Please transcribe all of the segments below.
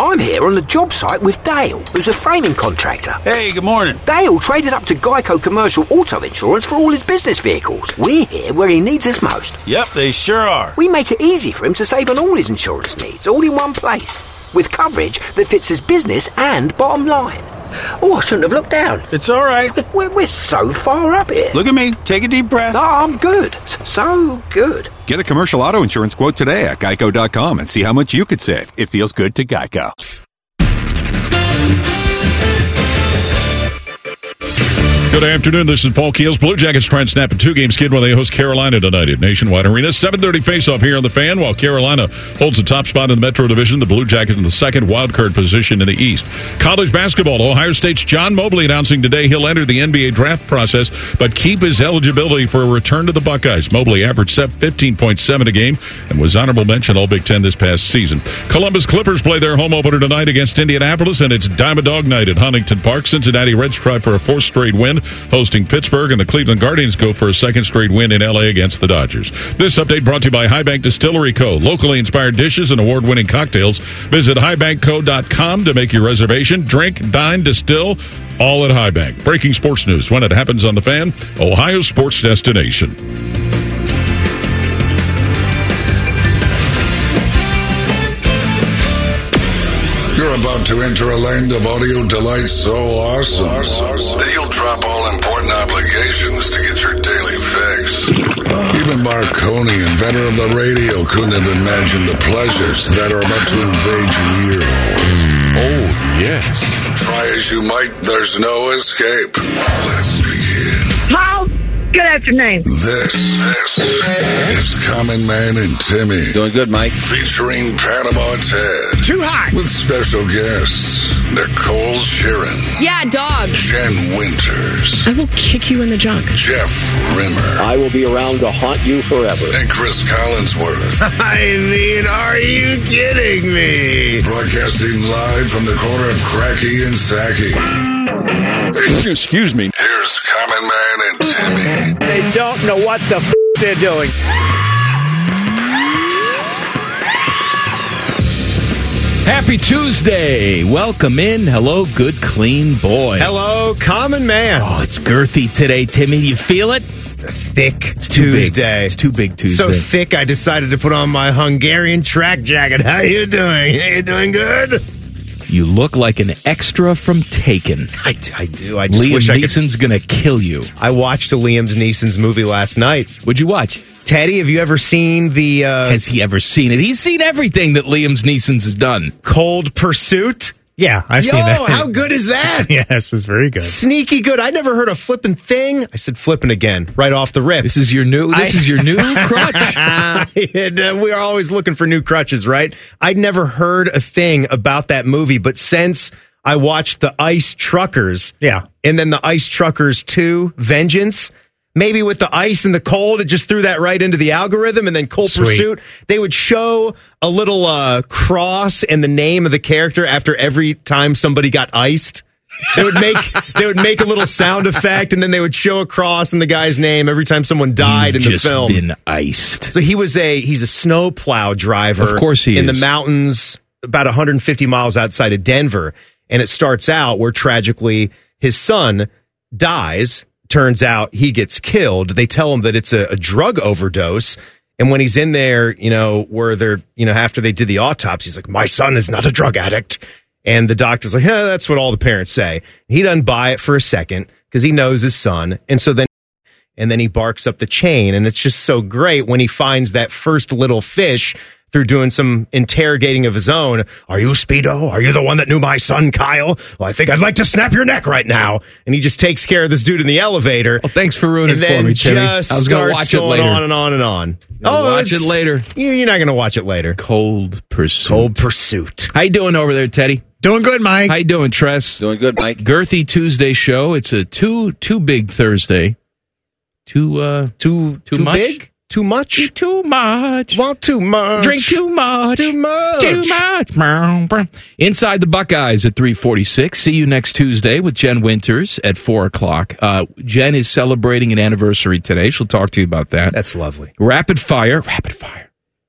I'm here on the job site with Dale, who's a framing contractor. Hey, good morning. Dale traded up to Geico Commercial Auto Insurance for all his business vehicles. We're here where he needs us most. Yep, they sure are. We make it easy for him to save on all his insurance needs, all in one place, with coverage that fits his business and bottom line. Oh, I shouldn't have looked down. It's all right. We're so far up here. Look at me. Take a deep breath. Oh, I'm good. So good. Get a commercial auto insurance quote today at geico.com and see how much you could save. It feels good to Geico. Good afternoon. This is Paul Keels. Blue Jackets try and snap a two-game skid when they host Carolina tonight at Nationwide Arena. 7:30 face-off here on the Fan. While Carolina holds the top spot in the Metro Division, the Blue Jackets in the second wildcard position in the East. College basketball. Ohio State's John Mobley announcing today he'll enter the NBA draft process, but keep his eligibility for a return to the Buckeyes. Mobley averaged 15.7 a game and was honorable mention All Big Ten this past season. Columbus Clippers play their home opener tonight against Indianapolis, and it's Diamond Dog Night at Huntington Park. Cincinnati Reds try for a fourth straight win, hosting Pittsburgh, and the Cleveland Guardians go for a second straight win in L.A. against the Dodgers. This update brought to you by High Bank Distillery Co. Locally inspired dishes and award-winning cocktails. Visit highbankco.com to make your reservation. Drink, dine, distill, all at High Bank. Breaking sports news when it happens on the Fan, Ohio sports destination. You're about to enter a land of audio delight so awesome that you'll drop all important obligations to get your daily fix. Even Marconi, inventor of the radio, couldn't have imagined the pleasures that are about to invade your ear hole. Oh, yes. Try as you might, there's no escape. Let's begin. Paul, good afternoon. This is Common Man and Timmy. Doing good, Mike. Featuring Panama Ted. Too hot. With special guests, Nicole Sheeran. Yeah, dog. Jen Winters. I will kick you in the junk. Jeff Rimmer. I will be around to haunt you forever. And Chris Collinsworth. I mean, are you kidding me? Broadcasting live from the corner of Cracky and Sacky. Excuse me. Here's Common Man and Timmy. They don't know what the they're doing. Happy Tuesday. Welcome in. Hello, good, clean boy. Hello, Common Man. Oh, it's girthy today, Timmy. You feel it? It's a thick It's too Tuesday. Big. It's too big Tuesday. So thick, I decided to put on my Hungarian track jacket. How you doing? You doing good? You look like an extra from Taken. I do. I just Liam wish I could. Neeson's going to kill you. I watched a Liam Neeson's movie last night. What'd you watch? Teddy, have you ever seen the... Has he ever seen it? He's seen everything that Liam Neeson's has done. Cold Pursuit? Yeah, I've seen that. How good is that? Yes, it's very good. Sneaky good. I never heard a flippin' thing. I said flippin' again, right off the rip. This is your new crutch? We are always looking for new crutches, right? I'd never heard a thing about that movie, but since I watched The Ice Truckers, and then The Ice Truckers 2, Vengeance, maybe with the ice and the cold, it just threw that right into the algorithm. And then Cold Pursuit, they would show a little cross and the name of the character after every time somebody got iced. They would make a little sound effect, and then they would show a cross and the guy's name every time someone died in the film. Just been iced. So he's a snowplow driver. Of course he is. In the is. mountains, about 150 miles outside of Denver. And it starts out where tragically his son dies. Turns out he gets killed. They tell him that it's a drug overdose. And when he's in there, where they're, after they did the autopsy, he's like, my son is not a drug addict. And the doctor's like, that's what all the parents say. He doesn't buy it for a second because he knows his son. And so then he barks up the chain. And it's just so great when he finds that first little fish through doing some interrogating of his own. Are you Speedo? Are you the one that knew my son, Kyle? Well, I think I'd like to snap your neck right now. And he just takes care of this dude in the elevator. Well, thanks for ruining it for me, Timmy. I was going to watch it later. On and on and on. Watch it later. You're not going to watch it later. Cold Pursuit. Cold Pursuit. How you doing over there, Teddy? Doing good, Mike. How you doing, Tress? Doing good, Mike. Girthy Tuesday show. It's a too big Thursday. Too much? Big? Too much? Too much. Want too much. Drink too much. Too much. Too much. Inside the Buckeyes at 3:46. See you next Tuesday with Jen Winters at 4 o'clock. Jen is celebrating an anniversary today. She'll talk to you about that. That's lovely. Rapid fire.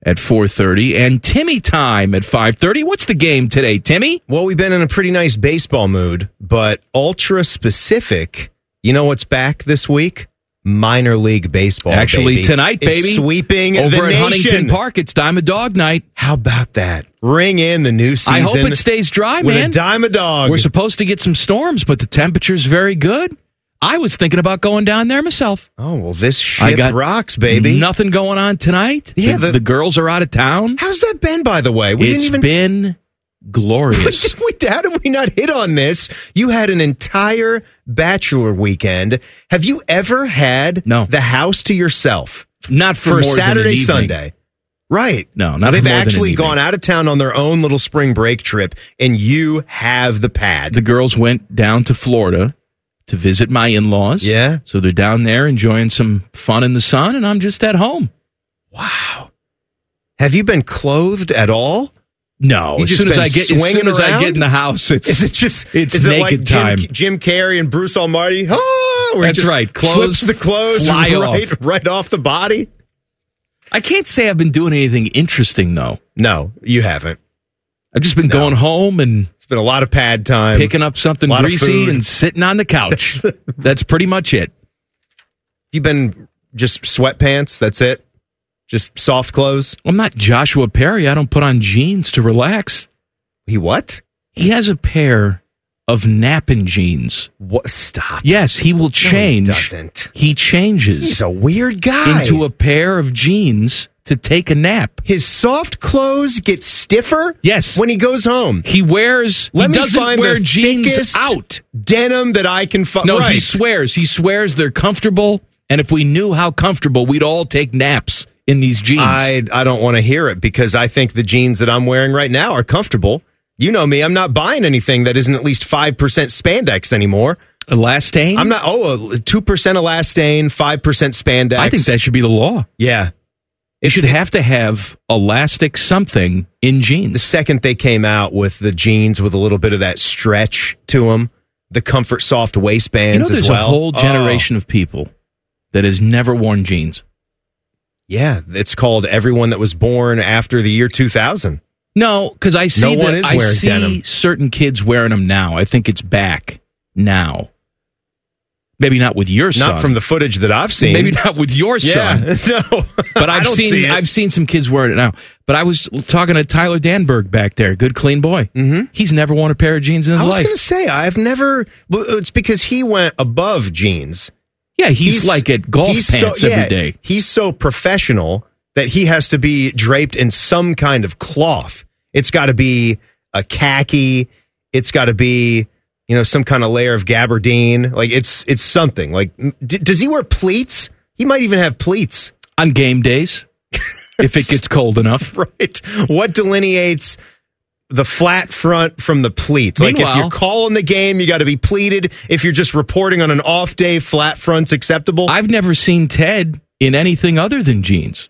at 4:30, and Timmy Time at 5:30. What's the game today, Timmy? Well, we've been in a pretty nice baseball mood, but ultra specific. You know what's back this week? Minor league baseball. Actually, baby. tonight, baby. It's sweeping over the at nation. Huntington Park. It's Dime a Dog night. How about that? Ring in the new season. I hope it stays dry, with man. a dime a dog. We're supposed to get some storms, but the temperature's very good. I was thinking about going down there myself. Oh, well, this shit rocks, baby. Nothing going on tonight. Yeah, the girls are out of town. How's that been, by the way? It's been glorious. How did we not hit on this? You had an entire bachelor weekend. Have you ever had the house to yourself? Not for more Saturday, than an evening. Sunday. Right. No, not They've for more than actually an evening. gone out of town on their own little spring break trip, and you have the pad. The girls went down to Florida to visit my in-laws. Yeah. So they're down there enjoying some fun in the sun, and I'm just at home. Wow. Have you been clothed at all? No. You As just soon as been I get swinging I around? get in the house, it's is naked it like time. Jim Carrey and Bruce Almighty? Oh, where he That's just right. Clothes flips the clothes fly off. right off the body. I can't say I've been doing anything interesting, though. No, you haven't. I've just been going home and it's been a lot of pad time, picking up something lot of greasy food. and sitting on the couch. That's pretty much it. You've been just sweatpants. That's it. Just soft clothes. I'm not Joshua Perry. I don't put on jeans to relax. He what? He has a pair of napping jeans. What? Stop. Yes, he will change. No, he doesn't. He changes. He's a weird guy. Into a pair of jeans to take a nap. His soft clothes get stiffer. Yes. When he goes home. He doesn't wear jeans thickest out. Denim that I can find. No, right. he swears they're comfortable. And if we knew how comfortable, we'd all take naps in these jeans. I don't want to hear it because I think the jeans that I'm wearing right now are comfortable. You know me, I'm not buying anything that isn't at least 5% spandex anymore. Elastane? I'm not, 2% elastane, 5% spandex. I think that should be the law. Yeah. You should have to have elastic something in jeans. The second they came out with the jeans with a little bit of that stretch to them, the comfort soft waistbands there's as well. a whole generation of people that has never worn jeans. Yeah, it's called everyone that was born after the year 2000. No, because I see No one is wearing denim. certain kids wearing them now. I think it's back now. Maybe not with your son. Not from the footage that I've seen. Maybe not with your son. Yeah, no. But I don't see it. I've seen some kids wearing it now. But I was talking to Tyler Danberg back there. Good, clean boy. Mm-hmm. He's never worn a pair of jeans in his I was life. going to say, I've never... Well, it's because he went above jeans. Yeah, he's like at golf pants every day. He's so professional that he has to be draped in some kind of cloth. It's got to be a khaki. It's got to be, some kind of layer of gabardine. Like it's something. Like, does he wear pleats? He might even have pleats on game days if it gets cold enough. Right. What delineates the flat front from the pleat? Like if you're calling the game, you got to be pleated. If you're just reporting on an off day, flat front's acceptable. I've never seen Ted in anything other than jeans.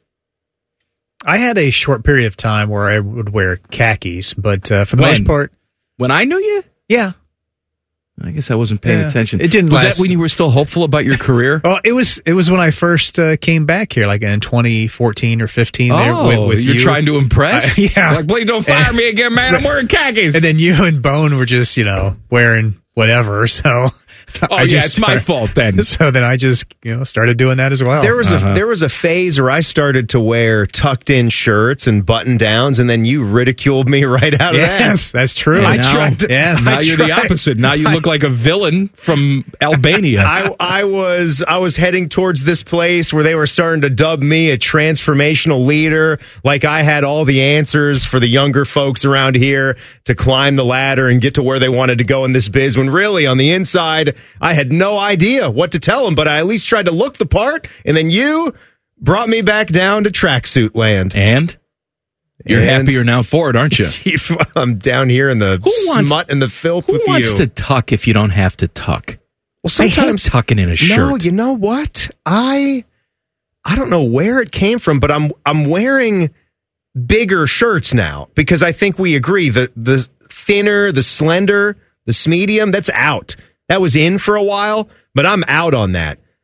I had a short period of time where I would wear khakis, but for the most part... When I knew you? Yeah. I guess I wasn't paying attention. It didn't Was last. that when you were still hopeful about your career? Well, it was when I first came back here, like in 2014 or 15. Oh, with you're you. trying to impress? Yeah. Like, please don't fire me again, man. I'm wearing khakis. And then you and Bone were just, wearing whatever, so... it's my fault then. So then I just, started doing that as well. There was a phase where I started to wear tucked in shirts and button downs, and then you ridiculed me right out of that. Yes, that's true. Now you're the opposite. Now you look like a villain from Albania. I was heading towards this place where they were starting to dub me a transformational leader, like I had all the answers for the younger folks around here to climb the ladder and get to where they wanted to go in this biz, when really on the inside I had no idea what to tell them, but I at least tried to look the part, and then you brought me back down to tracksuit land. And you're happier now for it, aren't you? I'm down here in the smut and the filth with you. Who wants to tuck if you don't have to tuck? Well, sometimes I hate tucking in a shirt. No, you know what? I don't know where it came from, but I'm wearing bigger shirts now because I think we agree that the thinner, the slender, the medium, that's out. That was in for a while, but I'm out on that.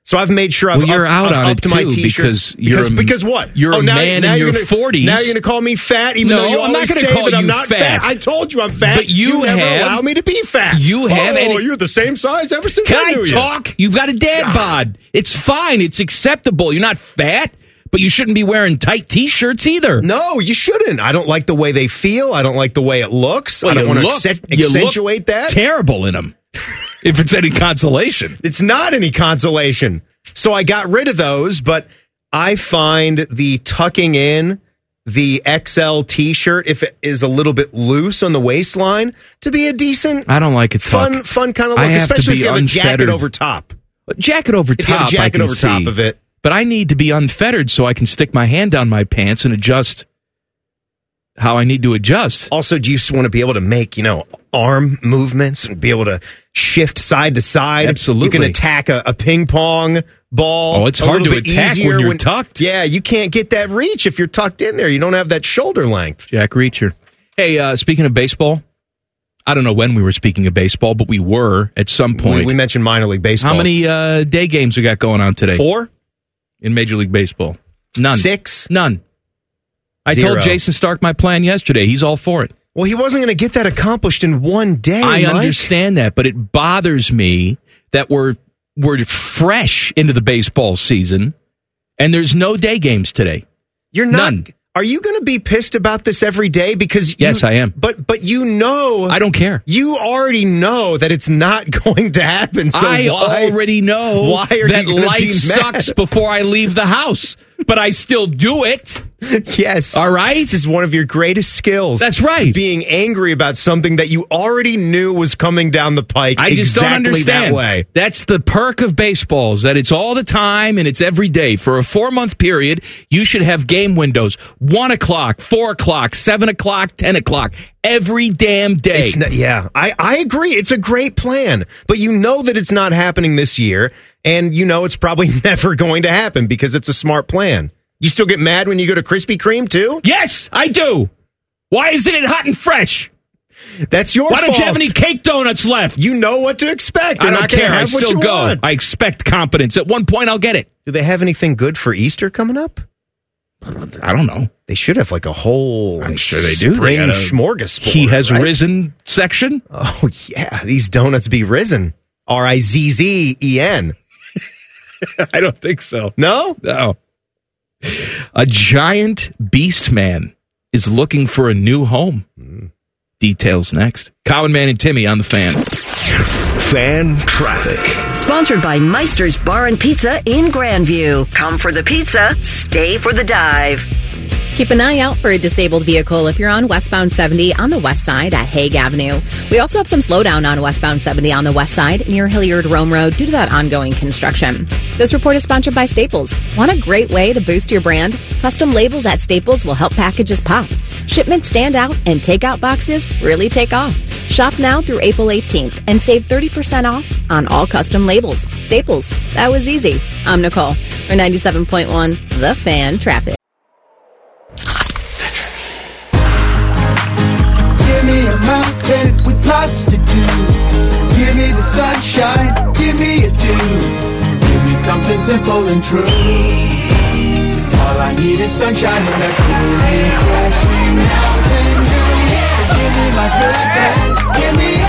So I've made sure I've you're out on upped it my too, t-shirts. because what? You're a man in your 40s. Now you're going to call me fat, even No, though you I'm not always gonna say call that I'm you not fat. I told you I'm fat. But you never have- allow me to be fat. You have Oh, any- you're the same size ever since Can I knew I you. talk? You've got a dad bod. It's fine. It's acceptable. You're not fat, but you shouldn't be wearing tight T-shirts either. No, you shouldn't. I don't like the way they feel. I don't like the way it looks. Well, I don't you want to look- accentuate that. Terrible in them. If it's any consolation. It's not any consolation. So I got rid of those, but I find the tucking in the XL T-shirt, if it is a little bit loose on the waistline, to be a decent, I don't like it. fun kind of look, I have to especially if be you have a jacket unfettered. over top. Jacket over If you have top, a jacket I can over see. top of it. But I need to be unfettered so I can stick my hand down my pants and adjust how I need to adjust. Also, do you just want to be able to make, arm movements and be able to shift side to side? Absolutely. You can attack a ping pong ball. Oh, it's a hard little to bit attack easier when you're tucked. Yeah, you can't get that reach if you're tucked in there. You don't have that shoulder length. Jack Reacher. Hey, speaking of baseball, I don't know when we were speaking of baseball, but we were at some point. We mentioned minor league baseball. How many day games we got going on today? 4? In Major League Baseball. None. 6? None. I 0. told Jason Stark my plan yesterday. He's all for it. Well, he wasn't going to get that accomplished in one day, I Mike. understand that, but it bothers me that we're fresh into the baseball season, and there's no day games today. You're not. None. Are you going to be pissed about this every day? Because Yes, I am. But I don't care. You already know that it's not going to happen. So I why, already know why are that you gonna life be mad? sucks before I leave the house, but I still do it. Yes. All right? This is one of your greatest skills. That's right. Being angry about something that you already knew was coming down the pike. I just exactly don't understand. That way. That's the perk of baseball, is that it's all the time and it's every day. For a 4-month period, you should have game windows. 1 o'clock, 4 o'clock, 7 o'clock, 10 o'clock. Every damn day. I agree. It's a great plan. But you know that it's not happening this year. And you know it's probably never going to happen because it's a smart plan. You still get mad when you go to Krispy Kreme, too? Yes, I do. Why isn't it hot and fresh? That's your fault. Why don't you have any cake donuts left? You know what to expect. I They're don't not gonna care. I have what still you go. want. I expect competence. At one point, I'll get it. Do they have anything good for Easter coming up? I don't know. They should have like a whole I'm sure they do. spring They got a smorgasbord. He has right? risen section. Oh, yeah. These donuts be risen. Rizzen. I don't think so. No? No. A giant beast man is looking for a new home. Details next. Common Man and Timmy on the Fan. Fan traffic. Sponsored by Meister's Bar and Pizza in Grandview. Come for the pizza, stay for the dive. Keep an eye out for a disabled vehicle if you're on westbound 70 on the west side at Hague Avenue. We also have some slowdown on westbound 70 on the west side near Hilliard Rome Road due to that ongoing construction. This report is sponsored by Staples. Want a great way to boost your brand? Custom labels at Staples will help packages pop. Shipments stand out and takeout boxes really take off. Shop now through April 18th and save 30% off on all custom labels. Staples. That was easy. I'm Nicole for 97.1 The Fan Traffic. Give me a mountain with lots to do. Give me the sunshine, give me a dew. Give me something simple and true. All I need is sunshine and a cool, refreshing Mountain Dew. So give me my good friends, give me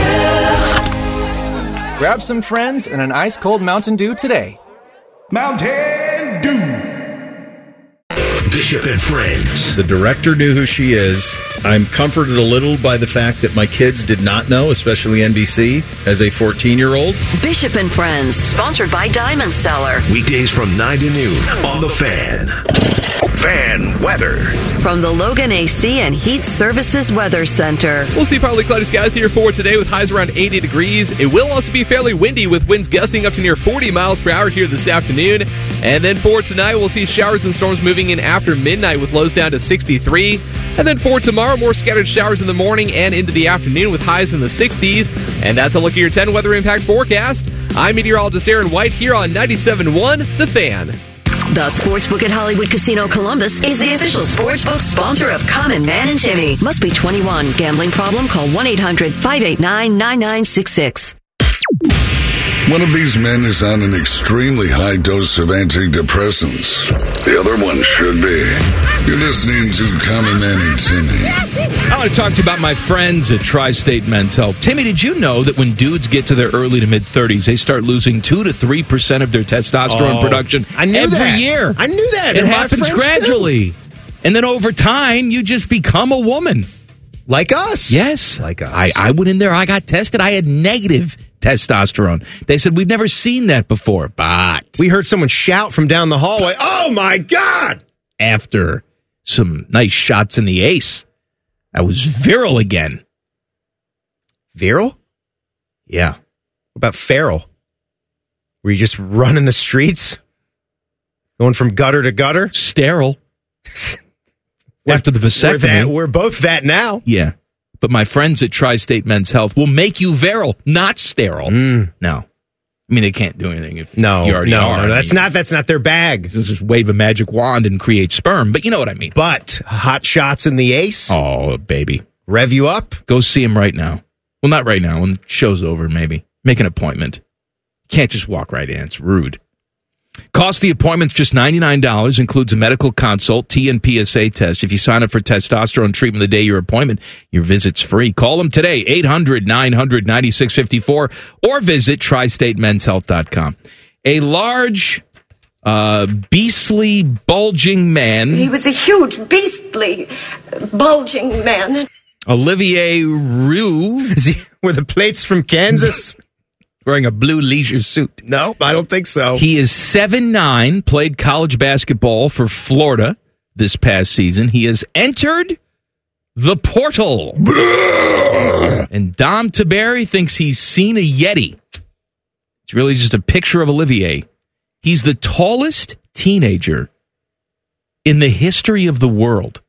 a dew. Grab some friends and an ice-cold Mountain Dew today. Mountain Dew. Bishop and Friends. The director knew who she is. I'm comforted a little by the fact that my kids did not know, especially NBC, as a 14-year-old. Bishop and Friends, sponsored by Diamond Cellar. Weekdays from 9 to noon on The Fan. Fan weather. From the Logan AC and Heat Services Weather Center. We'll see partly cloudy skies here for today with highs around 80 degrees. It will also be fairly windy with winds gusting up to near 40 miles per hour here this afternoon. And then for tonight, we'll see showers and storms moving in after midnight with lows down to 63. And then for tomorrow, more scattered showers in the morning and into the afternoon with highs in the 60s. And that's a look at your 10 weather impact forecast. I'm meteorologist Aaron White here on 97.1 The Fan. The Sportsbook at Hollywood Casino Columbus is the official sportsbook sponsor of Common Man and Timmy. Must be 21. Gambling problem? Call 1-800-589-9966. One of these men is on an extremely high dose of antidepressants. The other one should be. You're listening to Common Man and Timmy. I want to talk to you about my friends at Tri-State Men's Health. Timmy, did you know that when dudes get to their early to mid-30s, they start losing 2 to 3% of their testosterone production every year? I knew that. It happens gradually. And then over time, you just become a woman. Like us. Yes. Like us. I went in there, I got tested, I had negative testosterone. They said, we've never seen that before, but... We heard someone shout from down the hallway, "Oh, my God!" After some nice shots in the ace, I was virile again. Virile? Yeah. What about feral? Were you just running the streets? Going from gutter to gutter? Sterile. After the vasectomy. We're both that now. Yeah. But my friends at Tri-State Men's Health will make you virile, not sterile. No. I mean, they can't do anything if you already are. No, that's not their bag. Just wave a magic wand and create sperm, but you know what I mean. But hot shots in the ace. Oh, baby. Rev you up. Go see him right now. Well, not right now. When the show's over, maybe. Make an appointment. Can't just walk right in. It's rude. Cost the appointment's just $99, includes a medical consult, T and PSA test. If you sign up for testosterone treatment the day of your appointment, your visit's free. Call them today, 800-900-9654, or visit tristatemenshealth.com. A large, beastly, bulging man. He was a huge, beastly, bulging man. Olivier Roux. Is he were the plates from Kansas? Wearing a blue leisure suit. No, I don't think so. He is 7'9", played college basketball for Florida this past season. He has entered the portal. And Dom Taberi thinks he's seen a Yeti. It's really just a picture of Olivier. He's the tallest teenager in the history of the world.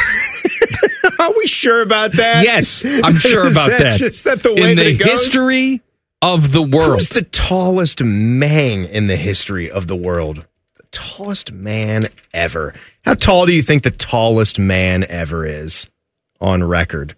Are we sure about that? Yes, I'm sure about that. Is that the way in that the it goes? history of the world. Who's the tallest man in the history of the world? The tallest man ever. How tall do you think the tallest man ever is on record?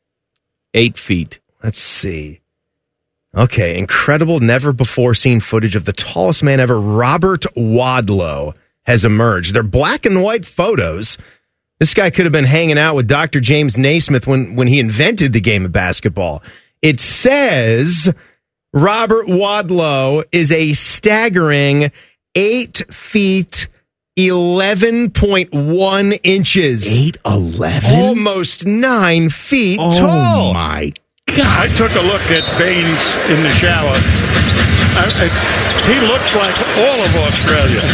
8 feet. Let's see. Okay, incredible, never before seen footage of the tallest man ever, Robert Wadlow, has emerged. They're black and white photos. This guy could have been hanging out with Dr. James Naismith when he invented the game of basketball. It says Robert Wadlow is a staggering 8 feet 11.1 inches. 8'11"? Almost 9 feet tall. Oh my God. I took a look at Baines in the shower. He looks like all of Australia.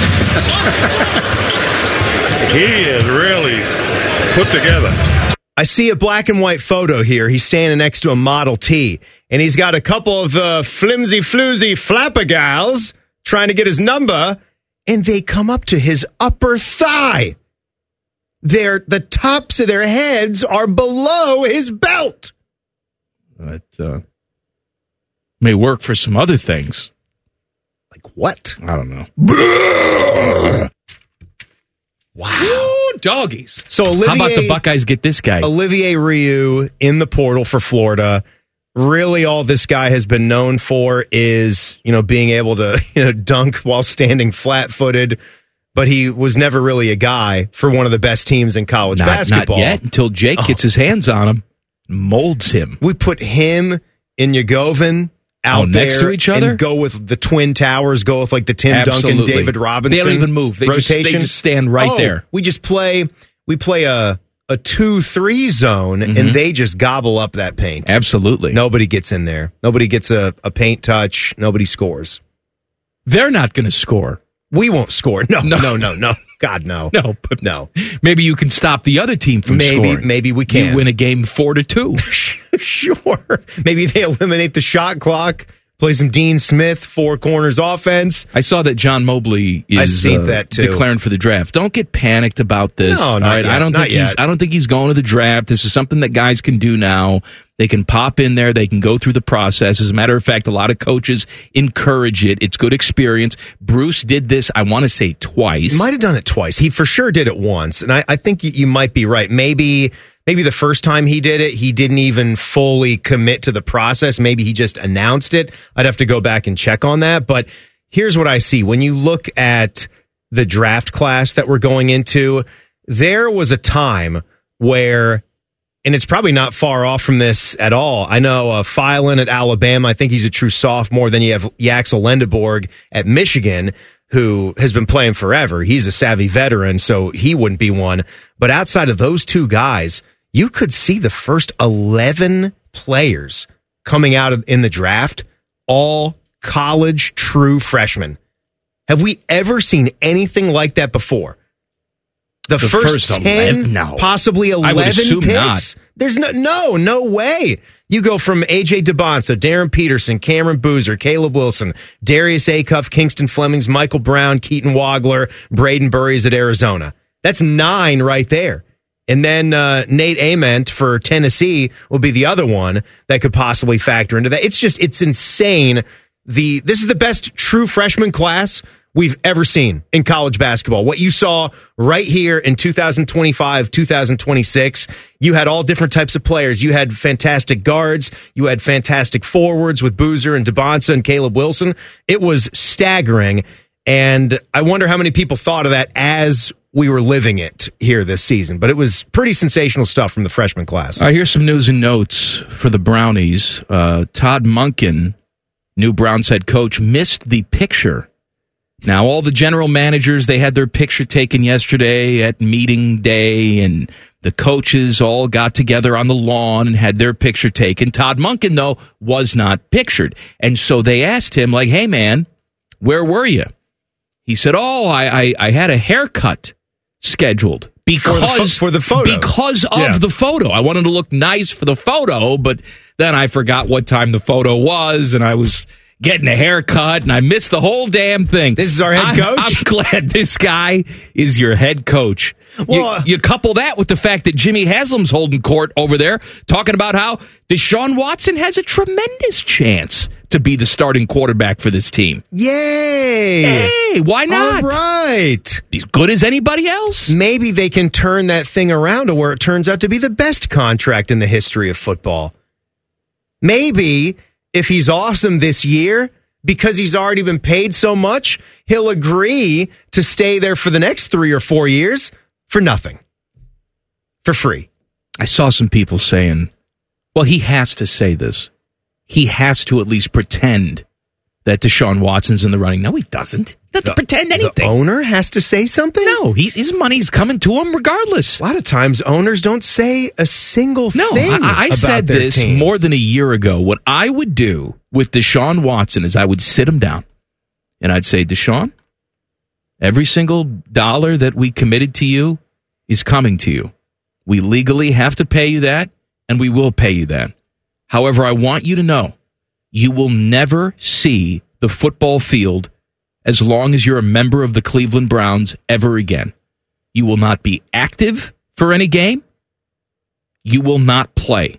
He is really put together. I see a black and white photo here. He's standing next to a Model T, and he's got a couple of the flimsy floozy flapper gals trying to get his number, and they come up to his upper thigh. The tops of their heads are below his belt. That may work for some other things. Like what? I don't know. Wow. Ooh, doggies. So Olivier, how about the Buckeyes get this guy? Olivier Rioux in the portal for Florida. Really all this guy has been known for is, being able to, dunk while standing flat-footed. But he was never really a guy for one of the best teams in college basketball. Not yet, until Jake gets his hands on him, molds him. We put him in Yagovin out next there to each other, and go with the Twin Towers, go with like the Tim Duncan, David Robinson. They don't even move. They rotation. Just stand right there. We just play. We play a 2-3 zone, and they just gobble up that paint. Absolutely. Nobody gets in there. Nobody gets a paint touch. Nobody scores. They're not going to score. We won't score. No. God, no. No, but no. Maybe you can stop the other team from scoring. Maybe we can. You win a game 4-2. Sure. Maybe they eliminate the shot clock, play some Dean Smith, 4 corners offense. I saw that John Mobley is declaring for the draft. Don't get panicked about this. No, not yet. I don't think he's going to the draft. This is something that guys can do now. They can pop in there. They can go through the process. As a matter of fact, a lot of coaches encourage it. It's good experience. Bruce did this, I want to say, twice. He might have done it twice. He for sure did it once. And I think you might be right. Maybe maybe the first time he did it, he didn't even fully commit to the process. Maybe he just announced it. I'd have to go back and check on that. But here's what I see. When you look at the draft class that we're going into, there was a time where, and it's probably not far off from this at all. I know Phelan at Alabama, I think he's a true sophomore. Then you have Yaxel Lendeborg at Michigan, who has been playing forever. He's a savvy veteran, so he wouldn't be one. But outside of those two guys, you could see the first 11 players coming out in the draft, all college true freshmen. Have we ever seen anything like that before? The first 10, 11? No. possibly 11 I would assume picks? not. There's no way. You go from A.J. Debonsa, Darren Peterson, Cameron Boozer, Caleb Wilson, Darius Acuff, Kingston Flemings, Michael Brown, Keaton Wagler, Braden Burries at Arizona. That's 9 right there. And then Nate Ament for Tennessee will be the other one that could possibly factor into that. It's insane. This is the best true freshman class we've ever seen in college basketball. What you saw right here in 2025, 2026, you had all different types of players. You had fantastic guards. You had fantastic forwards with Boozer and Debonsa and Caleb Wilson. It was staggering. And I wonder how many people thought of that as we were living it here this season. But it was pretty sensational stuff from the freshman class. All right, here's some news and notes for the Brownies. Todd Monken, new Browns head coach, missed the picture. Now, all the general managers, they had their picture taken yesterday at meeting day, and the coaches all got together on the lawn and had their picture taken. Todd Monken, though, was not pictured. And so they asked him, like, hey, man, where were you? He said, I had a haircut scheduled. Because for the photo. Because of the photo. I wanted to look nice for the photo, but then I forgot what time the photo was, and I was getting a haircut, and I missed the whole damn thing. This is our head coach? I'm glad this guy is your head coach. Well, you couple that with the fact that Jimmy Haslam's holding court over there, talking about how Deshaun Watson has a tremendous chance to be the starting quarterback for this team. Yay! Hey, why not? All right. He's good as anybody else. Maybe they can turn that thing around to where it turns out to be the best contract in the history of football. Maybe if he's awesome this year, because he's already been paid so much, he'll agree to stay there for the next 3 or 4 years for nothing. For free. I saw some people saying, well, he has to say this. He has to at least pretend that Deshaun Watson's in the running. No, he doesn't. He doesn't pretend anything. The owner has to say something? No, his money's coming to him regardless. A lot of times owners don't say a single thing I about said their this team. more than a year ago. What I would do with Deshaun Watson is I would sit him down and I'd say, Deshaun, every single dollar that we committed to you is coming to you. We legally have to pay you that, and we will pay you that. However, I want you to know you will never see the football field as long as you're a member of the Cleveland Browns ever again. You will not be active for any game. You will not play.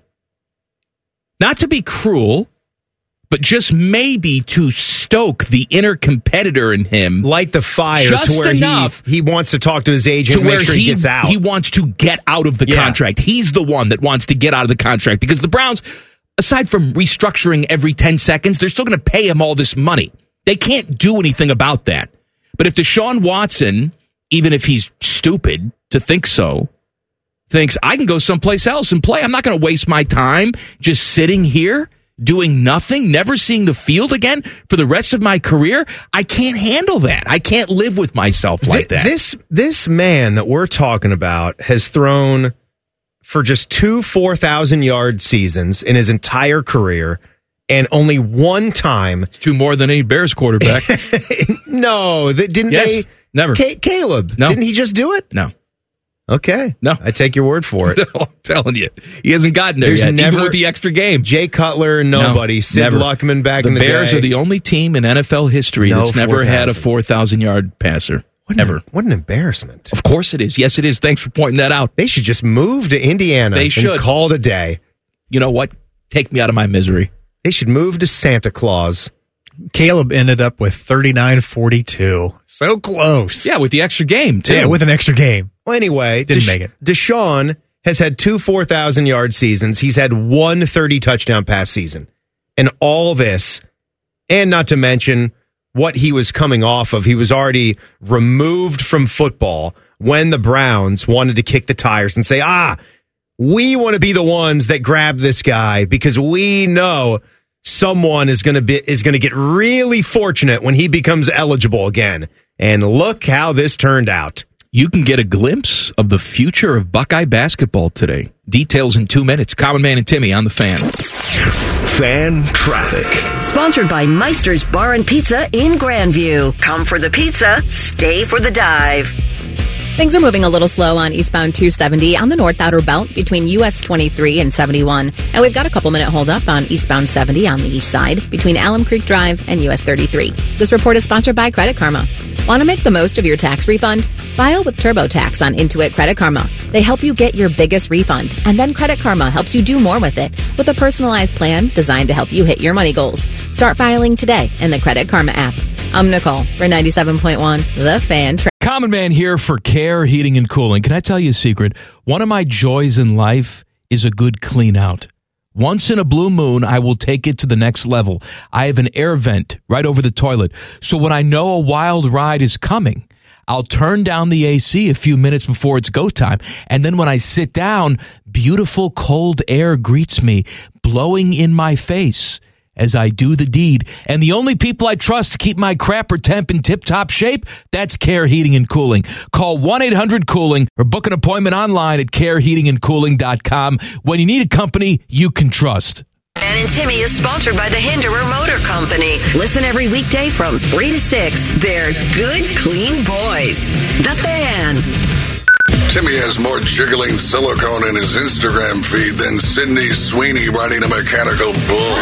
Not to be cruel, but just maybe to stoke the inner competitor in him. Light the fire just to where enough he wants to talk to his agent to and where make sure he gets out. He wants to get out of the contract. He's the one that wants to get out of the contract because the Browns, aside from restructuring every 10 seconds, they're still going to pay him all this money. They can't do anything about that. But if Deshaun Watson, even if he's stupid to think so, thinks, I can go someplace else and play. I'm not going to waste my time just sitting here doing nothing, never seeing the field again for the rest of my career. I can't handle that. I can't live with myself like that. This man that we're talking about has thrown for just 2 4,000-yard seasons in his entire career, and only one time. It's 2 more than any Bears quarterback. No, didn't yes, they? Never. Caleb, no. Didn't he just do it? No. Okay. No. I take your word for it. I'm telling you. He hasn't gotten there yet, even with the extra game. Jay Cutler, nobody. No, Sid never. Luckman back in the day. The Bears are the only team in NFL history that's never had a 4,000-yard passer. Ever. What an embarrassment. Of course it is. Yes, it is. Thanks for pointing that out. They should just move to Indiana and call it a day. You know what? Take me out of my misery. They should move to Santa Claus. Caleb ended up with 39-42. So close. Yeah, with the extra game, too. Yeah, with an extra game. Well, anyway, Didn't make it. Deshaun has had 2 4,000-yard seasons. He's had 1 30-touchdown pass season. And all this, and not to mention what he was coming off of, he was already removed from football when the Browns wanted to kick the tires and say, we want to be the ones that grab this guy because we know someone is going to get really fortunate when he becomes eligible again. And look how this turned out. You can get a glimpse of the future of Buckeye basketball today. Details in 2 minutes. Common Man and Timmy on the Fan. Fan traffic. Sponsored by Meister's Bar and Pizza in Grandview. Come for the pizza, stay for the dive. Things are moving a little slow on eastbound 270 on the North Outer Belt between US 23 and 71. And we've got a couple-minute hold-up on eastbound 70 on the east side between Alum Creek Drive and US 33. This report is sponsored by Credit Karma. Want to make the most of your tax refund? File with TurboTax on Intuit Credit Karma. They help you get your biggest refund, and then Credit Karma helps you do more with it with a personalized plan designed to help you hit your money goals. Start filing today in the Credit Karma app. I'm Nicole for 97.1 The Fan. Common Man here for Care Heating and Cooling. Can I tell you a secret? One of my joys in life is a good clean out. Once in a blue moon, I will take it to the next level. I have an air vent right over the toilet. So when I know a wild ride is coming, I'll turn down the AC a few minutes before it's go time. And then when I sit down, beautiful cold air greets me, blowing in my face as I do the deed. And the only people I trust to keep my crapper temp in tip-top shape, that's Care Heating and Cooling. Call 1-800-COOLING or book an appointment online at careheatingandcooling.com when you need a company you can trust. Man and Timmy is sponsored by the Hinderer Motor Company. Listen every weekday from 3 to 6. They're good, clean boys. The Fan. Timmy has more jiggling silicone in his Instagram feed than Sydney Sweeney riding a mechanical bull.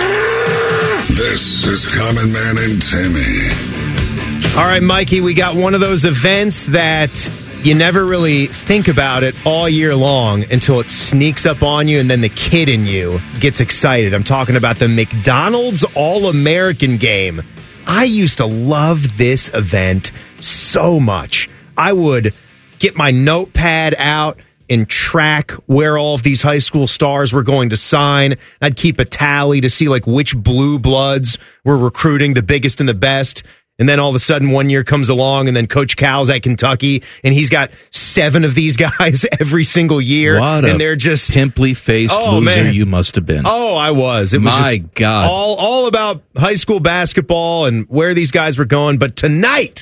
This is Common Man and Timmy. All right, Mikey, we got one of those events that you never really think about it all year long until it sneaks up on you and then the kid in you gets excited. I'm talking about the McDonald's All-American Game. I used to love this event so much. I would get my notepad out and track where all of these high school stars were going to sign. I'd keep a tally to see like which blue bloods were recruiting the biggest and the best. And then all of a sudden 1 year comes along and then Coach Cal's at Kentucky and he's got 7 of these guys every single year. What and they're just pimply faced loser man. You must have been. Oh, I was. It was my just God. all about high school basketball and where these guys were going. But tonight.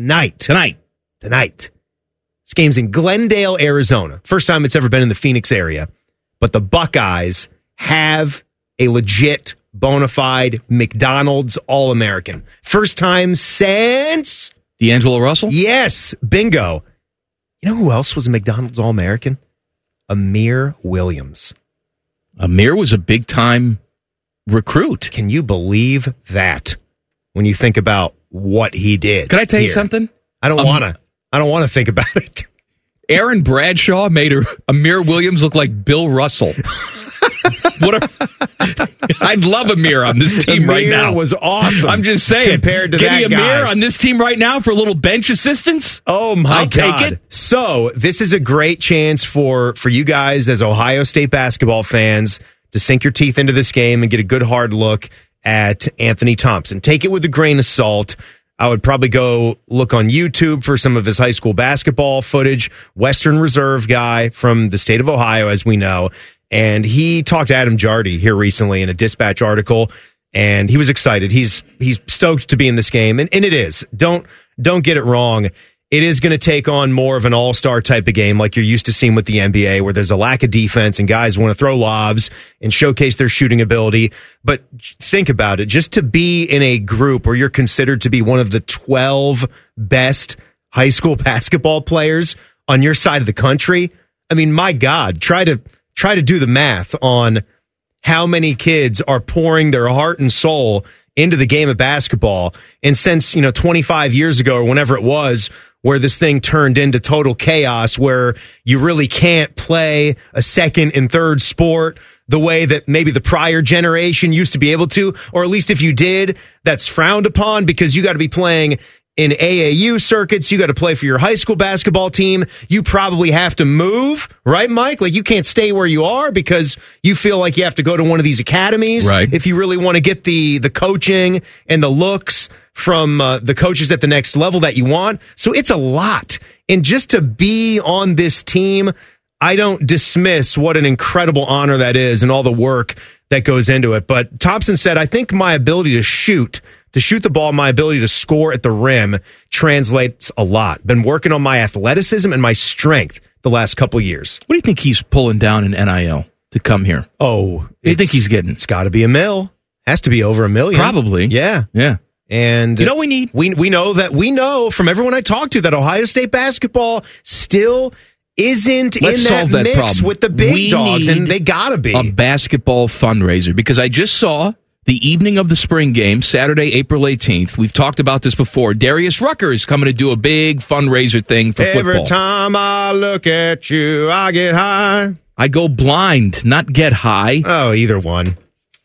This game's in Glendale, Arizona. First time it's ever been in the Phoenix area. But the Buckeyes have a legit, bona fide McDonald's All-American. First time since D'Angelo Russell? Yes, bingo. You know who else was a McDonald's All-American? Amir Williams. Amir was a big-time recruit. Can you believe that when you think about what he did? Can I tell you something? I don't want to think about it. Aaron Bradshaw made Amir Williams look like Bill Russell. I'd love Amir on this team Amir right now. Was awesome. I'm just saying. Compared to Give that me Amir guy. on this team right now for a little bench assistance. Oh my I'll God. take it. So this is a great chance for you guys as Ohio State basketball fans to sink your teeth into this game and get a good hard look at Anthony Thompson. Take it with a grain of salt. I would probably go look on YouTube for some of his high school basketball footage. Western Reserve guy from the state of Ohio, as we know. And he talked to Adam Jardy here recently in a Dispatch article, and he was excited. He's stoked to be in this game, and it is. Don't get it wrong. It is going to take on more of an all-star type of game like you're used to seeing with the NBA, where there's a lack of defense and guys want to throw lobs and showcase their shooting ability. But think about it. Just to be in a group where you're considered to be one of the 12 best high school basketball players on your side of the country, I mean, my God, try to do the math on how many kids are pouring their heart and soul into the game of basketball. And since, 25 years ago or whenever it was, where this thing turned into total chaos, where you really can't play a second and third sport the way that maybe the prior generation used to be able to, or at least if you did, that's frowned upon because you got to be playing in AAU circuits. You got to play for your high school basketball team. You probably have to move, right, Mike? Like, you can't stay where you are because you feel like you have to go to one of these academies. Right. If you really want to get the coaching and the looks from the coaches at the next level that you want. So it's a lot. And just to be on this team, I don't dismiss what an incredible honor that is and all the work that goes into it. But Thompson said, I think my ability to shoot the ball, my ability to score at the rim translates a lot. Been working on my athleticism and my strength the last couple years. What do you think he's pulling down in NIL to come here? Oh, what do you think he's getting? It's got to be $1 million. Has to be over $1 million. Probably. Yeah. Yeah. And you know we need? We know from everyone I talked to that Ohio State basketball still isn't Let's in that solve that mix problem. with the big We dogs, need and they gotta be. A basketball fundraiser, because I just saw the evening of the spring game, Saturday, April 18th. We've talked about this before. Darius Rucker is coming to do a big fundraiser thing for football. Every time I look at you, I get high. I go blind, not get high. Oh, either one.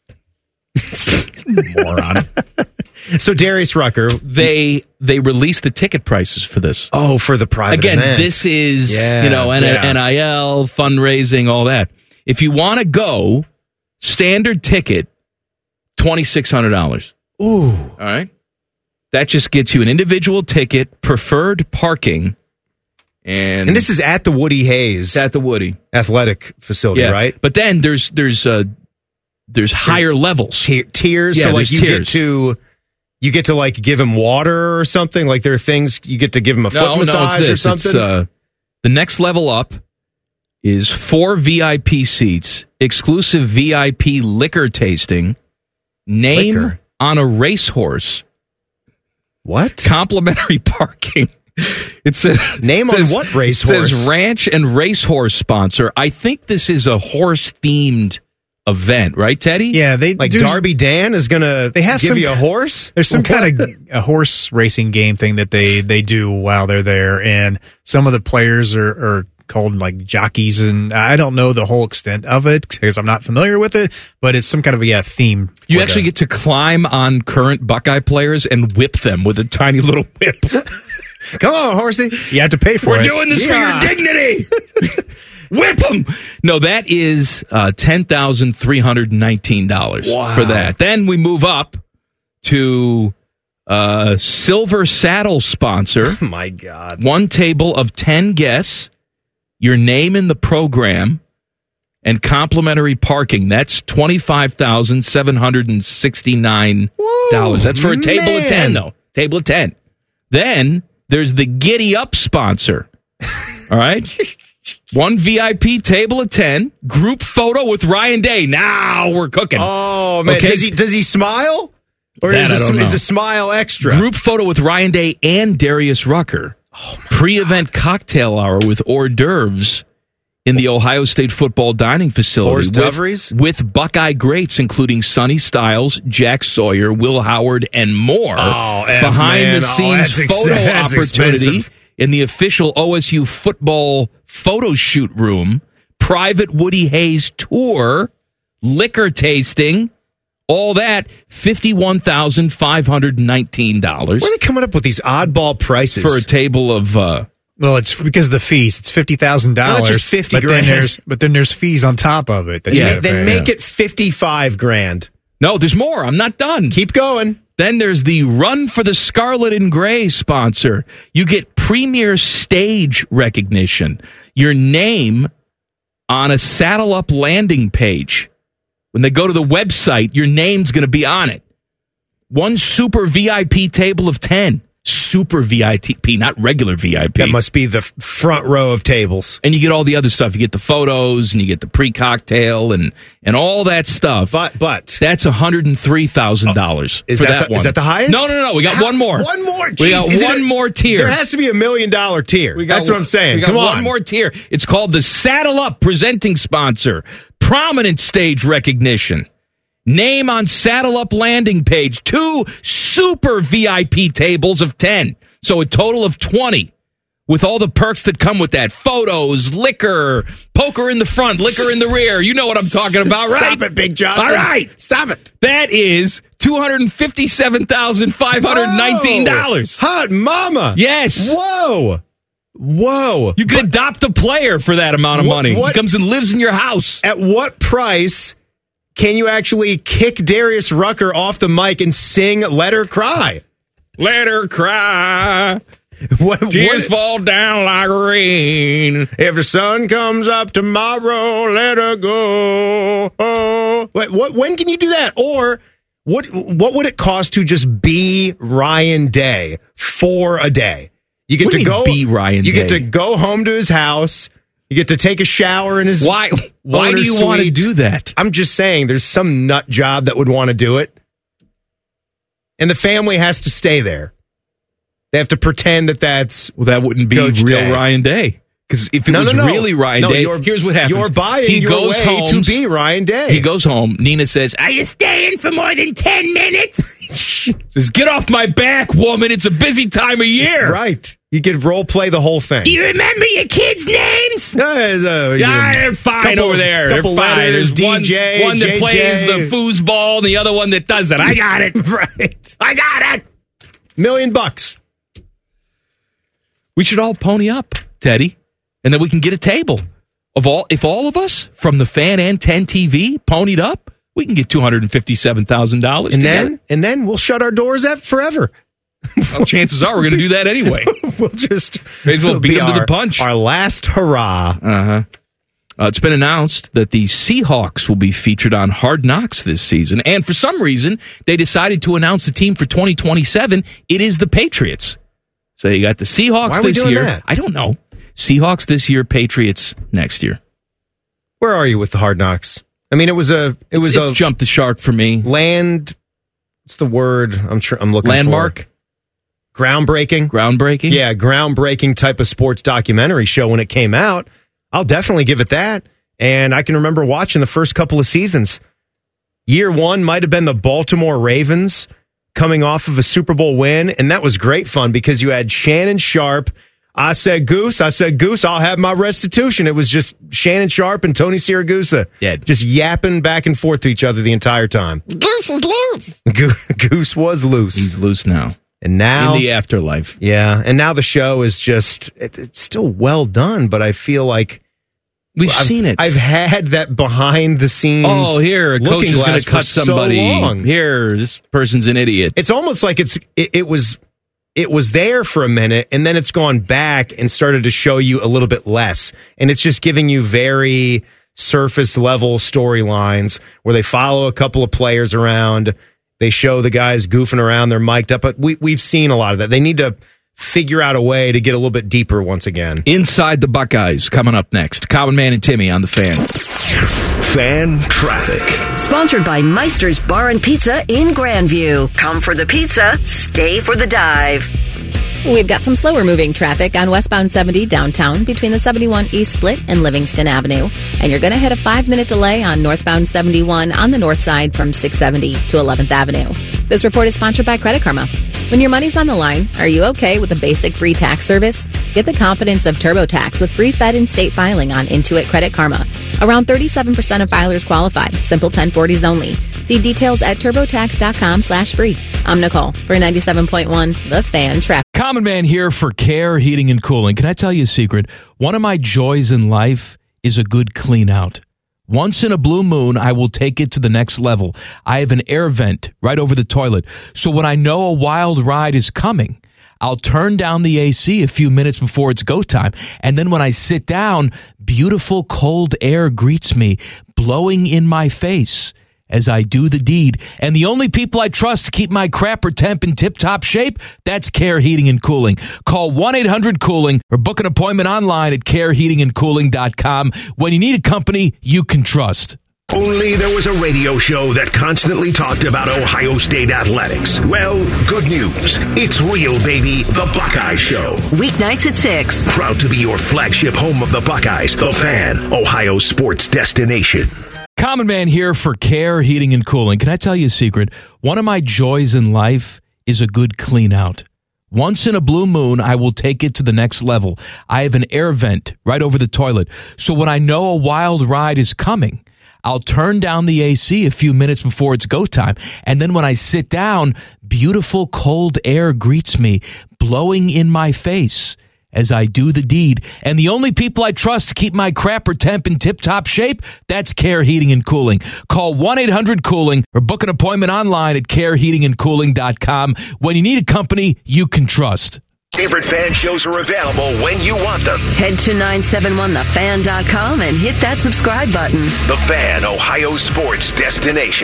Moron. So Darius Rucker, they released the ticket prices for this. Oh, for the private Again, event. this is NIL, fundraising, all that. If you want to go, standard ticket, $2,600. Ooh. All right. That just gets you an individual ticket, preferred parking, and this is at the Woody Hayes. At the Woody Athletic Facility, right? But then there's higher levels. Tiers. Yeah, so like tiers. you get to like give him water or something. Like there are things you get to give him a foot massage or something. It's, the next level up is 4 VIP seats, exclusive VIP liquor tasting, name on a racehorse. What? Complimentary parking. It says name on what racehorse? It says ranch and racehorse sponsor. I think this is a horse themed event, right, Teddy? Yeah, Darby Dan is going to give you a horse? There's some kind of a horse racing game thing that they do while they're there, and some of the players are called like jockeys, and I don't know the whole extent of it because I'm not familiar with it, but it's some kind of a theme. You actually get to climb on current Buckeye players and whip them with a tiny little whip. Come on, horsey. You have to pay for it. We're doing this for your dignity. Whip them. No, that is $10,319 for that. Then we move up to silver saddle sponsor. Oh, my God. One table of 10 guests, your name in the program, and complimentary parking. That's $25,769. That's for a table of 10, though. Table of 10. Then there's the Giddy Up sponsor. All right? One VIP table of 10, group photo with Ryan Day. Now we're cooking. Oh, man. Okay. Does he smile? Or That is a smile extra? Group photo with Ryan Day and Darius Rucker. Pre-event cocktail hour with hors d'oeuvres in the Ohio State football dining facility with Buckeye greats, including Sonny Styles, Jack Sawyer, Will Howard, and more. Behind-the-scenes photo opportunity expensive. In the official OSU football photo shoot room, private Woody Hayes tour, liquor tasting, all that, $51,519. Where are they coming up with these oddball prices? For a table of... well, it's because of the fees. It's $50,000. No, it's just $50,000. Then there's fees on top of it. Then make it $55,000. No, there's more. I'm not done. Keep going. Then there's the Run for the Scarlet and Gray sponsor. You get premier stage recognition. Your name on a Saddle Up landing page. When they go to the website, your name's going to be on it. One super VIP table of 10. Super VIP, not regular VIP. That must be the front row of tables. And you get all the other stuff. You get the photos and you get the pre-cocktail and all that stuff. But that's $103,000 is for that one. Is that the highest? No. We got one more. One more. We got one more tier. There has to be $1 million tier. That's what I'm saying. We got one more tier. It's called the Saddle Up presenting sponsor. Prominent stage recognition. Name on Saddle Up landing page. 2 super VIP tables of 10. So a total of 20. With all the perks that come with that. Photos, liquor, poker in the front, liquor in the rear. You know what I'm talking about, right? Stop it, Big Johnson. All right. Stop it. That is $257,519. Hot mama. Yes. Whoa. You could adopt a player for that amount of money. He comes and lives in your house. At what price can you actually kick Darius Rucker off the mic and sing Let Her Cry? Let her cry. Tears fall down like rain. If the sun comes up tomorrow, let her go. When can you do that? Or what would it cost to just be Ryan Day for a day? You get to go be Ryan Day? You get to go home to his house. You get to take a shower in his Why do you want to do that? I'm just saying there's some nut job that would want to do it. And the family has to stay there. They have to pretend that's that wouldn't be Coach real Day. Ryan Day. Because if it was really Ryan Day, here's what happens. You're buying your way to be Ryan Day. He goes home. Nina says, "Are you staying for more than 10 minutes?" Says, "Get off my back, woman. It's a busy time of year." Right. You could role play the whole thing. Do you remember your kids' names? Yeah, they're fine over there. They're fine. Letters, There's DJ, one that JJ. plays the foosball and the other one that doesn't. I got it. Right. I got it. $1 million. We should all pony up, Teddy, and then we can get a table. If all of us from the Fan and 10 TV ponied up, we can get $257,000 and then we'll shut our doors forever. Well, chances are we're going to do that anyway. We'll just may as well beat them to the punch. Our last hurrah. It's been announced that the Seahawks will be featured on Hard Knocks this season, and for some reason they decided to announce the team for 2027. It is the Patriots. So you got the Seahawks Why are we this doing year. that? I don't know. Seahawks this year, Patriots next year. Where are you with the Hard Knocks? I mean, it's jumped the shark for me. What's the word? I'm looking Landmark? for. Groundbreaking. Yeah, groundbreaking type of sports documentary show when it came out. I'll definitely give it that. And I can remember watching the first couple of seasons. Year one might have been the Baltimore Ravens coming off of a Super Bowl win, and that was great fun because you had Shannon Sharp. I said Goose, I'll have my restitution. It was just Shannon Sharp and Tony Siragusa. Yeah. Just yapping back and forth to each other the entire time. Goose is loose. Goose was loose. He's loose now. And now, in the afterlife. Yeah, and now the show is just, it's still well done, but I feel like we've seen it. I've had that behind the scenes. Oh, here, a coach is going to cut somebody. So here, this person's an idiot. It's almost like it was there for a minute, and then it's gone back and started to show you a little bit less. And it's just giving you very surface level storylines where they follow a couple of players around. They show the guys goofing around. They're mic'd up. But we've seen a lot of that. They need to figure out a way to get a little bit deeper once again. Inside the Buckeyes coming up next. Common Man and Timmy on the Fan. Fan traffic. Sponsored by Meister's Bar and Pizza in Grandview. Come for the pizza, stay for the dive. We've got some slower moving traffic on westbound 70 downtown between the 71 East Split and Livingston Avenue. And you're going to hit a 5-minute delay on northbound 71 on the north side from 670 to 11th Avenue. This report is sponsored by Credit Karma. When your money's on the line, are you okay with a basic free tax service? Get the confidence of TurboTax with free Fed and state filing on Intuit Credit Karma. Around 37% of filers qualify. Simple 1040s only. See details at turbotax.com/free. I'm Nicole for 97.1 The Fan Traffic. Common Man here for Care Heating and Cooling. Can I tell you a secret? One of my joys in life is a good clean out. Once in a blue moon, I will take it to the next level. I have an air vent right over the toilet. So when I know a wild ride is coming, I'll turn down the AC a few minutes before it's go time. And then when I sit down, beautiful cold air greets me, blowing in my face as I do the deed. And the only people I trust to keep my crapper temp in tip-top shape, that's Care Heating and Cooling. Call 1-800-COOLING or book an appointment online at careheatingandcooling.com when you need a company you can trust. Only there was a radio show that constantly talked about Ohio State athletics. Well, good news. It's real, baby. The Buckeye Show. Weeknights at 6. Proud to be your flagship home of the Buckeyes. The Fan, Ohio sports destination. Common Man here for Care Heating and Cooling. Can I tell you a secret? One of my joys in life is a good clean out. Once in a blue moon, I will take it to the next level. I have an air vent right over the toilet. So when I know a wild ride is coming, I'll turn down the AC a few minutes before it's go time. And then when I sit down, beautiful cold air greets me, blowing in my face as I do the deed. And the only people I trust to keep my crapper temp in tip-top shape, that's Care Heating and Cooling. Call 1-800-COOLING or book an appointment online at careheatingandcooling.com when you need a company you can trust. Favorite fan shows are available when you want them. Head to 971thefan.com and hit that subscribe button. The Fan, Ohio sports destination.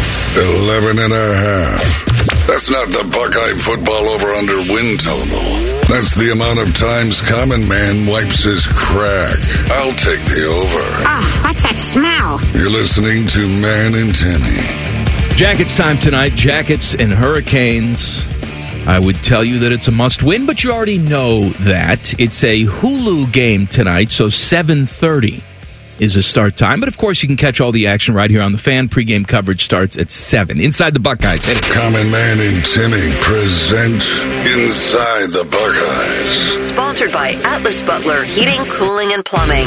11 and a half. That's not the Buckeye football over-under win total. That's the amount of times Common Man wipes his crack. I'll take the over. Oh, what's that smell? You're listening to Man and Timmy. Jackets time tonight. Jackets and Hurricanes. I would tell you that it's a must-win, but you already know that. It's a Hulu game tonight, so 7:30 is the start time. But, of course, you can catch all the action right here on The Fan. Pre-game coverage starts at 7. Inside the Buckeyes. Common Man and Timmy present Inside the Buckeyes. Sponsored by Atlas Butler Heating, Cooling, and Plumbing.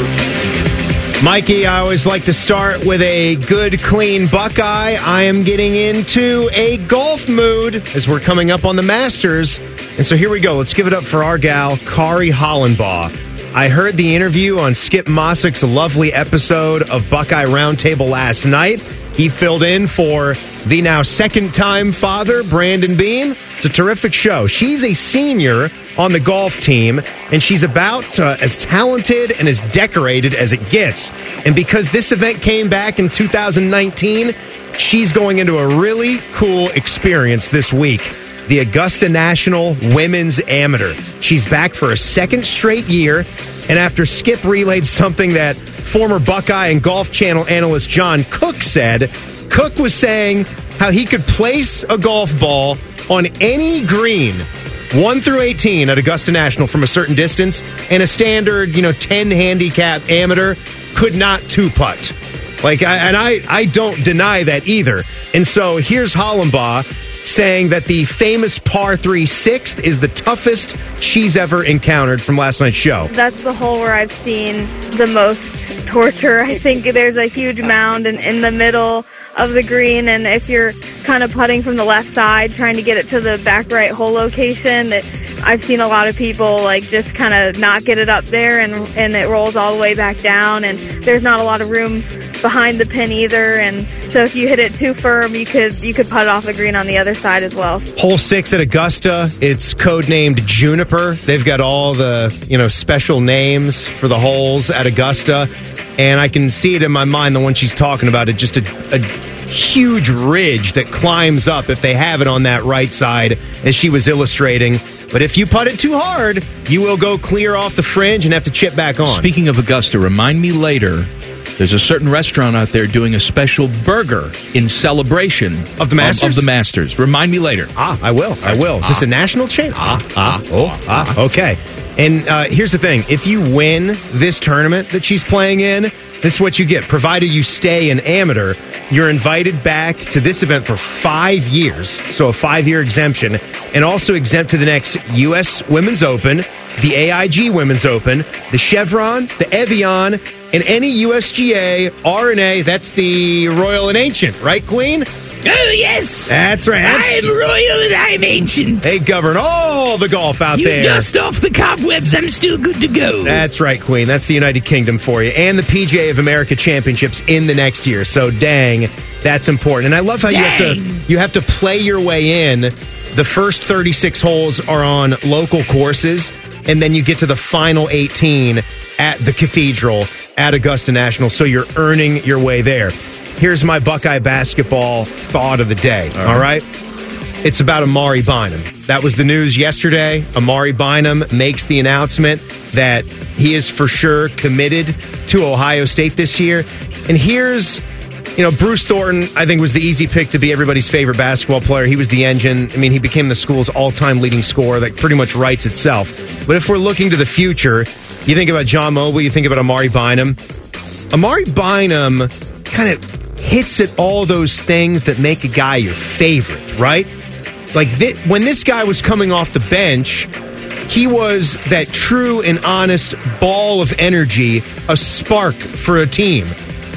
Mikey, I always like to start with a good, clean Buckeye. I am getting into a golf mood as we're coming up on the Masters. And so here we go. Let's give it up for our gal, Kari Hollenbaugh. I heard the interview on Skip Mossick's lovely episode of Buckeye Roundtable last night. He filled in for the now second-time father, Brandon Beam. It's a terrific show. She's a senior on the golf team, and she's about as talented and as decorated as it gets. And because this event came back in 2019, she's going into a really cool experience this week. The Augusta National Women's Amateur. She's back for a second straight year, and after Skip relayed something that former Buckeye and Golf Channel analyst John Cook said, Cook was saying how he could place a golf ball on any green, 1 through 18 at Augusta National from a certain distance, and a standard, 10 handicap amateur could not two-putt. I don't deny that either. And so here's Hollenbaugh saying that the famous par 3 sixth is the toughest she's ever encountered from last night's show. That's the hole where I've seen the most torture. I think there's a huge mound in the middle of the green, and if you're kind of putting from the left side, trying to get it to the back right hole location, that I've seen a lot of people just kind of not get it up there, and it rolls all the way back down, and there's not a lot of room behind the pin either, and so if you hit it too firm, you could putt it off the green on the other side as well. Hole 6 at Augusta, it's codenamed Juniper. They've got all the special names for the holes at Augusta, and I can see it in my mind, the one she's talking about, it just a huge ridge that climbs up if they have it on that right side, as she was illustrating. But if you putt it too hard, you will go clear off the fringe and have to chip back on. Speaking of Augusta, remind me later, there's a certain restaurant out there doing a special burger in celebration of the Masters. Of the Masters. Remind me later. I will. Is this a national chain? Okay. And here's the thing. If you win this tournament that she's playing in, this is what you get. Provided you stay an amateur, you're invited back to this event for 5 years, so a 5-year exemption, and also exempt to the next U.S. Women's Open, the AIG Women's Open, the Chevron, the Evian, and any USGA, R&A, that's the Royal and Ancient, right, Queen? Oh, yes. That's right. I'm royal and I'm ancient. They govern all the golf out there. You dust off the cobwebs, I'm still good to go. That's right, Queen. That's the United Kingdom for you. And the PGA of America Championships in the next year. So, dang, that's important. And I love how you have to play your way in. The first 36 holes are on local courses, and then you get to the final 18 at the Cathedral at Augusta National. So you're earning your way there. Here's my Buckeye basketball thought of the day, all right? It's about Amari Bynum. That was the news yesterday. Amari Bynum makes the announcement that he is for sure committed to Ohio State this year. And here's, Bruce Thornton, I think, was the easy pick to be everybody's favorite basketball player. He was the engine. I mean, he became the school's all-time leading scorer. That pretty much writes itself. But if we're looking to the future, you think about John Mobley, you think about Amari Bynum. Amari Bynum kind of hits at all those things that make a guy your favorite, right? When this guy was coming off the bench, he was that true and honest ball of energy, a spark for a team.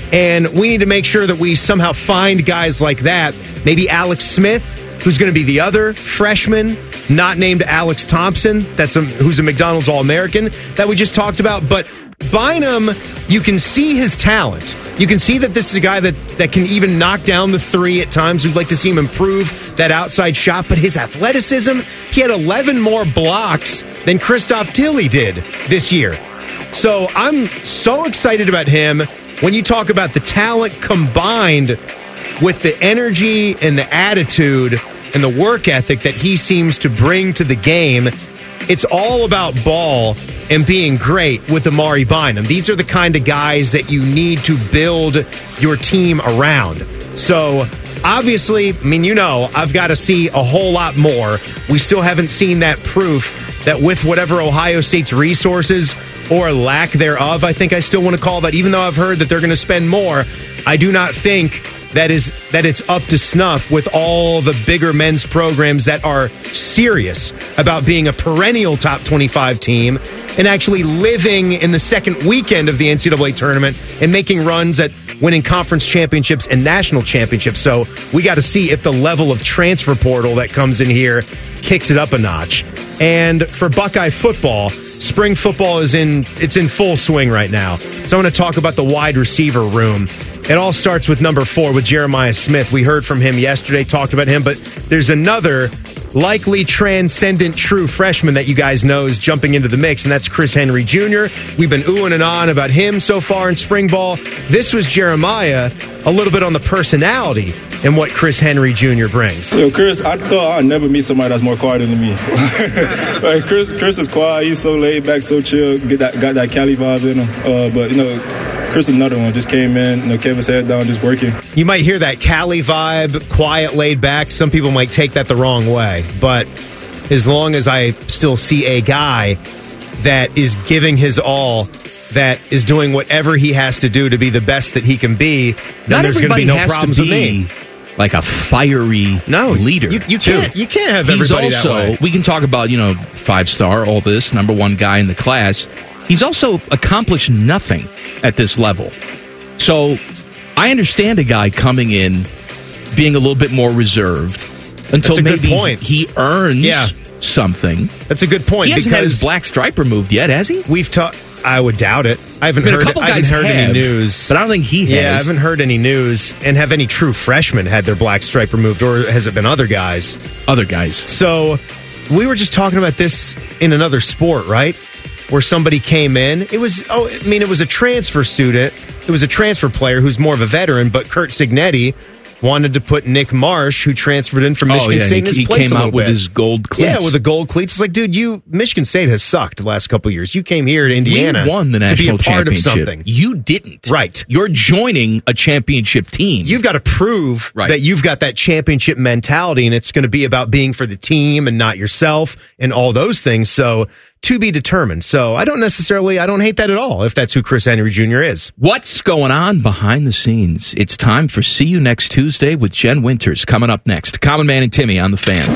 And we need to make sure that we somehow find guys like that. Maybe Alex Smith, who's going to be the other freshman, not named Alex Thompson, who's a McDonald's All-American that we just talked about. But Bynum, you can see his talent. You can see that this is a guy that can even knock down the three at times. We'd like to see him improve that outside shot. But his athleticism, he had 11 more blocks than Christoph Tilly did this year. So I'm so excited about him. When you talk about the talent combined with the energy and the attitude and the work ethic that he seems to bring to the game, it's all about ball and being great with Amari Bynum. These are the kind of guys that you need to build your team around. So, obviously, I've got to see a whole lot more. We still haven't seen that proof that with whatever Ohio State's resources or lack thereof, I think I still want to call that, even though I've heard that they're going to spend more, I do not think that it's up to snuff with all the bigger men's programs that are serious about being a perennial top 25 team and actually living in the second weekend of the NCAA tournament and making runs at winning conference championships and national championships. So we got to see if the level of transfer portal that comes in here kicks it up a notch. And for Buckeye football, spring football is in full swing right now. So I want to talk about the wide receiver room. It all starts with number 4 with Jeremiah Smith. We heard from him yesterday, talked about him, but there's another likely transcendent true freshman that you guys know is jumping into the mix, and that's Chris Henry Jr. We've been oohing and ahhing about him so far in spring ball. This was Jeremiah, a little bit on the personality and what Chris Henry Jr. brings. Yo, Chris, I thought I'd never meet somebody that's more quiet than me. Like Chris is quiet. He's so laid back, so chill. Got that Cali vibe in him. But Chris is another one. Just came in, kept his head down, just working. You might hear that Cali vibe, quiet, laid back. Some people might take that the wrong way. But as long as I still see a guy that is giving his all, that is doing whatever he has to do to be the best that he can be, then there's going to be no problems with me. Like a fiery leader. You can't have everybody that way. We can talk about, 5-star, all this, number 1 guy in the class. He's also accomplished nothing at this level. So I understand a guy coming in being a little bit more reserved until maybe he earns something. That's a good point. He hasn't had his black stripe removed yet, has he? I would doubt it. I haven't heard any news. But I don't think he has. Yeah, I haven't heard any news. And have any true freshmen had their black stripe removed, or has it been other guys? Other guys. So we were just talking about this in another sport, right? Where somebody came in. It was a transfer student. It was a transfer player who's more of a veteran, but Kurt Signetti wanted to put Nick Marsh, who transferred in from Michigan State, in his place. He came out with his gold cleats. Yeah, with the gold cleats. It's like, dude, Michigan State has sucked the last couple of years. You came here to Indiana we won the national to be a part championship. of something. You didn't. Right. You're joining a championship team. You've got to prove that you've got that championship mentality, and it's going to be about being for the team and not yourself and all those things. So, to be determined. So I don't hate that at all if that's who Chris Henry Jr. is. What's going on behind the scenes? It's time for See You Next Tuesday with Jen Winters coming up next. Common Man and Timmy on the Fan.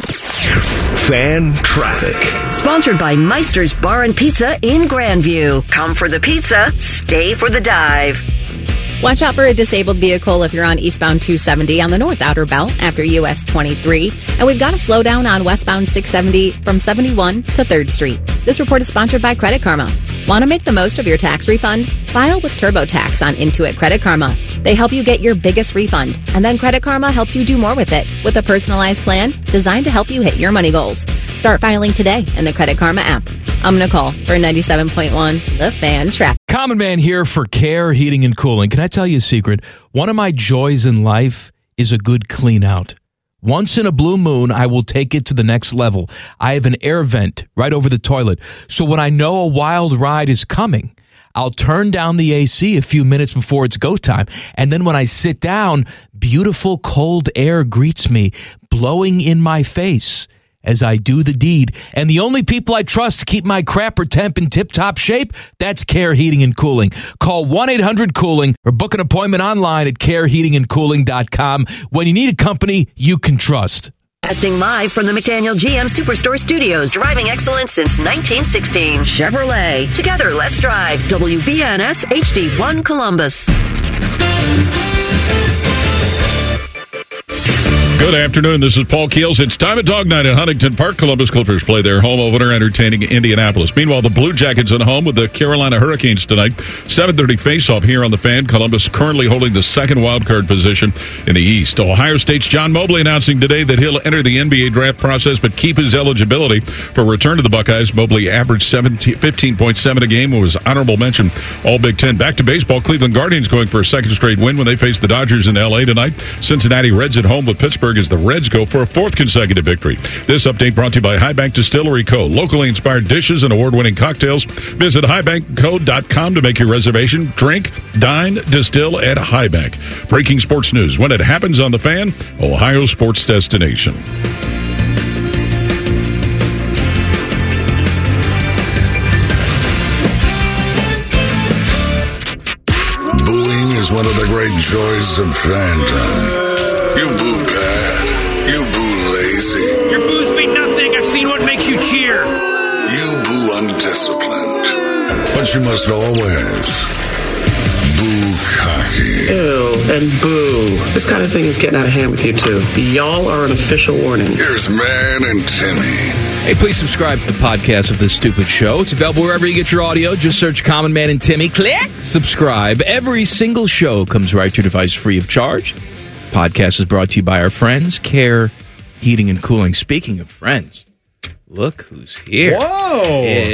Fan Traffic. Sponsored by Meister's Bar and Pizza in Grandview. Come for the pizza, stay for the dive. Watch out for a disabled vehicle if you're on eastbound 270 on the North Outer Belt after US 23. And we've got a slowdown on westbound 670 from 71 to 3rd Street. This report is sponsored by Credit Karma. Want to make the most of your tax refund? File with TurboTax on Intuit Credit Karma. They help you get your biggest refund. And then Credit Karma helps you do more with it with a personalized plan designed to help you hit your money goals. Start filing today in the Credit Karma app. I'm Nicole for 97.1 The Fan Traffic. Common Man here for Care Heating and Cooling. Can I tell you a secret? One of my joys in life is a good clean out. Once in a blue moon, I will take it to the next level. I have an air vent right over the toilet. So when I know a wild ride is coming, I'll turn down the AC a few minutes before it's go time. And then when I sit down, beautiful cold air greets me, blowing in my face as I do the deed. And the only people I trust to keep my crapper temp in tip-top shape, that's Care Heating and Cooling. Call 1-800-COOLING or book an appointment online at careheatingandcooling.com when you need a company you can trust. Casting live from the McDaniel GM Superstore Studios, driving excellence since 1916. Chevrolet. Together, let's drive. WBNS HD1 Columbus. Good afternoon. This is Paul Keels. It's time at Dog Night at Huntington Park. Columbus Clippers play their home opener, entertaining Indianapolis. Meanwhile, the Blue Jackets at home with the Carolina Hurricanes tonight. 7:30 face-off here on the Fan. Columbus currently holding the second wildcard position in the East. Ohio State's John Mobley announcing today that he'll enter the NBA draft process but keep his eligibility for return to the Buckeyes. Mobley averaged 15.7 a game and was honorable mention All Big Ten. Back to baseball. Cleveland Guardians going for a second straight win when they face the Dodgers in L.A. tonight. Cincinnati Reds at home with Pittsburgh as the Reds go for a fourth consecutive victory. This update brought to you by Highbank Distillery Co. Locally inspired dishes and award-winning cocktails. Visit highbankco.com to make your reservation. Drink, dine, distill at Highbank. Breaking sports news when it happens on the Fan, Ohio sports destination. Booing is one of the great joys of fandom. You boo bad. You boo lazy. Your boos mean nothing. I've seen what makes you cheer. You boo undisciplined. But you must always boo cocky. Ew, and boo. This kind of thing is getting out of hand with you two. Y'all are an official warning. Here's Man and Timmy. Hey, please subscribe to the podcast of This Stupid Show. It's available wherever you get your audio. Just search Common Man and Timmy. Click subscribe. Every single show comes right to your device free of charge. Podcast is brought to you by our friends, Care Heating and Cooling. Speaking of friends, look who's here. Whoa!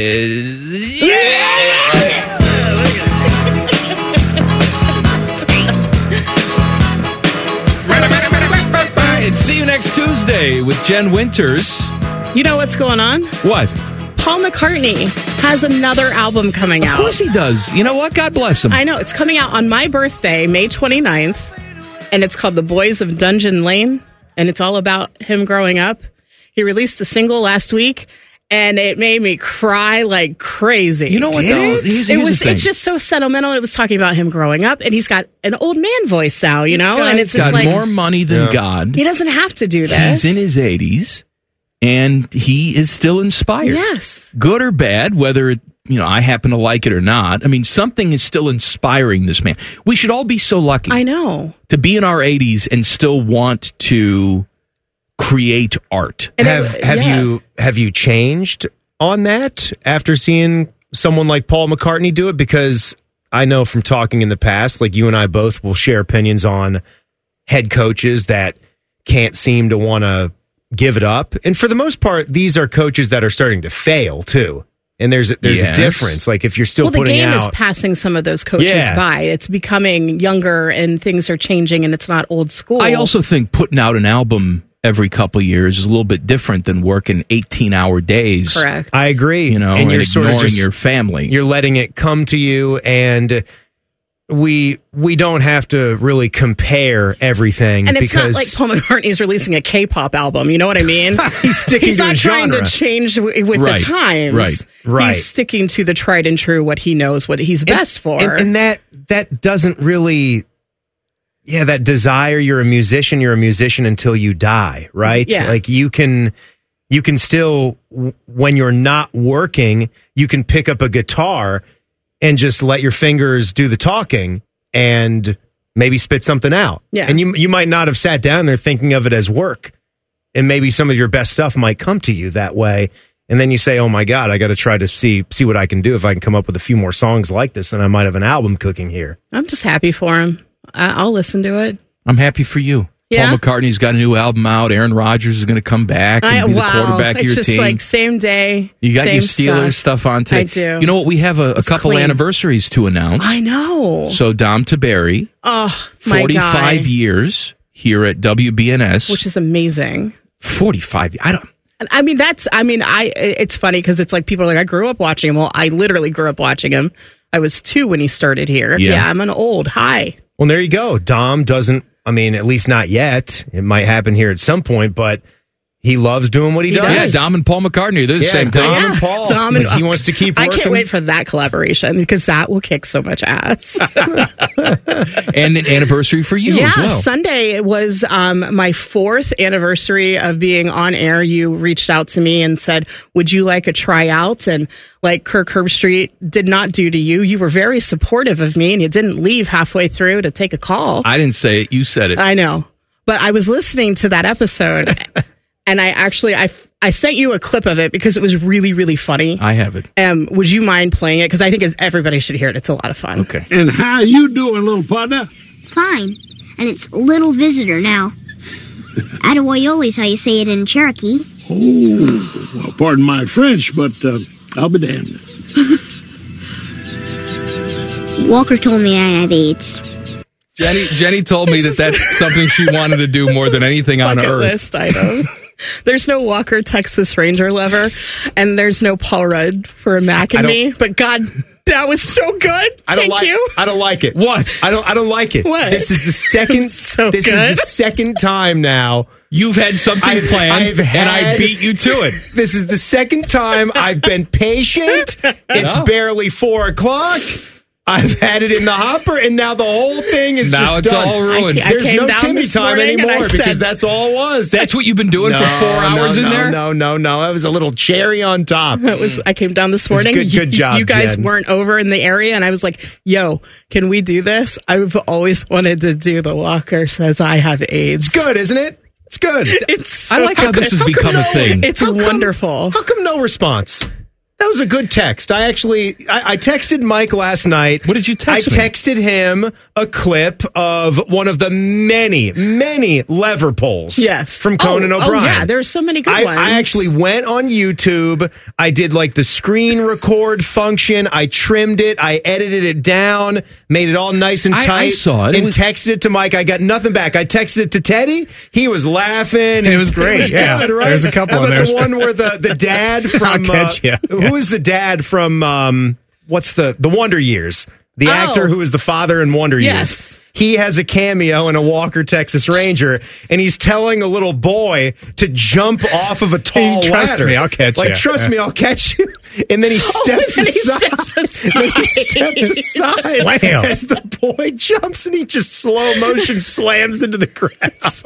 And see you next Tuesday with Jen Winters. You know what's going on? What? Paul McCartney has another album coming out. Of course he does. You know what? God bless him. I know. It's coming out on my birthday, May 29th. And it's called The Boys of Dungeon Lane, and it's all about him growing up. He released a single last week, and it made me cry like crazy. You know what, though? It's just so sentimental. It was talking about him growing up, and he's got an old man voice now, you know? And it's just got more money than God. He doesn't have to do this. He's in his 80s, and he is still inspired. Yes. Good or bad, whether I happen to like it or not. I mean, something is still inspiring this man. We should all be so lucky. I know. To be in our 80s and still want to create art. And have you changed on that after seeing someone like Paul McCartney do it? Because I know from talking in the past, like you and I both will share opinions on head coaches that can't seem to want to give it up. And for the most part, these are coaches that are starting to fail too. And there's a difference. Like if you're still putting out... Well, the game is passing some of those coaches by. It's becoming younger and things are changing and it's not old school. I also think putting out an album every couple of years is a little bit different than working 18-hour days. Correct. I agree. And you're ignoring your family. You're letting it come to you, and we don't have to really compare everything. And it's because not like Paul McCartney's releasing a K-pop album. You know what I mean? He's sticking to a genre. He's not trying to change with the times. Right. He's sticking to the tried and true, what he knows, what he's best for. And that doesn't really... Yeah, that desire, you're a musician until you die, right? Yeah. Like you can still, when you're not working, you can pick up a guitar and just let your fingers do the talking and maybe spit something out. Yeah. And you might not have sat down there thinking of it as work. And maybe some of your best stuff might come to you that way. And then you say, oh my God, I got to try to see what I can do. If I can come up with a few more songs like this, then I might have an album cooking here. I'm just happy for him. I'll listen to it. I'm happy for you. Yeah? Paul McCartney's got a new album out. Aaron Rodgers is going to come back and be the quarterback of your it's team. Just like same day. You got same your Steelers stuff on tape. I do. You know what? We have a couple clean. anniversaries to announce. I know. So Dom Taberry, oh, my 45 guy. years here at WBNS, which is amazing. 45. It's funny because it's like people are like, I grew up watching him. Well, I literally grew up watching him. I was 2 when he started here. Yeah, I'm an old high. Well, there you go. Dom doesn't, at least not yet. It might happen here at some point, but He loves doing what he does. Yeah, Dom and Paul McCartney. They're the same thing. Dom and Paul. He wants to keep working. I can't wait for that collaboration because that will kick so much ass. And an anniversary for you as well. Sunday was my 4th anniversary of being on air. You reached out to me and said, would you like a tryout? And like Kirk Herbstreit did not do to you. You were very supportive of me and you didn't leave halfway through to take a call. I didn't say it. You said it. I know. But I was listening to that episode and I sent you a clip of it because it was really, really funny. I have it. Would you mind playing it? Because I think everybody should hear it. It's a lot of fun. Okay. And how you doing, little partner? Fine. And it's little visitor now. Atawoyoli's how you say it in Cherokee. Oh, well, pardon my French, but I'll be damned. Walker told me I have AIDS. Jenny told me that's something she wanted to do more than anything on Bucket earth. List item. There's no Walker Texas Ranger lever, and there's no Paul Rudd for a Mac and me. But God, that was so good. Thank you. I don't like it. What? I don't like it. What? This is the second. Is the second time now. You've had something planned, and I beat you to it. This is the second time I've been patient. It's barely 4:00. I've had it in the hopper, and now the whole thing is now just it's done. all ruined. There's no Timmy time anymore because that's all it was. That's what you've been doing for 4 hours in there? No. That was a little cherry on top. I came down this morning. Good job, You guys Jen. weren't over in the area, and I was like, yo, can we do this? I've always wanted to do the Walker Says I Have AIDS. It's good, isn't it? It's good. I like how this has become a thing. It's wonderful. How come no response? That was a good text. I texted Mike last night. What did you text I texted him a clip of one of the many, many lever polls. Yes. From Conan O'Brien. Oh, yeah. There's so many good ones. I actually went on YouTube. I did like the screen record function. I trimmed it. I edited it down, made it all nice and tight. I saw it. And texted it to Mike. I got nothing back. I texted it to Teddy. He was laughing. It was great. It was good, right? There's a couple How of about those. the one where the dad from I'll catch you. who is the dad from what's the Wonder Years? The actor who is the father in Wonder Yes. Years. He has a cameo in a Walker Texas Ranger, and he's telling a little boy to jump off of a tall Trust ladder. me, I'll catch you. Trust me, I'll catch you. And then he steps aside. Then he steps aside Slam. as the boy jumps, and he just slow motion slams into the grass.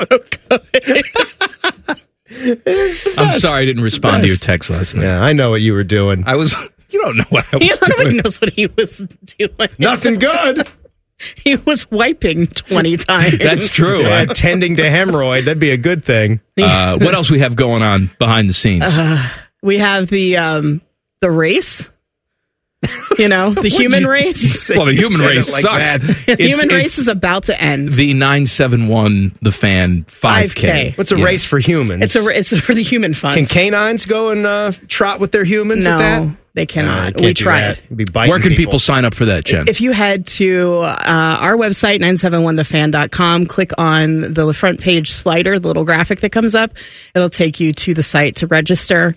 It's the I'm best. sorry I didn't respond to your text last night. Yeah, I know what you were doing. You don't know what I was Nobody doing. knows what he was doing. Nothing good. He was wiping 20 times. That's true. Yeah, tending to hemorrhoid, that'd be a good thing. What else we have going on behind the scenes? We have the race. You know, the human race. Well, the human race like sucks. that. The human race is about to end. The 971 The Fan 5K. What's a race for humans? It's for the human fund. Can canines go and trot with their humans No, at that? they cannot. can't We do tried. that. It'd be biting Where can people people sign up for that, Jen? If you head to our website, 971thefan.com, click on the front page slider, the little graphic that comes up, it'll take you to the site to register.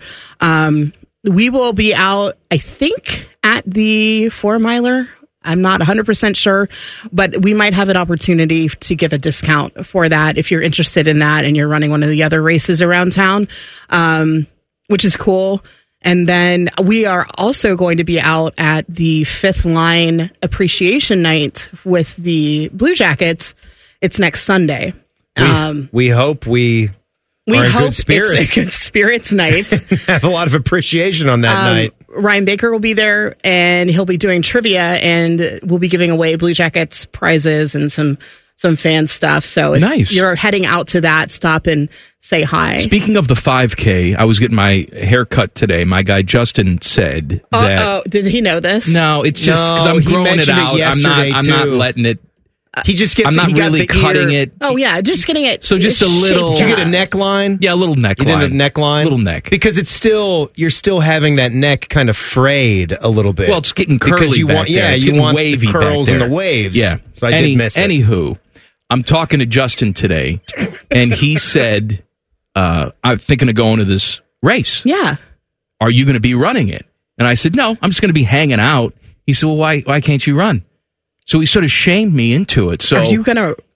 We will be out, I think, at the 4-miler. I'm not 100% sure, but we might have an opportunity to give a discount for that if you're interested in that and you're running one of the other races around town, which is cool. And then we are also going to be out at the Fifth Line Appreciation Night with the Blue Jackets. It's next Sunday. We hope we are in hope good spirits. it's a good spirits night. Have a lot of appreciation on that night. Ryan Baker will be there, and he'll be doing trivia, and we'll be giving away Blue Jackets prizes and some fan stuff. So if Nice. you're heading out to that, stop and say hi. Speaking of the 5K, I was getting my hair cut today. My guy Justin said that. Did he know this? No, it's just because No, I'm he growing it mentioned it out. I'm yesterday, not too. letting it. He just gets. I'm not he got really the cutting ear- it. Oh yeah, just getting it. So just a shaped little- Did you get a up. neckline? Yeah, a little neckline. You did a neckline? Little neck. Because it's still, you're still having that neck kind of frayed a little bit. Well, it's getting curly because you back want, there. yeah, It's you getting want wavy the curls back and there. the waves. Yeah. So I did miss it. Anywho, I'm talking to Justin today, and he said, I'm thinking of going to this race. Yeah. Are you going to be running it? And I said, no, I'm just going to be hanging out. He said, well, why can't you run? So he sort of shamed me into it. So Are you gonna?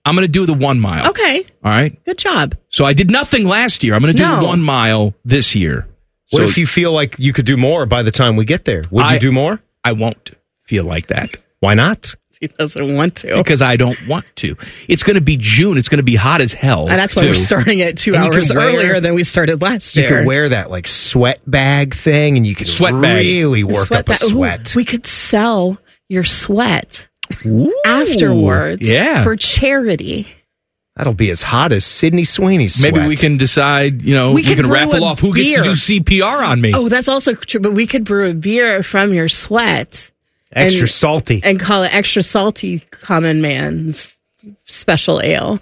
I'm going to do the 1 mile. Okay. All right. Good job. So I did nothing last year. I'm going to do the 1 mile this year. What if you feel like you could do more by the time we get there? Would you do more? I won't feel like that. Why not? He doesn't want to. Because I don't want to. It's going to be June. It's going to be hot as hell. And that's why we're starting it 2 hours earlier than we started last year. You could wear that like sweat bag thing, and you could really work up a sweat. Ooh, we could sell your sweat afterwards for charity. That'll be as hot as Sydney Sweeney's sweat. Maybe we can decide, we can raffle off who gets to do CPR on me. Oh, that's also true. But we could brew a beer from your sweat. Extra salty. And call it Extra Salty Common Man's Special Ale.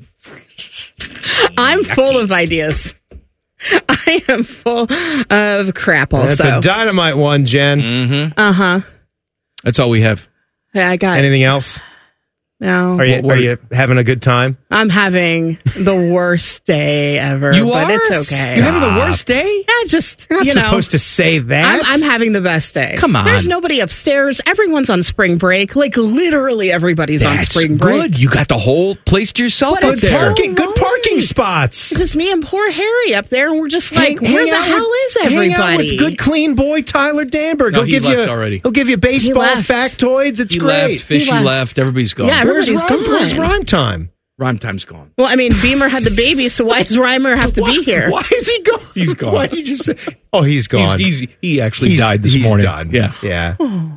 I'm full of ideas. I am full of crap also. That's a dynamite one, Jen. Mm-hmm. Uh-huh. That's all we have. Yeah, I got Anything else? No. Are you having a good time? I'm having the worst day ever. You but are? It's okay. You're having the worst day? Yeah, just, You're not supposed to say that. I'm having the best day. Come on. There's nobody upstairs. Everyone's on spring break. Like, literally everybody's on spring break. Good. You got the whole place to yourself out there. Good parking spots. It's just me and poor Harry up there, and we're just like, where the hell is everybody? Hang out with good, clean boy Tyler Danberg. No, he left already. He'll give you baseball factoids. It's he great. Left. Fishy left. Everybody's gone. Yeah, everybody's gone. Where's Rhyme Time? Rhyme Time's gone. Well, I mean, Beamer had the baby, so why does Rhymer have to be here? Why is he gone? He's gone. Why did you just say? Oh, he's gone. He actually died this morning. He's done. Yeah.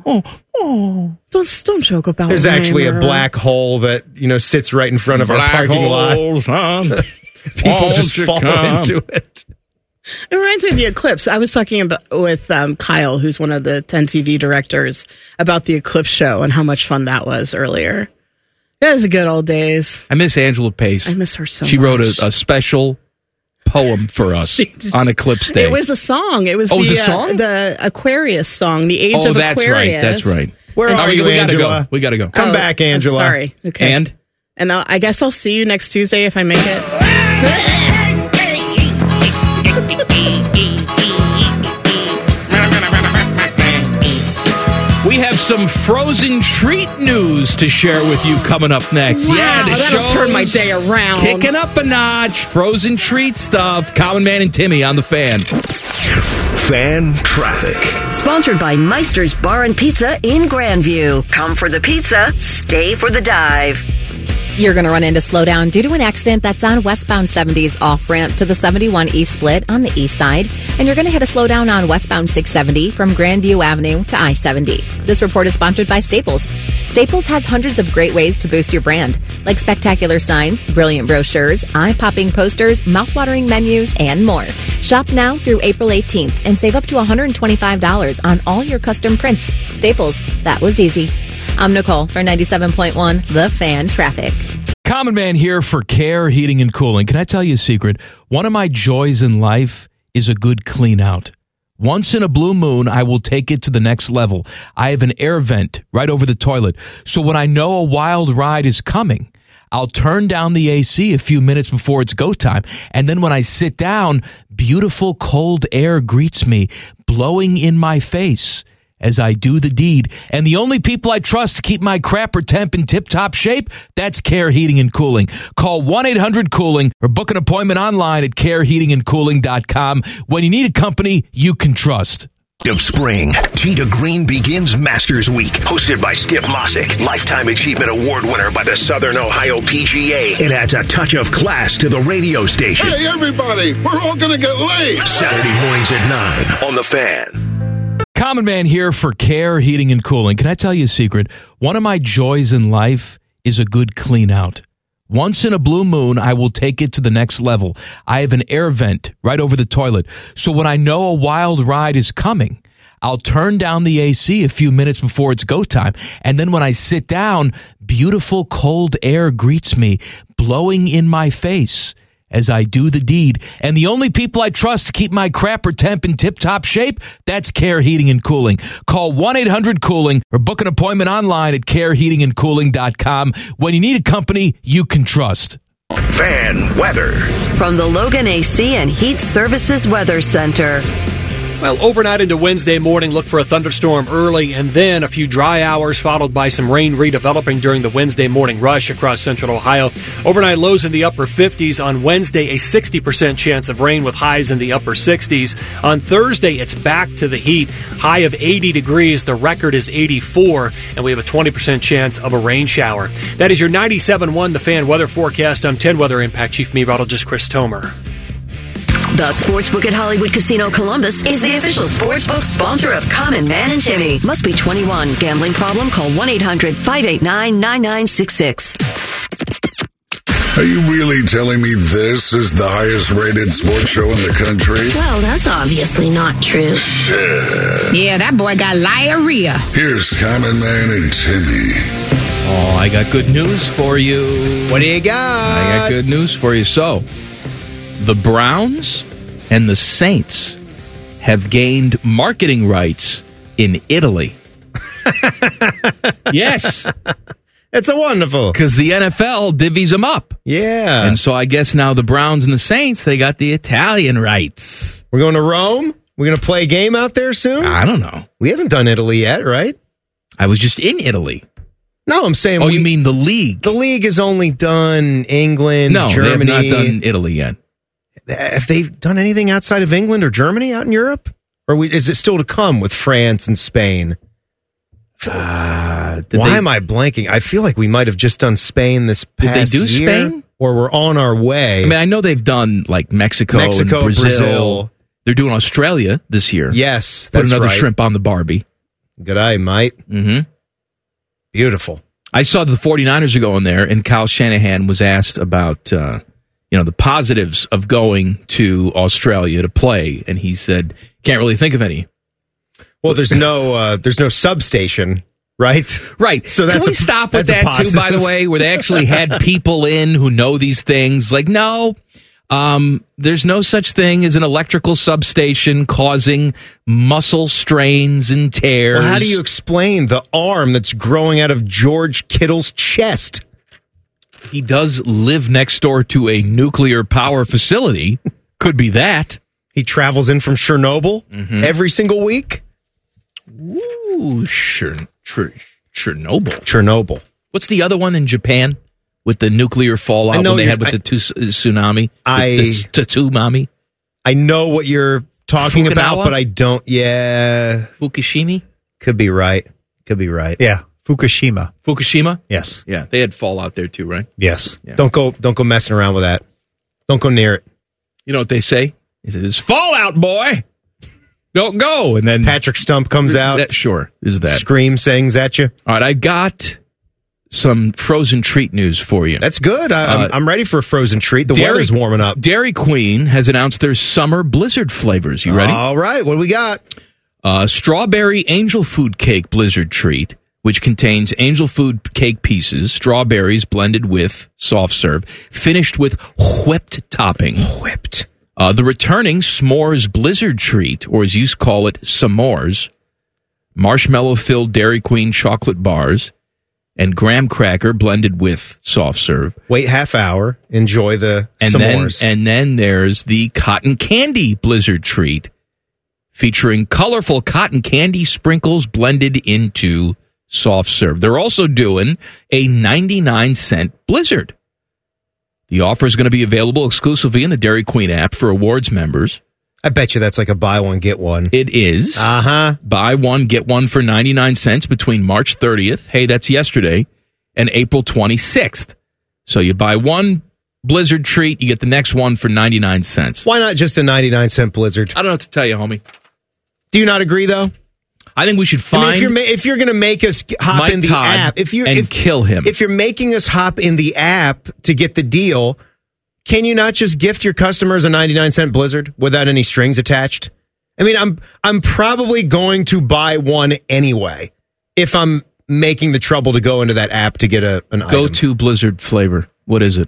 Don't joke about. There's actually a Rhymer. black hole that sits right in front of our parking lot. People just fall into it. It reminds me of the eclipse. I was talking with Kyle, who's one of the 10 TV directors, about the eclipse show and how much fun that was earlier. It was the good old days. I miss Angela Pace. I miss her so much. She wrote a special poem for us on Eclipse Day. It was a song. It was a song? The Aquarius song, the Age of Aquarius. That's right. Where are you, Angela? We gotta go. Come back, Angela. Sorry. Okay. And I guess I'll see you next Tuesday if I make it. we have some frozen treat news to share with you coming up next. Wow, yeah, the that'll show's turn my day around. Kicking up a notch. Frozen treat stuff. Common Man and Timmy on the Fan. Fan Traffic. Sponsored by Meister's Bar and Pizza in Grandview. Come for the pizza, stay for the dive. You're going to run into slowdown due to an accident that's on westbound 70's off-ramp to the 71 East Split on the east side. And you're going to hit a slowdown on westbound 670 from Grandview Avenue to I-70. This report is sponsored by Staples. Staples has hundreds of great ways to boost your brand, like spectacular signs, brilliant brochures, eye-popping posters, mouth-watering menus, and more. Shop now through April 18th and save up to $125 on all your custom prints. Staples, that was easy. I'm Nicole for 97.1 The Fan Traffic. Common Man here for Care Heating and Cooling. Can I tell you a secret? One of my joys in life is a good clean out. Once in a blue moon, I will take it to the next level. I have an air vent right over the toilet. So when I know a wild ride is coming, I'll turn down the AC a few minutes before it's go time. And then when I sit down, beautiful cold air greets me, blowing in my face as I do the deed. And the only people I trust to keep my crapper temp in tip-top shape, that's Care Heating and Cooling. Call 1-800-COOLING or book an appointment online at careheatingandcooling.com when you need a company you can trust. Of spring, Tee to Green begins Masters Week, hosted by Skip Mossick, Lifetime Achievement Award winner by the Southern Ohio PGA. It adds a touch of class to the radio station. Hey, everybody, we're all going to get laid. Saturday mornings at 9 on The Fan. Common Man here for Care Heating and Cooling. Can I tell you a secret? One of my joys in life is a good clean out. Once in a blue moon, I will take it to the next level. I have an air vent right over the toilet. So when I know a wild ride is coming, I'll turn down the AC a few minutes before it's go time. And then when I sit down, beautiful cold air greets me, blowing in my face as I do the deed. And the only people I trust to keep my crapper temp in tip-top shape, that's Care Heating and Cooling. Call 1-800-COOLING or book an appointment online at careheatingandcooling.com when you need a company you can trust. Fan weather. From the Logan AC and Heat Services Weather Center. Well, overnight into Wednesday morning, look for a thunderstorm early and then a few dry hours followed by some rain redeveloping during the Wednesday morning rush across central Ohio. Overnight lows in the upper 50s. On Wednesday, a 60% chance of rain with highs in the upper 60s. On Thursday, it's back to the heat. High of 80 degrees. The record is 84, and we have a 20% chance of a rain shower. That is your 97.1 The Fan weather forecast. I'm 10 Weather Impact Chief Meteorologist Chris Tomer. The Sportsbook at Hollywood Casino Columbus is the official sportsbook sponsor of Common Man and Timmy. Must be 21. Gambling problem? Call 1-800-589-9966. Are you really telling me this is the highest rated sports show in the country? Well, that's obviously not true. Shit. Yeah, that boy got diarrhea. Here's Common Man and Timmy. Oh, I got good news for you. What do you got? I got good news for you. So, the Browns and the Saints have gained marketing rights in Italy. Yes. It's a wonderful. Because the NFL divvies them up. Yeah. And so I guess now the Browns and the Saints, they got the Italian rights. We're going to Rome? We're going to play a game out there soon? I don't know. We haven't done Italy yet, right? I was just in Italy. No, I'm saying... Oh, you mean the league? The league has only done England, Germany. No, they have not done Italy yet. Have they done anything outside of England or Germany out in Europe? Or is it still to come with France and Spain? Why am I blanking? I feel like we might have just done Spain this past year. Did they do Spain? Or we're on our way. I mean, I know they've done like Mexico and Brazil. They're doing Australia this year. Yes, Put that's another right. shrimp on the Barbie. Good eye, mate. Mm-hmm. Beautiful. I saw the 49ers are going there, and Kyle Shanahan was asked about the positives of going to Australia to play, and he said, can't really think of any. Well, there's no substation, right? Right. So Can we stop with that too? By the way, where they actually had people in who know these things. Like, no, there's no such thing as an electrical substation causing muscle strains and tears. Well, how do you explain the arm that's growing out of George Kittle's chest? He does live next door to a nuclear power facility. Could be that. He travels in from Chernobyl every single week. Ooh, Chernobyl. Chernobyl. What's the other one in Japan with the nuclear fallout when they had with the tsunami? The tsunami. I know what you're talking Fukunawa? about, but I don't. Yeah. Fukushima? Could be right. Yeah. Fukushima. Yes. Yeah, they had fallout there too, right? Yes. Yeah. Don't go messing around with that. Don't go near it. You know what they say? He says, "Fallout, boy. Don't go." And then Patrick Stump comes out. Is that scream sings at you? All right, I got some frozen treat news for you. That's good. I'm ready for a frozen treat. The weather's warming up. Dairy Queen has announced their summer blizzard flavors. You ready? All right. What do we got? Strawberry angel food cake blizzard treat, which contains angel food cake pieces, strawberries blended with soft serve, finished with whipped topping. Whipped. The returning s'mores blizzard treat, or as you call it, s'mores, marshmallow-filled Dairy Queen chocolate bars, and graham cracker blended with soft serve. Wait half hour. Enjoy the s'mores. And then there's the cotton candy blizzard treat, featuring colorful cotton candy sprinkles blended into soft serve. They're also doing a 99-cent blizzard. The offer is going to be available exclusively in the Dairy Queen app for awards members. I bet you that's like a buy one, get one. It is. Uh-huh. Buy one, get one for 99 cents between March 30th, hey, that's yesterday, and April 26th. So you buy one blizzard treat, you get the next one for 99 cents. Why not just a 99-cent blizzard? I don't know what to tell you, homie. Do you not agree, though? I think we should find. If you're going to make us hop Mike in the Todd app, kill him. If you're making us hop in the app to get the deal, can you not just gift your customers a 99-cent blizzard without any strings attached? I mean, I'm probably going to buy one anyway if I'm making the trouble to go into that app to get an item. Go-to blizzard flavor. What is it?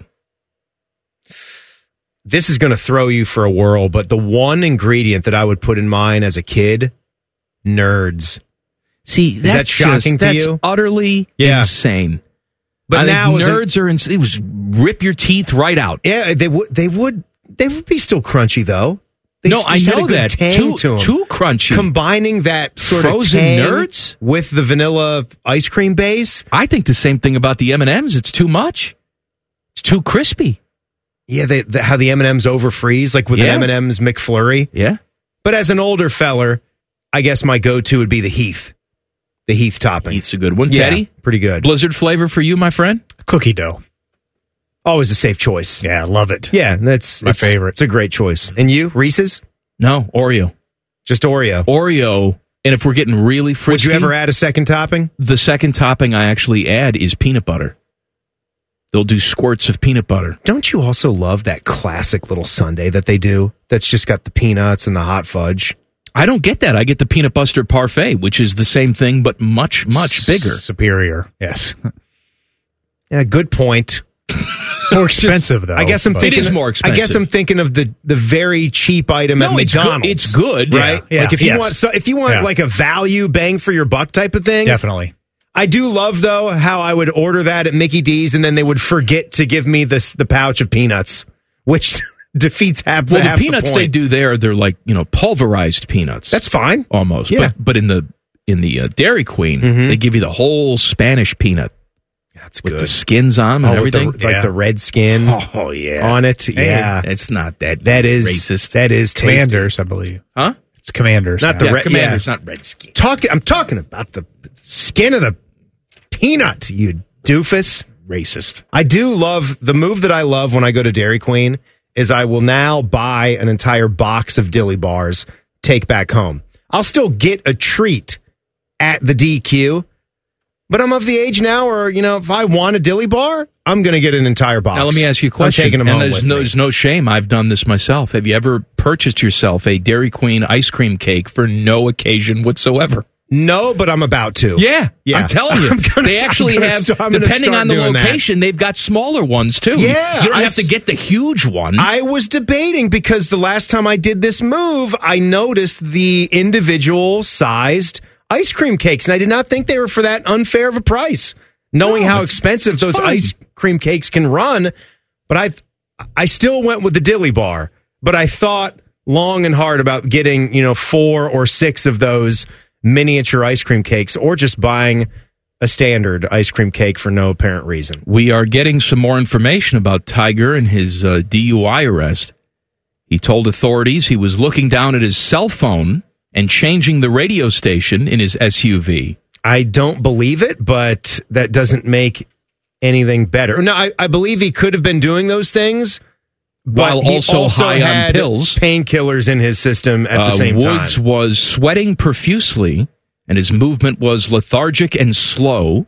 This is going to throw you for a whirl, but the one ingredient that I would put in mine as a kid, nerds. See, is that shocking to you? That's utterly insane. But I now think nerds are it was rip your teeth right out. Yeah, they would be still crunchy though. They No, I just had a know good that. tang to 'em. Too crunchy. Combining that sort Frozen of tang Nerds with the vanilla ice cream base. I think the same thing about the M&Ms. It's too much. It's too crispy. Yeah, how the M&Ms overfreeze, like with an M&M's McFlurry. Yeah. But as an older feller, I guess my go-to would be the Heath. The Heath topping. Heath's a good one. Yeah, Teddy? pretty good. Blizzard flavor for you, my friend? Cookie dough. Always a safe choice. Yeah, I love it. Yeah, that's my favorite. It's a great choice. And you, Reese's? No, Oreo. Just Oreo. Oreo. And if we're getting really frisky... Would you ever add a second topping? The second topping I actually add is peanut butter. They'll do squirts of peanut butter. Don't you also love that classic little sundae that they do that's just got the peanuts and the hot fudge? I don't get that. I get the peanut butter parfait, which is the same thing, but much, much bigger. Superior, yes. Yeah, good point. More expensive, though. I guess I'm thinking it is more expensive. I guess I'm thinking of the very cheap item at McDonald's. It's good, right? Yeah. Like if you want like a value bang for your buck type of thing, definitely. I do love though how I would order that at Mickey D's and then they would forget to give me the pouch of peanuts, which defeats half the half peanuts the point. they do there, they're like pulverized peanuts. That's fine, almost. Yeah. But in the Dairy Queen, they give you the whole Spanish peanut. That's with good. the skins on and everything, like the red skin. Oh yeah, on it. Yeah, it's not that. That is racist. That is tasty. Commanders, I believe. Huh? It's Commanders. Not the red. Commanders, not red skin. I'm talking about the skin of the peanut. You doofus. Racist. I do love the move that I love when I go to Dairy Queen is I will now buy an entire box of Dilly bars, take back home. I'll still get a treat at the DQ, but I'm of the age now where, if I want a Dilly bar, I'm going to get an entire box. Now let me ask you a question. I'm taking them and home there's no shame. I've done this myself. Have you ever purchased yourself a Dairy Queen ice cream cake for no occasion whatsoever? No, but I'm about to. Yeah. I'm telling you. They actually have, depending on the location, they've got smaller ones too. Yeah. You don't have to get the huge one. I was debating because the last time I did this move, I noticed the individual sized ice cream cakes, and I did not think they were for that unfair of a price, knowing how expensive those ice cream cakes can run. But I still went with the Dilly bar, but I thought long and hard about getting, 4 or 6 of those miniature ice cream cakes or just buying a standard ice cream cake for no apparent reason. We are getting some more information about Tiger and his DUI arrest. He told authorities he was looking down at his cell phone and changing the radio station in his SUV. I don't believe it, but that doesn't make anything better. No, I believe he could have been doing those things, while but he also high on had pills. Painkillers in his system at the same time. Woods was sweating profusely, and his movement was lethargic and slow.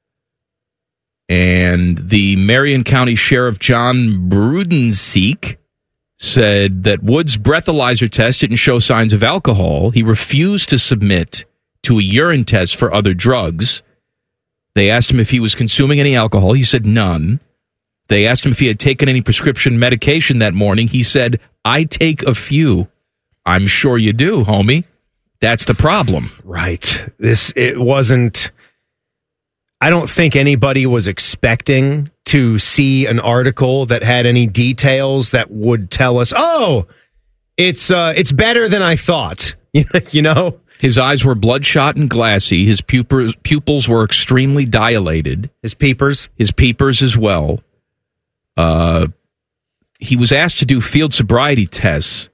And the Marion County Sheriff John Brudenseek said that Woods' breathalyzer test didn't show signs of alcohol. He refused to submit to a urine test for other drugs. They asked him if he was consuming any alcohol. He said none. They asked him if he had taken any prescription medication that morning. He said, I take a few. I'm sure you do, homie. That's the problem. Right. It wasn't... I don't think anybody was expecting to see an article that had any details that would tell us, oh, it's better than I thought. His eyes were bloodshot and glassy. His pupils were extremely dilated. His peepers? His peepers as well. He was asked to do field sobriety tests.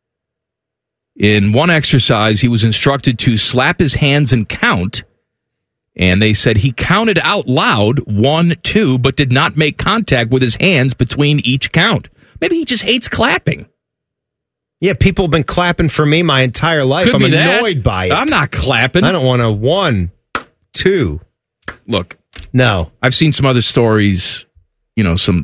In one exercise, he was instructed to slap his hands and count. And they said he counted out loud 1, 2, but did not make contact with his hands between each count. Maybe he just hates clapping. Yeah, people have been clapping for me my entire life. Could I'm be that. annoyed by it. I'm not clapping. I don't want a 1, 2. Look, no. I've seen some other stories, some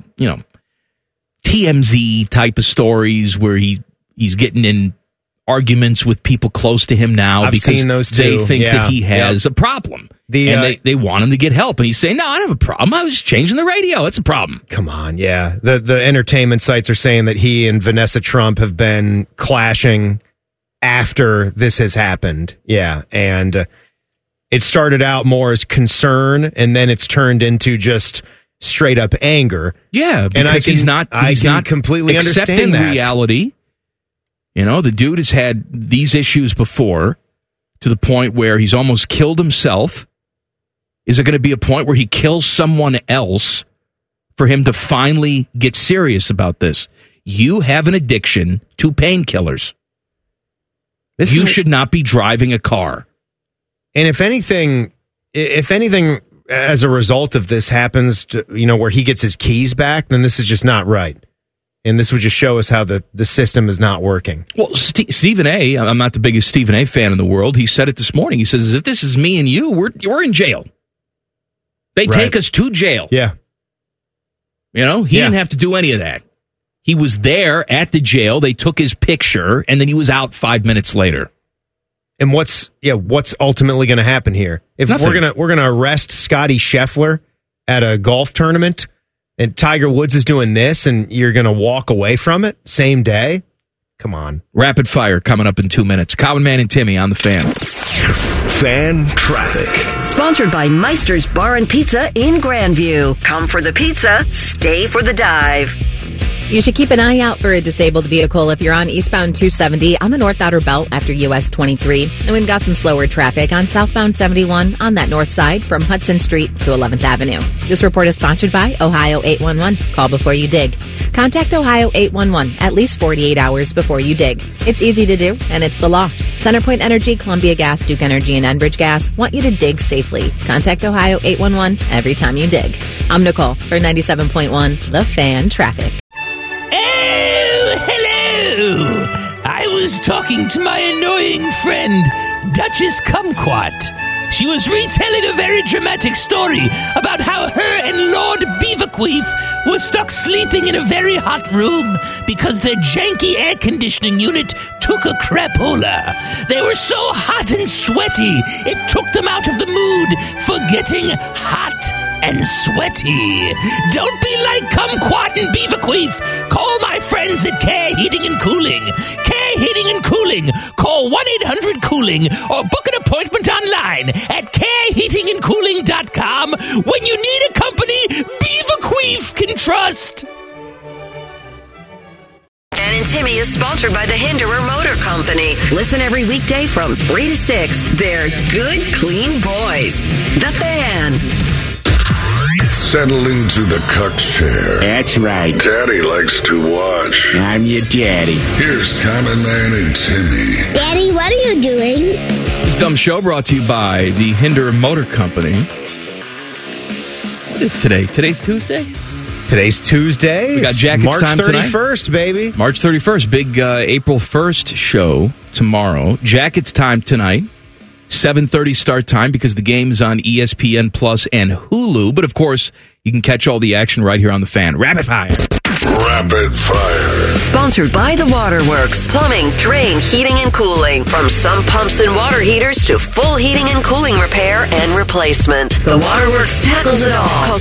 TMZ type of stories where he's getting in arguments with people close to him now I've because seen those too. They think that he has a problem. And they want him to get help. And he's saying, no, I don't have a problem. I was changing the radio. It's a problem. Come on, yeah. The entertainment sites are saying that he and Vanessa Trump have been clashing after this has happened. Yeah, and it started out more as concern, and then it's turned into just straight up anger. Yeah, because and I can he's not completely accepting understand that. reality. You know, the dude has had these issues before to the point where he's almost killed himself. Is it going to be a point where he kills someone else for him to finally get serious about this? You have an addiction to painkillers. You should not be driving a car. And if anything, as a result of this happens, where he gets his keys back, then this is just not right. And this would just show us how the system is not working. Well, Stephen A., I'm not the biggest Stephen A. fan in the world. He said it this morning. He says, if this is me and you, we're in jail. They take us to jail. Yeah. He didn't have to do any of that. He was there at the jail. They took his picture, and then he was out 5 minutes later. And what's ultimately going to happen here? If Nothing. we're gonna arrest Scotty Scheffler at a golf tournament, and Tiger Woods is doing this, and you're going to walk away from it same day? Come on. Rapid fire coming up in 2 minutes. Common Man and Timmy on the Fan. Fan traffic. Sponsored by Meister's Bar and Pizza in Grandview. Come for the pizza, stay for the dive. You should keep an eye out for a disabled vehicle if you're on eastbound 270 on the North Outer Belt after US 23. And we've got some slower traffic on southbound 71 on that north side from Hudson Street to 11th Avenue. This report is sponsored by Ohio 811. Call before you dig. Contact Ohio 811 at least 48 hours before you dig. It's easy to do, and it's the law. Centerpoint Energy, Columbia Gas, Duke Energy, and Enbridge Gas want you to dig safely. Contact Ohio 811 every time you dig. I'm Nicole for 97.1 The Fan Traffic. Oh, hello! I was talking to my annoying friend, Duchess Kumquat. She was retelling a very dramatic story about how her and Lord Beaverqueef were stuck sleeping in a very hot room because their janky air conditioning unit took a crapola. They were so hot and sweaty, it took them out of the mood for getting hot and sweaty. Don't be like Kumquat and Beaverqueef. Call my friends at Care Heating and Cooling. Care Heating and Cooling. Call 1-800-COOLING or book an appointment online at careheatingandcooling.com when you need a company Beaverqueef can trust. And Timmy is sponsored by the Hinderer Motor Company. Listen every weekday from 3 to 6. They're good, clean boys. The Fan. Settle into the cuck chair. That's right. Daddy likes to watch. I'm your daddy. Here's Common Man and Timmy. Daddy, what are you doing? This dumb show brought to you by the Hinderer Motor Company. What is today? Today's Tuesday? Today's Tuesday. We got Jackets March time 31st, tonight. baby. March 31st. Big April 1st show tomorrow. Jackets time tonight. 7:30 start time because the game is on ESPN Plus and Hulu. But, of course, you can catch all the action right here on the Fan. Rapid Fire. Rapid Fire. Sponsored by The Waterworks. Plumbing, drain, heating, and cooling. From sump pumps and water heaters to full heating and cooling repair and replacement. The Waterworks tackles it all. Call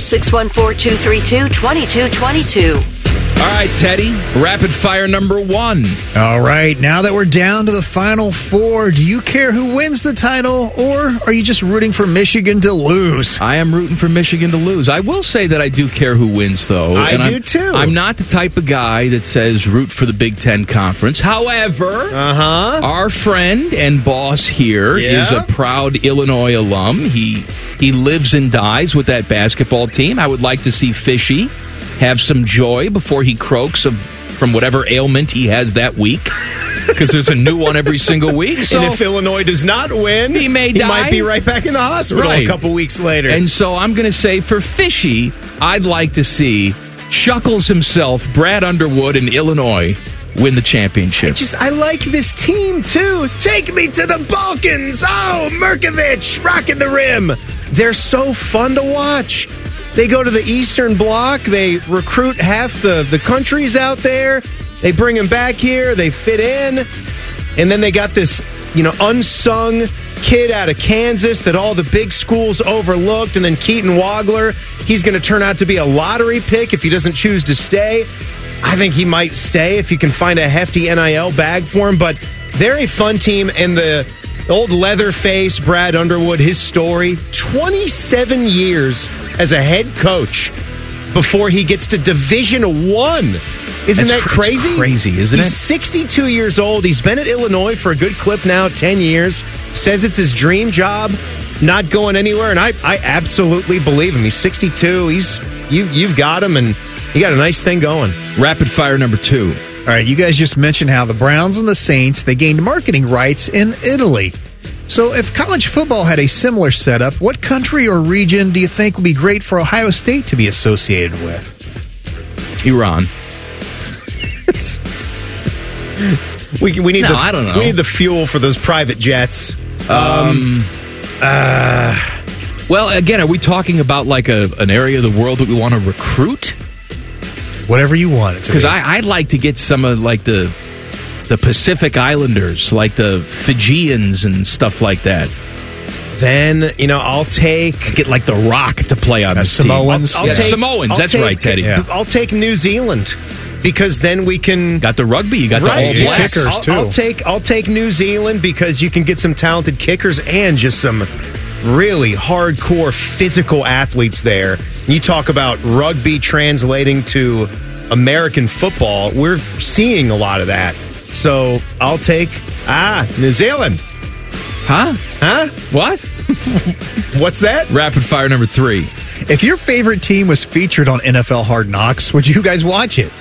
614-232-2222. All right, Teddy, rapid fire number 1. All right, now that we're down to the Final Four, do you care who wins the title, or are you just rooting for Michigan to lose? I am rooting for Michigan to lose. I will say that I do care who wins, though. I do, too. I'm not the type of guy that says root for the Big Ten Conference. However, our friend and boss here is a proud Illinois alum. He lives and dies with that basketball team. I would like to see Fishy have some joy before he croaks from whatever ailment he has that week, because there's a new one every single week. So and if Illinois does not win, he might be right back in the hospital a couple weeks later. And so I'm going to say for Fishy, I'd like to see Chuckles himself, Brad Underwood in Illinois, win the championship. I like this team, too. Take me to the Balkans. Oh, Merkovich, rocking the rim. They're so fun to watch. They go to the Eastern Bloc. They recruit half the countries out there. They bring them back here. They fit in. And then they got this, unsung kid out of Kansas that all the big schools overlooked. And then Keaton Wagler, he's going to turn out to be a lottery pick if he doesn't choose to stay. I think he might stay if you can find a hefty NIL bag for him. But they're a fun team. And the old Leatherface, Brad Underwood, his story, 27 years as a head coach before he gets to Division I Isn't That's that crazy? It's crazy, isn't He's it? 62 years old. He's been at Illinois for a good clip now, 10 years. Says it's his dream job, not going anywhere, and I absolutely believe him. He's 62. You've got him, and you got a nice thing going. Rapid fire number 2. All right, you guys just mentioned how the Browns and the Saints, they gained marketing rights in Italy. So if college football had a similar setup, what country or region do you think would be great for Ohio State to be associated with? Iran. We need No, I don't know. We need the fuel for those private jets. Well, again, are we talking about like an area of the world that we want to recruit? Whatever you want it to be. Because I'd like to get some of like the Pacific Islanders, like the Fijians and stuff like that. Then, I'll get like The Rock to play on this Samoans. team. Samoans, that's right, Teddy. Yeah. I'll take New Zealand because then we can... Got the rugby, you got the All Blacks. Kickers, too. I'll take New Zealand because you can get some talented kickers and just some really hardcore physical athletes there. You talk about rugby translating to American football. We're seeing a lot of that. So I'll take New Zealand. Huh? What? What's that? Rapid fire number 3. If your favorite team was featured on NFL Hard Knocks, would you guys watch it?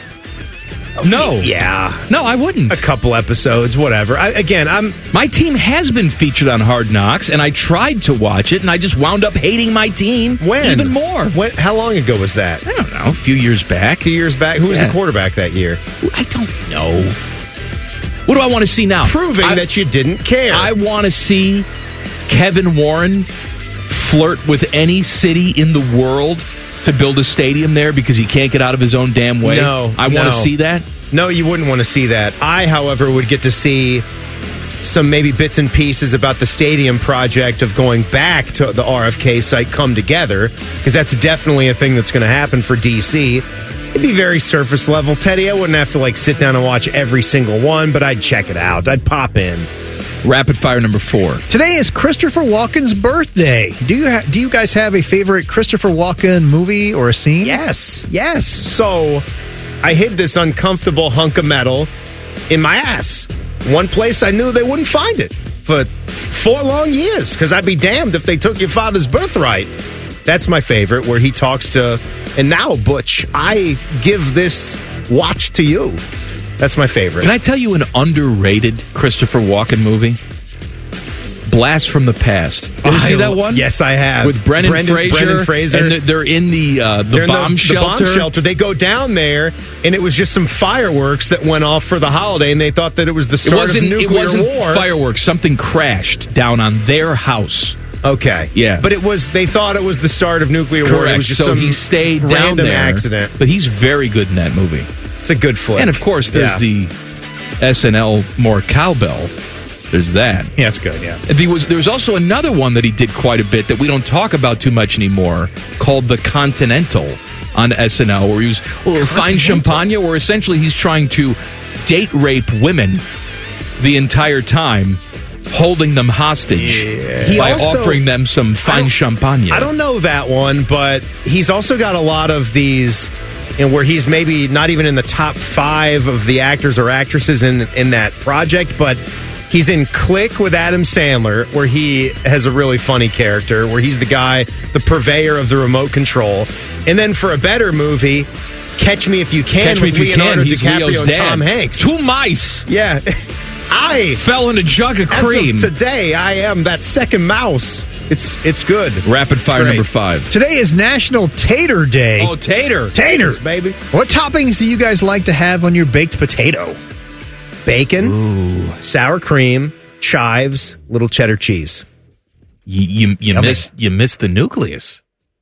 No. Yeah. No, I wouldn't. A couple episodes, whatever. My team has been featured on Hard Knocks, and I tried to watch it, and I just wound up hating my team even more. How long ago was that? I don't know. A few years back. Who was the quarterback that year? I don't know. What do I want to see now? Proving that you didn't care. I want to see Kevin Warren flirt with any city in the world to build a stadium there because he can't get out of his own damn way. I want to see that. No, you wouldn't want to see that. I, however, would get to see some maybe bits and pieces about the stadium project of going back to the RFK site come together, because that's definitely a thing that's going to happen for D.C. It'd be very surface level, Teddy. I wouldn't have to sit down and watch every single one, but I'd check it out. I'd pop in. Rapid fire number 4. Today is Christopher Walken's birthday. Do you guys have a favorite Christopher Walken movie or a scene? Yes. So I hid this uncomfortable hunk of metal in my ass. One place I knew they wouldn't find it for 4 long years, because I'd be damned if they took your father's birthright. That's my favorite, where he talks to, and now, Butch, I give this watch to you. That's my favorite. Can I tell you an underrated Christopher Walken movie? Blast from the Past. You ever see that one? Yes, I have. With Brendan Fraser. And they're in the bomb shelter. The bomb shelter. They go down there, and it was just some fireworks that went off for the holiday, and they thought that it was the start of nuclear war. It wasn't fireworks. Something crashed down on their house. Okay. Yeah. But they thought it was the start of nuclear war. Correct. It was just some he stayed down random there. accident. But he's very good in that movie. It's a good flick. And of course, there's the SNL More Cowbell. There's that. Yeah, it's good, yeah. There was also another one that he did quite a bit that we don't talk about too much anymore, called The Continental on SNL, where he was Fine Champagne, where essentially he's trying to date rape women the entire time, holding them hostage by offering them some fine champagne. I don't know that one, but he's also got a lot of these, where he's maybe not even in the top 5 of the actors or actresses in that project, but he's in Click with Adam Sandler, where he has a really funny character, where he's the guy, the purveyor of the remote control. And then for a better movie, Catch Me If You Can with Leonardo DiCaprio and Tom Hanks. 2 mice. Yeah. I fell in a jug of cream. As of today, I am that second mouse. It's good. Rapid fire number 5. Today is National Tater Day. Oh, tater. Taters, baby. What toppings do you guys like to have on your baked potato? Bacon, sour cream, chives, little cheddar cheese. You missed the nucleus.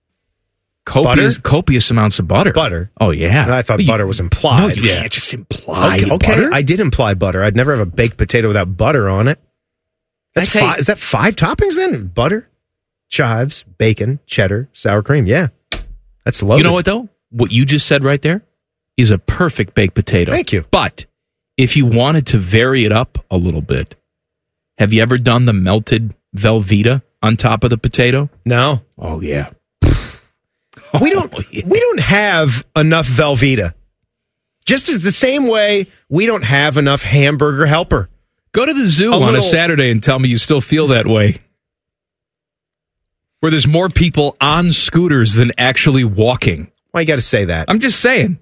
Copious amounts of butter. Butter. Oh, yeah. I thought butter was implied. No, you can't just imply okay, butter. I did imply butter. I'd never have a baked potato without butter on it. That's 5. Is that 5 toppings then? Butter, chives, bacon, cheddar, sour cream. Yeah. That's loaded. You know what, though? What you just said right there is a perfect baked potato. Thank you. But if you wanted to vary it up a little bit, have you ever done the melted Velveeta on top of the potato? No. Oh, yeah. We don't have enough Velveeta. Just as the same way we don't have enough hamburger helper. Go to the zoo on a Saturday and tell me you still feel that way. Where there's more people on scooters than actually walking. Why you got to say that? I'm just saying.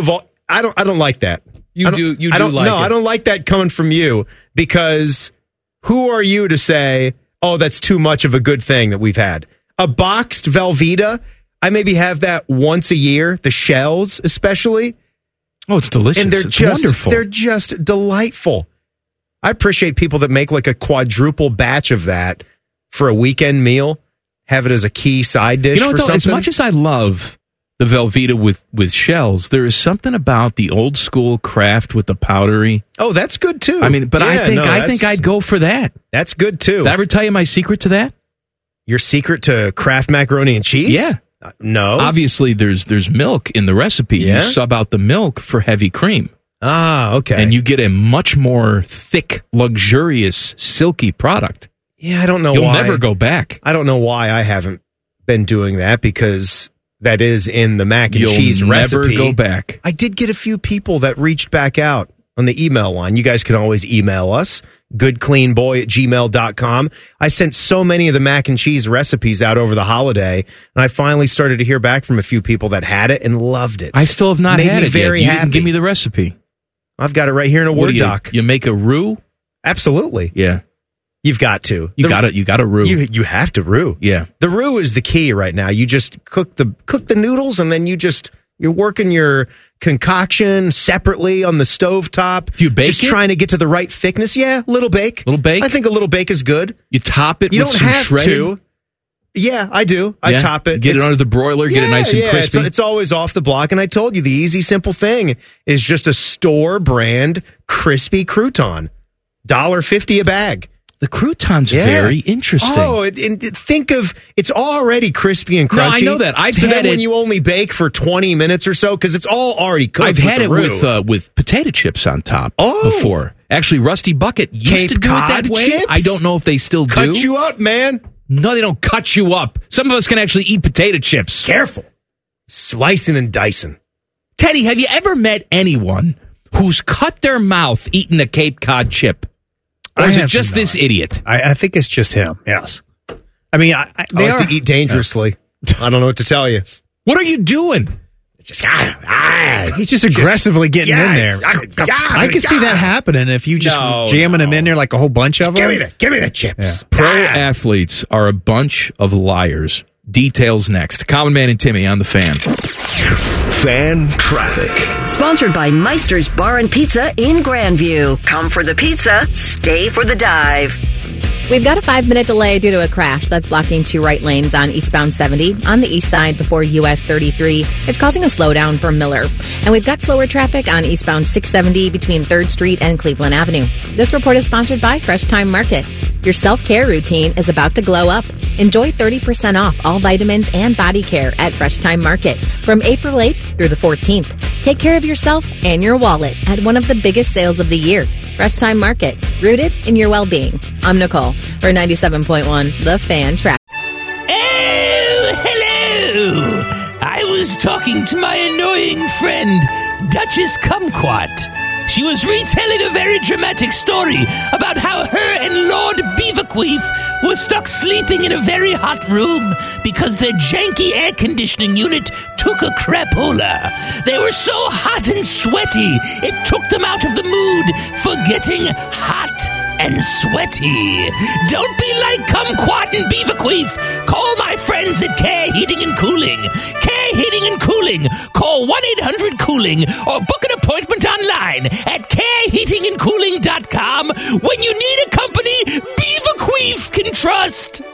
I don't like that. I don't like that coming from you, because who are you to say, oh, that's too much of a good thing that we've had? A boxed Velveeta, I maybe have that once a year, the shells especially. Oh, it's delicious. And it's wonderful. They're just delightful. I appreciate people that make like a quadruple batch of that for a weekend meal, have it as a key side dish. As much as I love the Velveeta with shells, there is something about the old school Kraft with the powdery. Oh, that's good too. I mean, but I think I'd go for that. That's good too. Did I ever tell you my secret to that? Your secret to Kraft macaroni and cheese? Yeah. No. Obviously, there's milk in the recipe. Yeah? You sub out the milk for heavy cream. Ah, okay. And you get a much more thick, luxurious, silky product. Yeah, I don't know You'll why. You'll never go back. I don't know why I haven't been doing that, because that is in the mac and cheese recipe. You'll never go back. I did get a few people that reached back out on the email line. You guys can always email us, goodcleanboy@gmail.com. I sent so many of the mac and cheese recipes out over the holiday, and I finally started to hear back from a few people that had it and loved it. I still have not had it very yet. You happy. didn't give me the recipe. I've got it right here in a Word doc. You make a roux? Absolutely. Yeah. You've got to. You got to roux. You have to roux. Yeah. The roux is the key right now. You just cook the noodles, and then you're working your concoction separately on the stovetop. Do you bake just it? Trying to get to the right thickness. Yeah, little bake. Little bake? I think a little bake is good. You top it You with don't some have shredded? to. Yeah, I do. I top it. Get it under the broiler, get it nice and crispy. It's always off the block. And I told you, the easy, simple thing is just a store brand crispy crouton. $1.50 a bag. The crouton's very interesting. Oh, think of, it's already crispy and crunchy. No, I know that. I've so had then it when you only bake for 20 minutes or so, because it's all already cooked. I've had it roux. with potato chips on top Oh. before. Actually, Rusty Bucket used Cape to do Cod it that way. chips? I don't know if they still do. Cut you up, man. No, they don't cut you up. Some of us can actually eat potato chips. Careful. Slicing and dicing. Teddy, have you ever met anyone who's cut their mouth eating a Cape Cod chip? Or is it just this idiot? I think it's just him, yes. I mean, they I like to eat dangerously. I don't know what to tell you. What are you doing? Just he's just aggressively getting in there. I can see that happening if you just jamming him in there like a whole bunch of them. Give me the chips. Yeah. Pro athletes are a bunch of liars. Details next. Common Man and Timmy on the Fan. Fan traffic. Sponsored by Meister's Bar and Pizza in Grandview. Come for the pizza, stay for the dive. We've got a 5-minute delay due to a crash that's blocking 2 right lanes on eastbound 70 on the east side before US 33. It's causing a slowdown for Miller. And we've got slower traffic on eastbound 670 between 3rd Street and Cleveland Avenue. This report is sponsored by Fresh Time Market. Your self-care routine is about to glow up. Enjoy 30% off all vitamins and body care at Fresh Time Market from April 8th through the 14th. Take care of yourself and your wallet at one of the biggest sales of the year. Fresh Time Market, rooted in your well-being. I'm Nicole for 97.1 The Fan Traffic. Oh, hello! I was talking to my annoying friend, Duchess Kumquat. She was retelling a very dramatic story about how her and Lord Beaverqueef were stuck sleeping in a very hot room because their janky air conditioning unit took a crapola. They were so hot and sweaty, it took them out of the mood for getting hot and sweaty. Don't be like Kumquat and Beaverqueef. Call my friends at Care Heating and Cooling. Care Heating and Cooling. Call 1-800-COOLING or book an appointment online at careheatingandcooling.com when you need a company Beaverqueef can trust.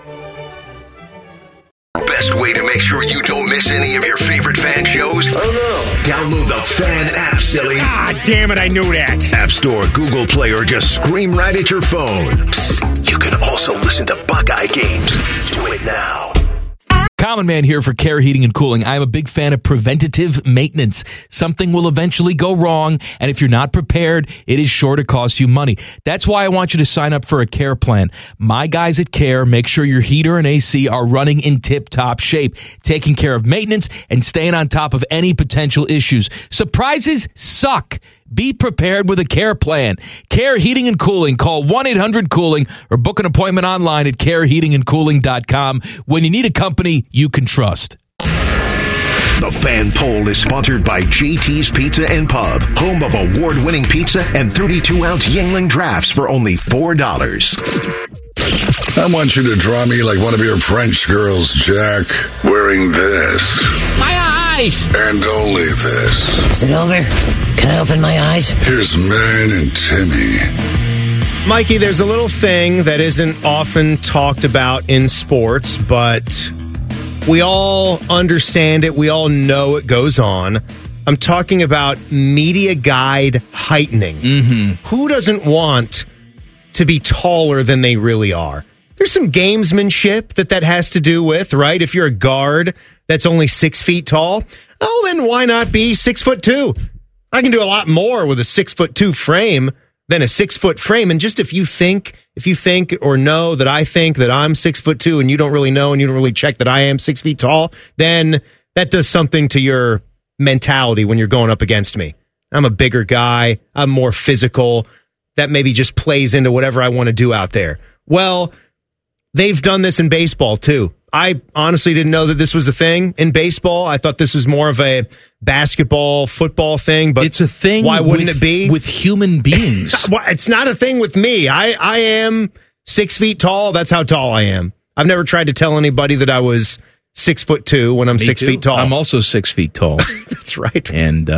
Best way to make sure you don't miss any of your favorite fan shows? Oh no. Download the Fan app, silly. Ah, damn it, I knew that. App Store, Google Play, or just scream right at your phone. Psst, you can also listen to Buckeye games. Do it now. Common Man here for Care Heating and Cooling. I'm a big fan of preventative maintenance. Something will eventually go wrong, and if you're not prepared, it is sure to cost you money. That's why I want you to sign up for a Care plan. My guys at Care make sure your heater and AC are running in tip-top shape, taking care of maintenance and staying on top of any potential issues. Surprises suck. Be prepared with a Care plan. Care Heating and Cooling. Call 1-800-COOLING or book an appointment online at careheatingandcooling.com when you need a company you can trust. The Fan Poll is sponsored by JT's Pizza and Pub, home of award-winning pizza and 32-ounce Yuengling drafts for only $4. I want you to draw me like one of your French girls, Jack, wearing this. My eyes! And only this. Is it over? Can I open my eyes? Here's Man and Timmy. Mikey, there's a little thing that isn't often talked about in sports, but we all understand it. We all know it goes on. I'm talking about media guide heightening. Who doesn't want to be taller than they really are? There's some gamesmanship that has to do with, right? If you're a guard that's only 6 feet tall, oh, then why not be 6'2"? I can do a lot more with a 6'2" frame than a 6-foot frame. And just if you think or know that I think that I'm 6'2" and you don't really know and you don't really check that I am 6 feet tall, then that does something to your mentality when you're going up against me. I'm a bigger guy. I'm more physical. That maybe just plays into whatever I want to do out there. Well, they've done this in baseball too. I honestly didn't know that this was a thing in baseball. I thought this was more of a basketball, football thing, but it's a thing. Why wouldn't it be with human beings? Well, it's not a thing with me. I am 6 feet tall. That's how tall I am. I've never tried to tell anybody that I was 6'2" when I'm Me 6 too. feet tall. I'm also 6 feet tall. That's right. And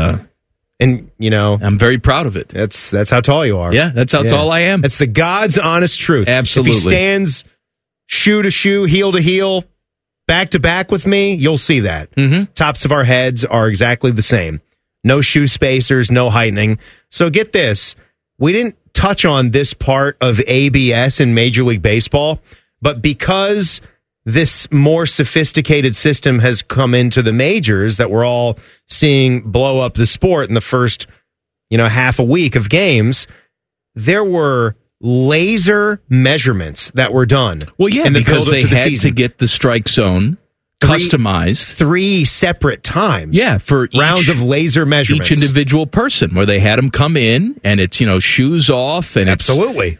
you know, I'm very proud of it. That's how tall you are. Yeah, that's how tall I am. That's the God's honest truth. Absolutely. If he stands shoe to shoe, heel to heel, back to back with me, you'll see that. Tops of our heads are exactly the same. No shoe spacers, no heightening. So get this. We didn't touch on this part of ABS in Major League Baseball, but because this more sophisticated system has come into the majors that we're all seeing blow up the sport in the first, half a week of games, there were laser measurements that were done. Well, yeah, in the because build-up they to the had season. to get the strike zone customized. 3 separate times. Yeah, for rounds of laser measurements. Each individual person, where they had them come in and it's, shoes off and absolutely.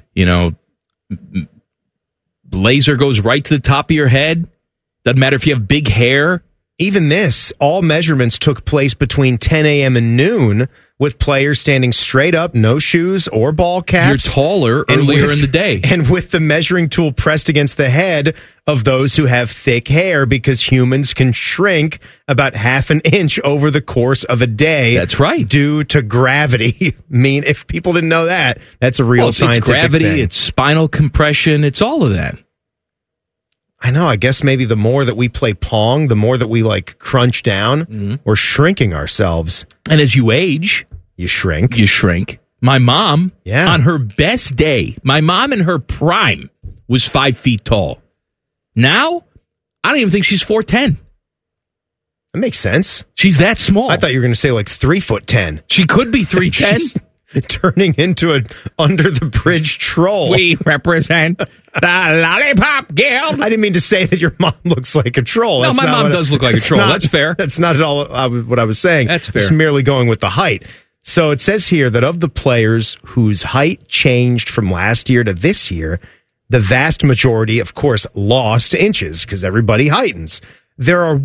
Laser goes right to the top of your head. Doesn't matter if you have big hair. Even this, all measurements took place between 10 a.m. and noon with players standing straight up, no shoes or ball caps. You're taller earlier in the day. And with the measuring tool pressed against the head of those who have thick hair, because humans can shrink about half an inch over the course of a day. That's right. Due to gravity. I mean, if people didn't know that, that's a real scientific it's gravity, thing. it's spinal compression, it's all of that. I know. I guess maybe the more that we play Pong, the more that we crunch down, we're shrinking ourselves. And as you age, you shrink. You shrink. My mom, on her best day, my mom in her prime was 5 feet tall. Now, I don't even think she's 4'10". That makes sense. She's that small. I thought you were going to say 3'10". She could be 3'10". Turning into an under the bridge troll. We represent the Lollipop Guild. I didn't mean to say that your mom looks like a troll. No, my mom does look like a troll. That's fair. That's not at all what I was saying. That's fair. Just merely going with the height. So it says here that of the players whose height changed from last year to this year, the vast majority, of course, lost inches because everybody heightens. There are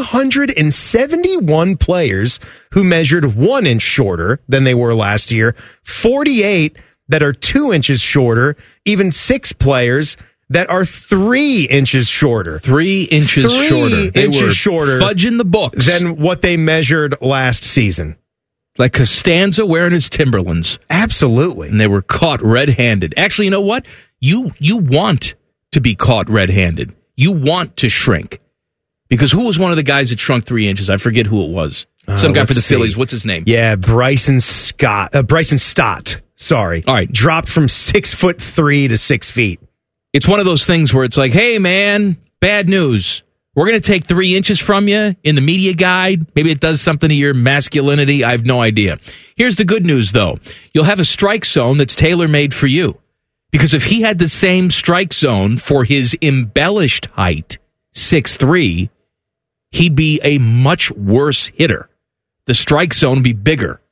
171 players who measured 1 inch shorter than they were last year, 48 that are 2 inches shorter, even 6 players that are 3 inches shorter. 3 inches shorter. They inches were shorter fudging the books than what they measured last season. Like Costanza wearing his Timberlands. Absolutely. And they were caught red-handed. Actually, you know what? You want to be caught red-handed. You want to shrink. Because who was one of the guys that shrunk 3 inches? I forget who it was. Some guy for the Phillies. What's his name? Yeah, Bryson Stott. Sorry. All right. Dropped from 6'3" to 6 feet. It's one of those things where it's like, hey, man, bad news. We're going to take 3 inches from you in the media guide. Maybe it does something to your masculinity. I have no idea. Here's the good news, though. You'll have a strike zone that's tailor-made for you. Because if he had the same strike zone for his embellished height, 6'3", he'd be a much worse hitter. The strike zone would be bigger.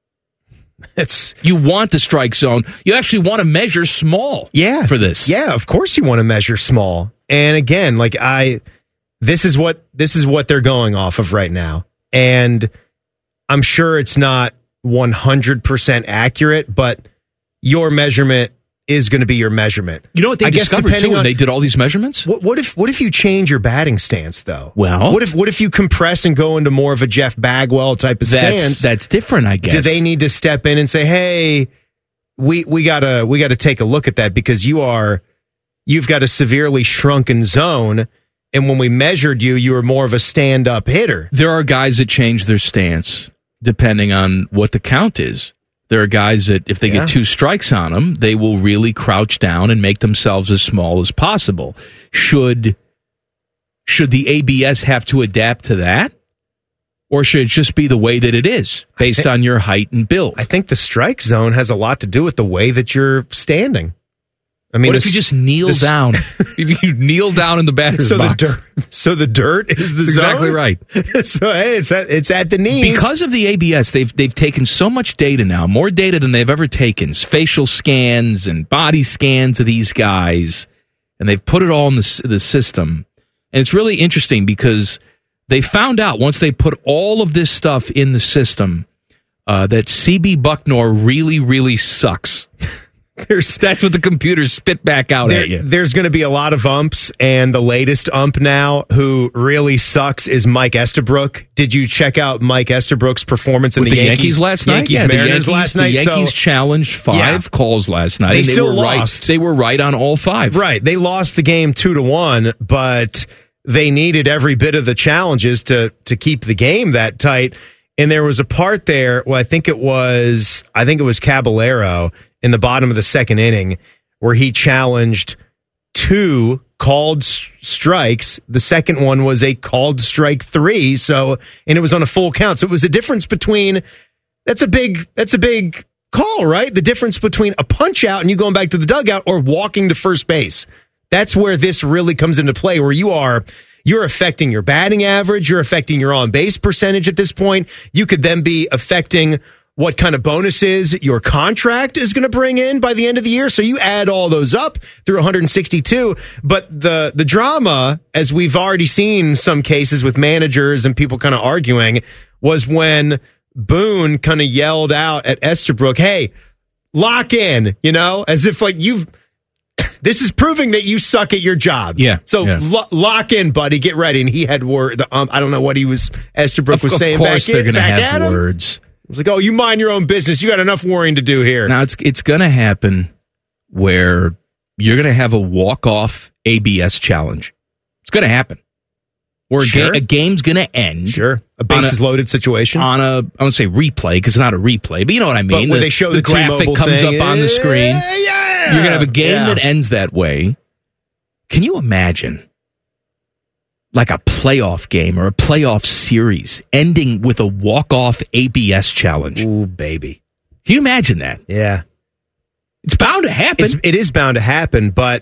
You want the strike zone. You actually want to measure small for this. Yeah, of course you want to measure small. And again, this is what they're going off of right now. And I'm sure it's not 100% accurate, but your measurement is going to be your measurement. You know what they discovered too when they did all these measurements? What if you change your batting stance though? Well, what if you compress and go into more of a Jeff Bagwell type of stance? That's different, I guess. Do they need to step in and say, "Hey, we gotta take a look at that because you've got a severely shrunken zone, and when we measured you were more of a stand-up hitter." There are guys that change their stance depending on what the count is. There are guys that if they get 2 strikes on them, they will really crouch down and make themselves as small as possible. Should the ABS have to adapt to that? Or should it just be the way that it is, based on your height and build? I think the strike zone has a lot to do with the way that you're standing. I mean, what if you just kneel down? If you kneel down in the batter's box. So the dirt is the zone? Exactly right. So, hey, it's at the knees. Because of the ABS, they've taken so much data now, more data than they've ever taken, facial scans and body scans of these guys, and they've put it all in the system. And it's really interesting because they found out once they put all of this stuff in the system that CB Bucknor really, really sucks. That's what the computers spit back out at you. There's going to be a lot of umps, and the latest ump now who really sucks is Mike Estabrook. Did you check out Mike Estabrook's performance in the Yankees last night? Mariners last night. The Yankees challenged 5 calls last night. They still lost. They were right on all 5. Right. They lost the game 2-1, but they needed every bit of the challenges to keep the game that tight. And there was a part there, I think it was Caballero in the bottom of the second inning where he challenged 2 called strikes. The second one was a called strike 3. And it was on a full count. So it was a difference between, that's a big call, right? The difference between a punch out and you going back to the dugout or walking to first base. That's where this really comes into play, where you're affecting your batting average. You're affecting your on-base percentage at this point. You could then be affecting what kind of bonuses your contract is going to bring in by the end of the year. So you add all those up through 162. But the drama, as we've already seen some cases with managers and people kind of arguing, was when Boone kind of yelled out at Estabrook, "Hey, lock in," as if this is proving that you suck at your job. Yeah. So lock in, buddy. Get ready. And he had word. I don't know what Estabrook was saying. Of course, they're going to have words. It's like, oh, you mind your own business. You got enough worrying to do here. Now it's going to happen where you're going to have a walk-off ABS challenge. It's going to happen. Where a game's going to end. Sure. A bases loaded situation. I won't say replay because it's not a replay, but you know what I mean. But when they show the graphic comes up on the screen. Yeah. You're going to have a game that ends that way. Can you imagine like a playoff game or a playoff series ending with a walk-off ABS challenge? Ooh, baby. Can you imagine that? Yeah. It's bound to happen. It is bound to happen, but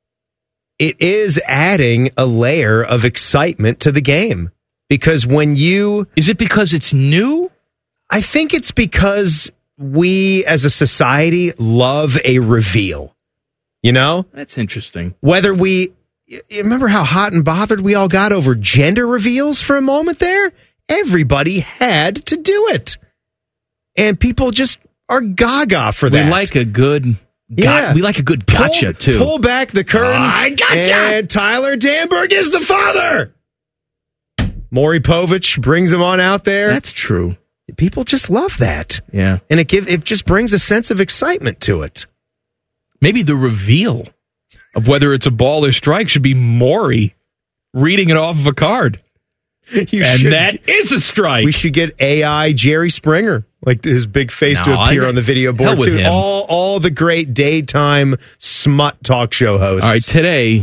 it is adding a layer of excitement to the game. Because Is it because it's new? I think it's because we as a society love a reveal. That's interesting. Whether you remember how hot and bothered we all got over gender reveals for a moment there? Everybody had to do it. And people just are gaga for that. We like a good gotcha, too. Pull back the curtain. I gotcha! And Tyler Danberg is the father. Maury Povich brings him on out there. That's true. People just love that. Yeah. And it just brings a sense of excitement to it. Maybe the reveal of whether it's a ball or strike should be Maury reading it off of a card. That is a strike. We should get AI Jerry Springer, like his big face to appear on the video board too. All the great daytime smut talk show hosts. All right, today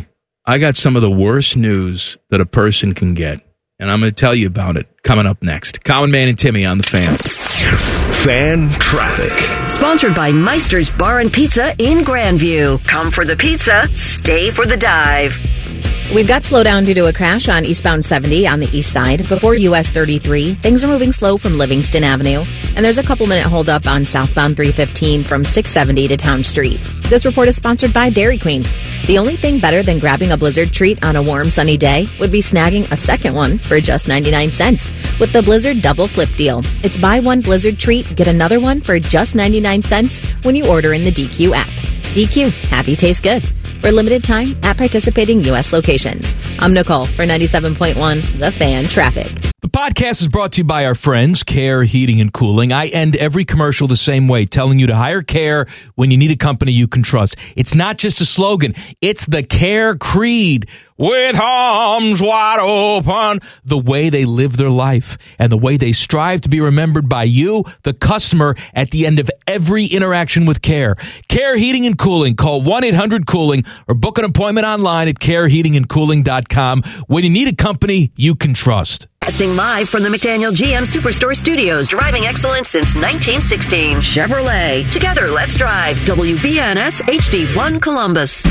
I got some of the worst news that a person can get, and I'm going to tell you about it coming up next. Common Man and Timmy on the Fan. Fan traffic. Sponsored by Meister's Bar and Pizza in Grandview. Come for the pizza, stay for the dive. We've got slowdown due to a crash on eastbound 70 on the east side. Before US 33, things are moving slow from Livingston Avenue. And there's a couple-minute holdup on southbound 315 from 670 to Town Street. This report is sponsored by Dairy Queen. The only thing better than grabbing a Blizzard treat on a warm, sunny day would be snagging a second one for just 99 cents with the Blizzard Double Flip Deal. It's buy one Blizzard treat, get another one for just 99 cents when you order in the DQ app. DQ, happy tastes good. For limited time at participating U.S. locations. I'm Nicole for 97.1 The Fan Traffic. The podcast is brought to you by our friends, Care Heating and Cooling. I end every commercial the same way, telling you to hire Care when you need a company you can trust. It's not just a slogan. It's the Care creed. With arms wide open, the way they live their life and the way they strive to be remembered by you, the customer, at the end of every interaction with Care. Care Heating and Cooling. Call 1-800-COOLING or book an appointment online at careheatingandcooling.com when you need a company you can trust. Casting live from the McDaniel GM Superstore Studios, driving excellence since 1916. Chevrolet. Together, let's drive. WBNS HD1 Columbus.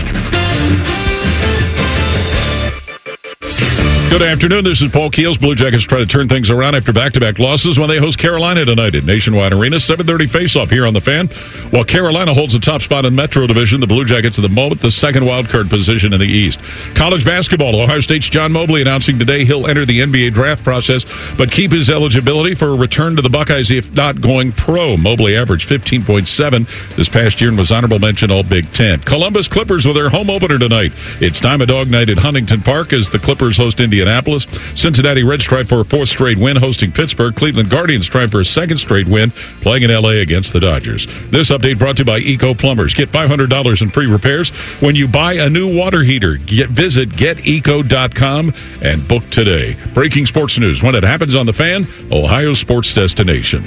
Good afternoon. This is Paul Keels. Blue Jackets try to turn things around after back-to-back losses when they host Carolina tonight at Nationwide Arena. 7:30 face-off here on the Fan. While Carolina holds the top spot in the Metro Division, the Blue Jackets at the moment the second wildcard position in the East. College basketball. Ohio State's John Mobley announcing today he'll enter the NBA draft process, but keep his eligibility for a return to the Buckeyes if not going pro. Mobley averaged 15.7 this past year and was honorable mention All Big Ten. Columbus Clippers with their home opener tonight. It's Diamond Dog Night at Huntington Park as the Clippers host Indianapolis. Cincinnati Reds strive for a fourth straight win hosting Pittsburgh. Cleveland Guardians strive for a second straight win playing in L.A. against the Dodgers. This update brought to you by Eco Plumbers. Get $500 in free repairs when you buy a new water heater. Visit geteco.com and book today. Breaking sports news when it happens on the Fan, Ohio's sports destination.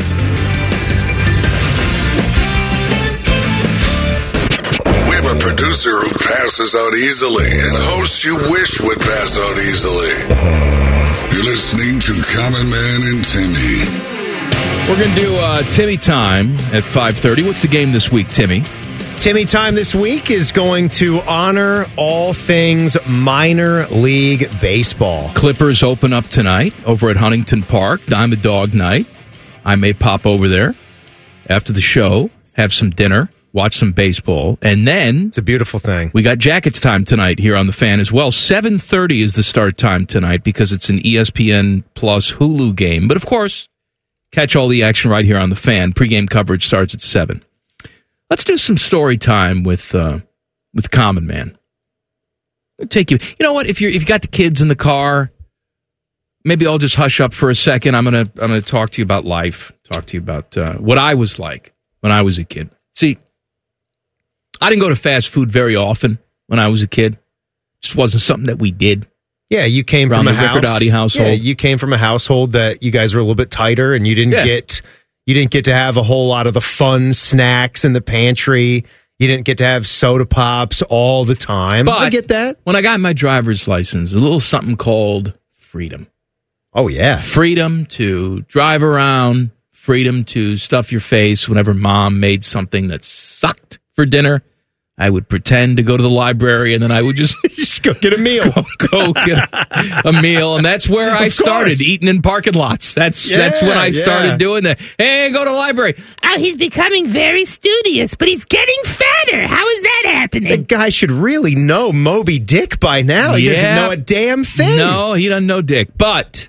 Producer who passes out easily and hosts you wish would pass out easily. You're listening to Common Man and Timmy. We're going to do Timmy Time at 5:30. What's the game this week, Timmy? Timmy Time this week is going to honor all things minor league baseball. Clippers open up tonight over at Huntington Park. Diamond Dog Night. I may pop over there after the show, have some dinner, watch some baseball, and then it's a beautiful thing. We got Jackets time tonight here on the Fan as well. 7:30 is the start time tonight because it's an ESPN Plus Hulu game. But of course, catch all the action right here on the Fan. Pre-game coverage starts at 7. Let's do some story time with Common Man. I'll take you. You know what? If you got the kids in the car, maybe I'll just hush up for a second. I'm gonna talk to you about life. Talk to you about what I was like when I was a kid. See, I didn't go to fast food very often when I was a kid. Just wasn't something that we did. Yeah, you came from a Riccardotti household. Yeah, you came from a household that you guys were a little bit tighter, and you didn't get to have a whole lot of the fun snacks in the pantry. You didn't get to have soda pops all the time. But I get that. When I got my driver's license, a little something called freedom. Oh yeah, freedom to drive around. Freedom to stuff your face whenever mom made something that sucked for dinner. I would pretend to go to the library, and then I would just go get a meal. Go get a meal, and that's where I started eating in parking lots. That's when I started doing that. Hey, go to the library. Oh, he's becoming very studious, but he's getting fatter. How is that happening? The guy should really know Moby Dick by now. He doesn't know a damn thing. No, he doesn't know Dick. But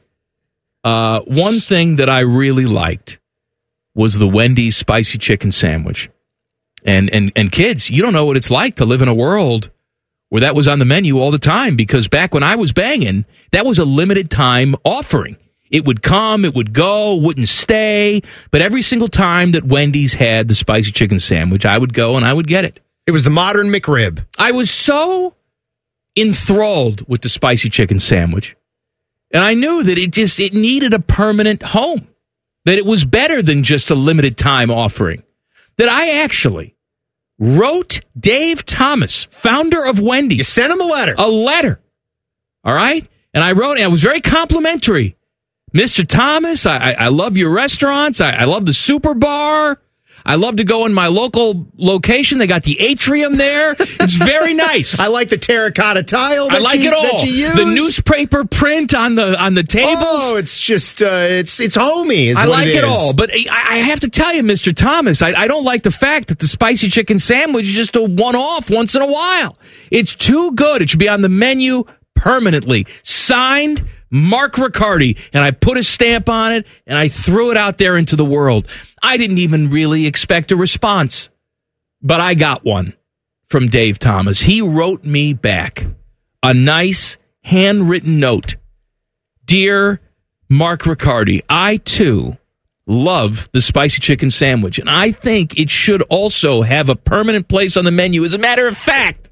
one thing that I really liked was the Wendy's spicy chicken sandwich. And kids, you don't know what it's like to live in a world where that was on the menu all the time, because back when I was banging, that was a limited time offering. It would come, it would go, wouldn't stay, but every single time that Wendy's had the spicy chicken sandwich, I would go and I would get it. It was the modern McRib. I was so enthralled with the spicy chicken sandwich, and I knew that it needed a permanent home, that it was better than just a limited time offering, that I actually wrote Dave Thomas, founder of Wendy's. You sent him a letter. A letter. All right? And I wrote, and I was very complimentary. Mr. Thomas, I love your restaurants. I love the Super Bar. I love to go in my local location. They got the atrium there. It's very nice. I like the terracotta tile. I like it all. That you use. The newspaper print on the tables. Oh, it's just it's homey. I like it all. But I have to tell you, Mr. Thomas, I don't like the fact that the spicy chicken sandwich is just a one-off once in a while. It's too good. It should be on the menu permanently. Signed, Mark Riccardi. And I put a stamp on it, and I threw it out there into the world. I didn't even really expect a response, but I got one from Dave Thomas. He wrote me back a nice handwritten note. Dear Mark Riccardi, I too love the spicy chicken sandwich, and I think it should also have a permanent place on the menu. As a matter of fact,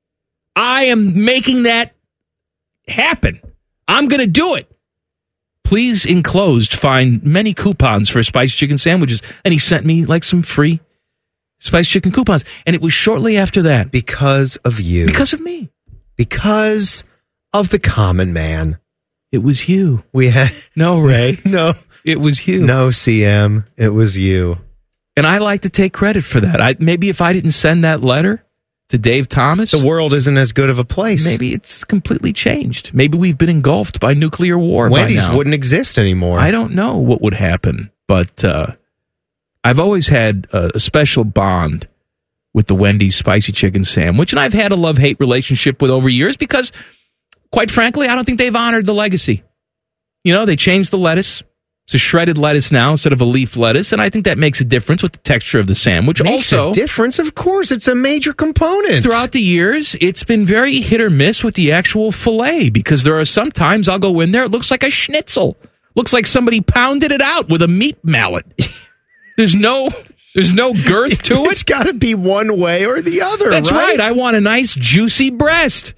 I am making that happen. I'm going to do it. Please, enclosed, find many coupons for spicy chicken sandwiches. And he sent me like some free spicy chicken coupons. And it was shortly after that. Because of you. Because of me. Because of the common man. It was you. We had No, Ray. No. It was you. No, CM. It was you. And I like to take credit for that. Maybe if I didn't send that letter to Dave Thomas, the world isn't as good of a place. Maybe it's completely changed. Maybe we've been engulfed by nuclear war. Wendy's by now. wouldn't exist anymore. I don't know what would happen, but I've always had a special bond with the Wendy's spicy chicken sandwich, and I've had a love-hate relationship with over years because, quite frankly, I don't think they've honored the legacy. You know, they changed the lettuce. It's a shredded lettuce now instead of a leaf lettuce, and I think that makes a difference with the texture of the sandwich. Makes a difference, of course. It's a major component. Throughout the years, it's been very hit or miss with the actual filet because there are sometimes I'll go in there, it looks like a schnitzel. Looks like somebody pounded it out with a meat mallet. There's no girth to it. It's got to be one way or the other. That's right. I want a nice juicy breast.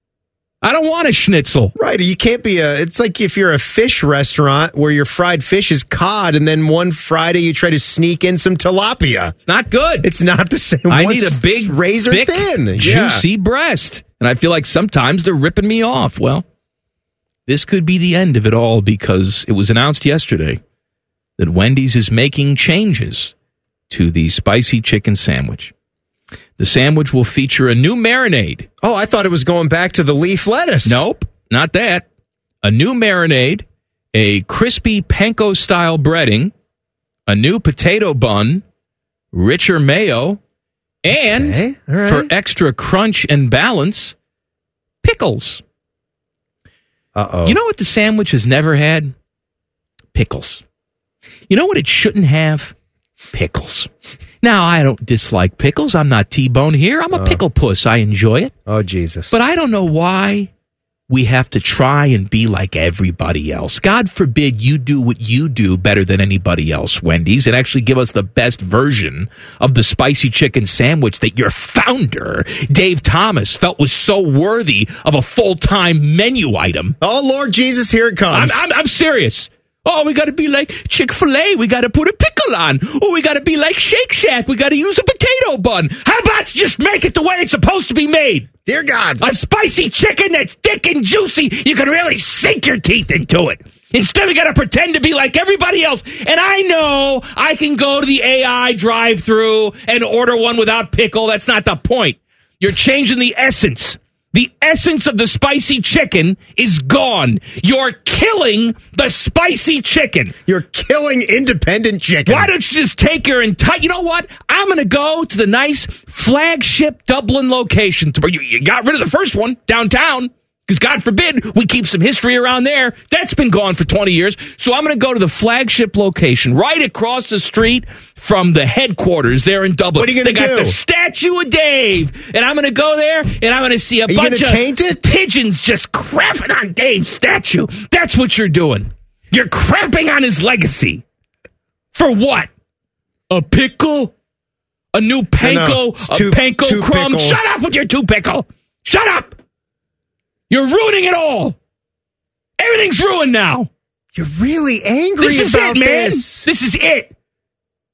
I don't want a schnitzel. Right. You can't be it's like if you're a fish restaurant where your fried fish is cod and then one Friday you try to sneak in some tilapia. It's not good. It's not the same. I need a big, razor thick, thin, juicy breast. And I feel like sometimes they're ripping me off. Well, this could be the end of it all because it was announced yesterday that Wendy's is making changes to the spicy chicken sandwich. The sandwich will feature a new marinade. Oh, I thought it was going back to the leaf lettuce. Nope, not that. A new marinade, a crispy panko-style breading, a new potato bun, richer mayo, and, for extra crunch and balance, pickles. Uh-oh. You know what the sandwich has never had? Pickles. You know what it shouldn't have? Pickles. Now, I don't dislike pickles. I'm not T-Bone here. I'm a pickle puss. I enjoy it. Oh, Jesus. But I don't know why we have to try and be like everybody else. God forbid you do what you do better than anybody else, Wendy's, and actually give us the best version of the spicy chicken sandwich that your founder, Dave Thomas, felt was so worthy of a full-time menu item. Oh, Lord Jesus, here it comes. I'm serious. Oh, we got to be like Chick-fil-A. We got to put a pickle on. Oh, we got to be like Shake Shack. We got to use a potato bun. How about just make it the way it's supposed to be made? Dear God. A spicy chicken that's thick and juicy. You can really sink your teeth into it. Instead, we got to pretend to be like everybody else. And I know I can go to the AI drive-thru and order one without pickle. That's not the point. You're changing the essence. The essence of the spicy chicken is gone. You're killing the spicy chicken. You're killing independent chicken. Why don't you just take your entire... You know what? I'm going to go to the nice flagship Dublin location. You got rid of the first one downtown. Because God forbid we keep some history around there. That's been gone for 20 years. So I'm going to go to the flagship location right across the street from the headquarters there in Dublin. What are you going to do? They got the statue of Dave. And I'm going to go there and I'm going to see a bunch of pigeons just crapping on Dave's statue. That's what you're doing. You're crapping on his legacy. For what? A pickle? A new panko? A panko crumb? Pickles. Shut up with your two pickle. Shut up. You're ruining it all. Everything's ruined now. You're really angry this is about it, man. this. This is it.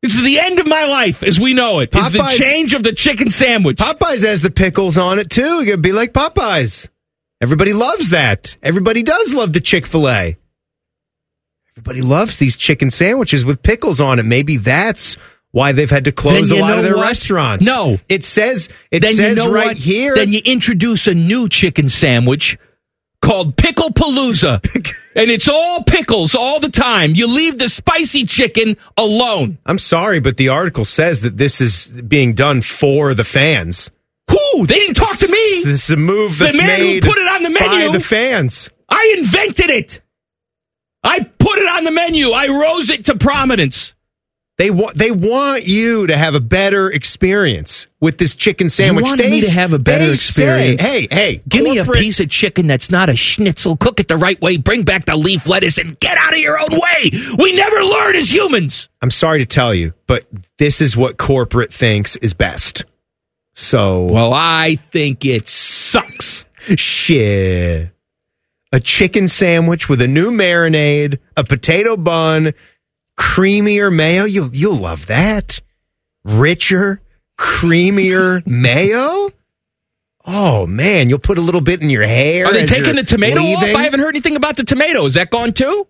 This is the end of my life as we know it. It's the change of the chicken sandwich. Popeyes has the pickles on it, too. You could be like Popeyes. Everybody loves that. Everybody does love the Chick-fil-A. Everybody loves these chicken sandwiches with pickles on it. Maybe that's why they've had to close a lot of their restaurants. No. It says right here. Then you introduce a new chicken sandwich called Pickle Palooza. And it's all pickles all the time. You leave the spicy chicken alone. I'm sorry, but the article says that this is being done for the fans. Who? They didn't talk to me. This is a move that's the man made who put it on the menu by the fans. I invented it. I put it on the menu. I rose it to prominence. They want you to have a better experience with this chicken sandwich. You want me to have a better experience? Hey, give me a piece of chicken that's not a schnitzel. Cook it the right way. Bring back the leaf lettuce and get out of your own way. We never learn as humans. I'm sorry to tell you, but this is what corporate thinks is best. So, well, I think it sucks. Shit. A chicken sandwich with a new marinade, a potato bun, creamier mayo. You'll love that. Richer, creamier mayo. Oh man, you'll put a little bit in your hair. Are they taking the tomato off? I haven't heard anything about the tomato. Is that gone too?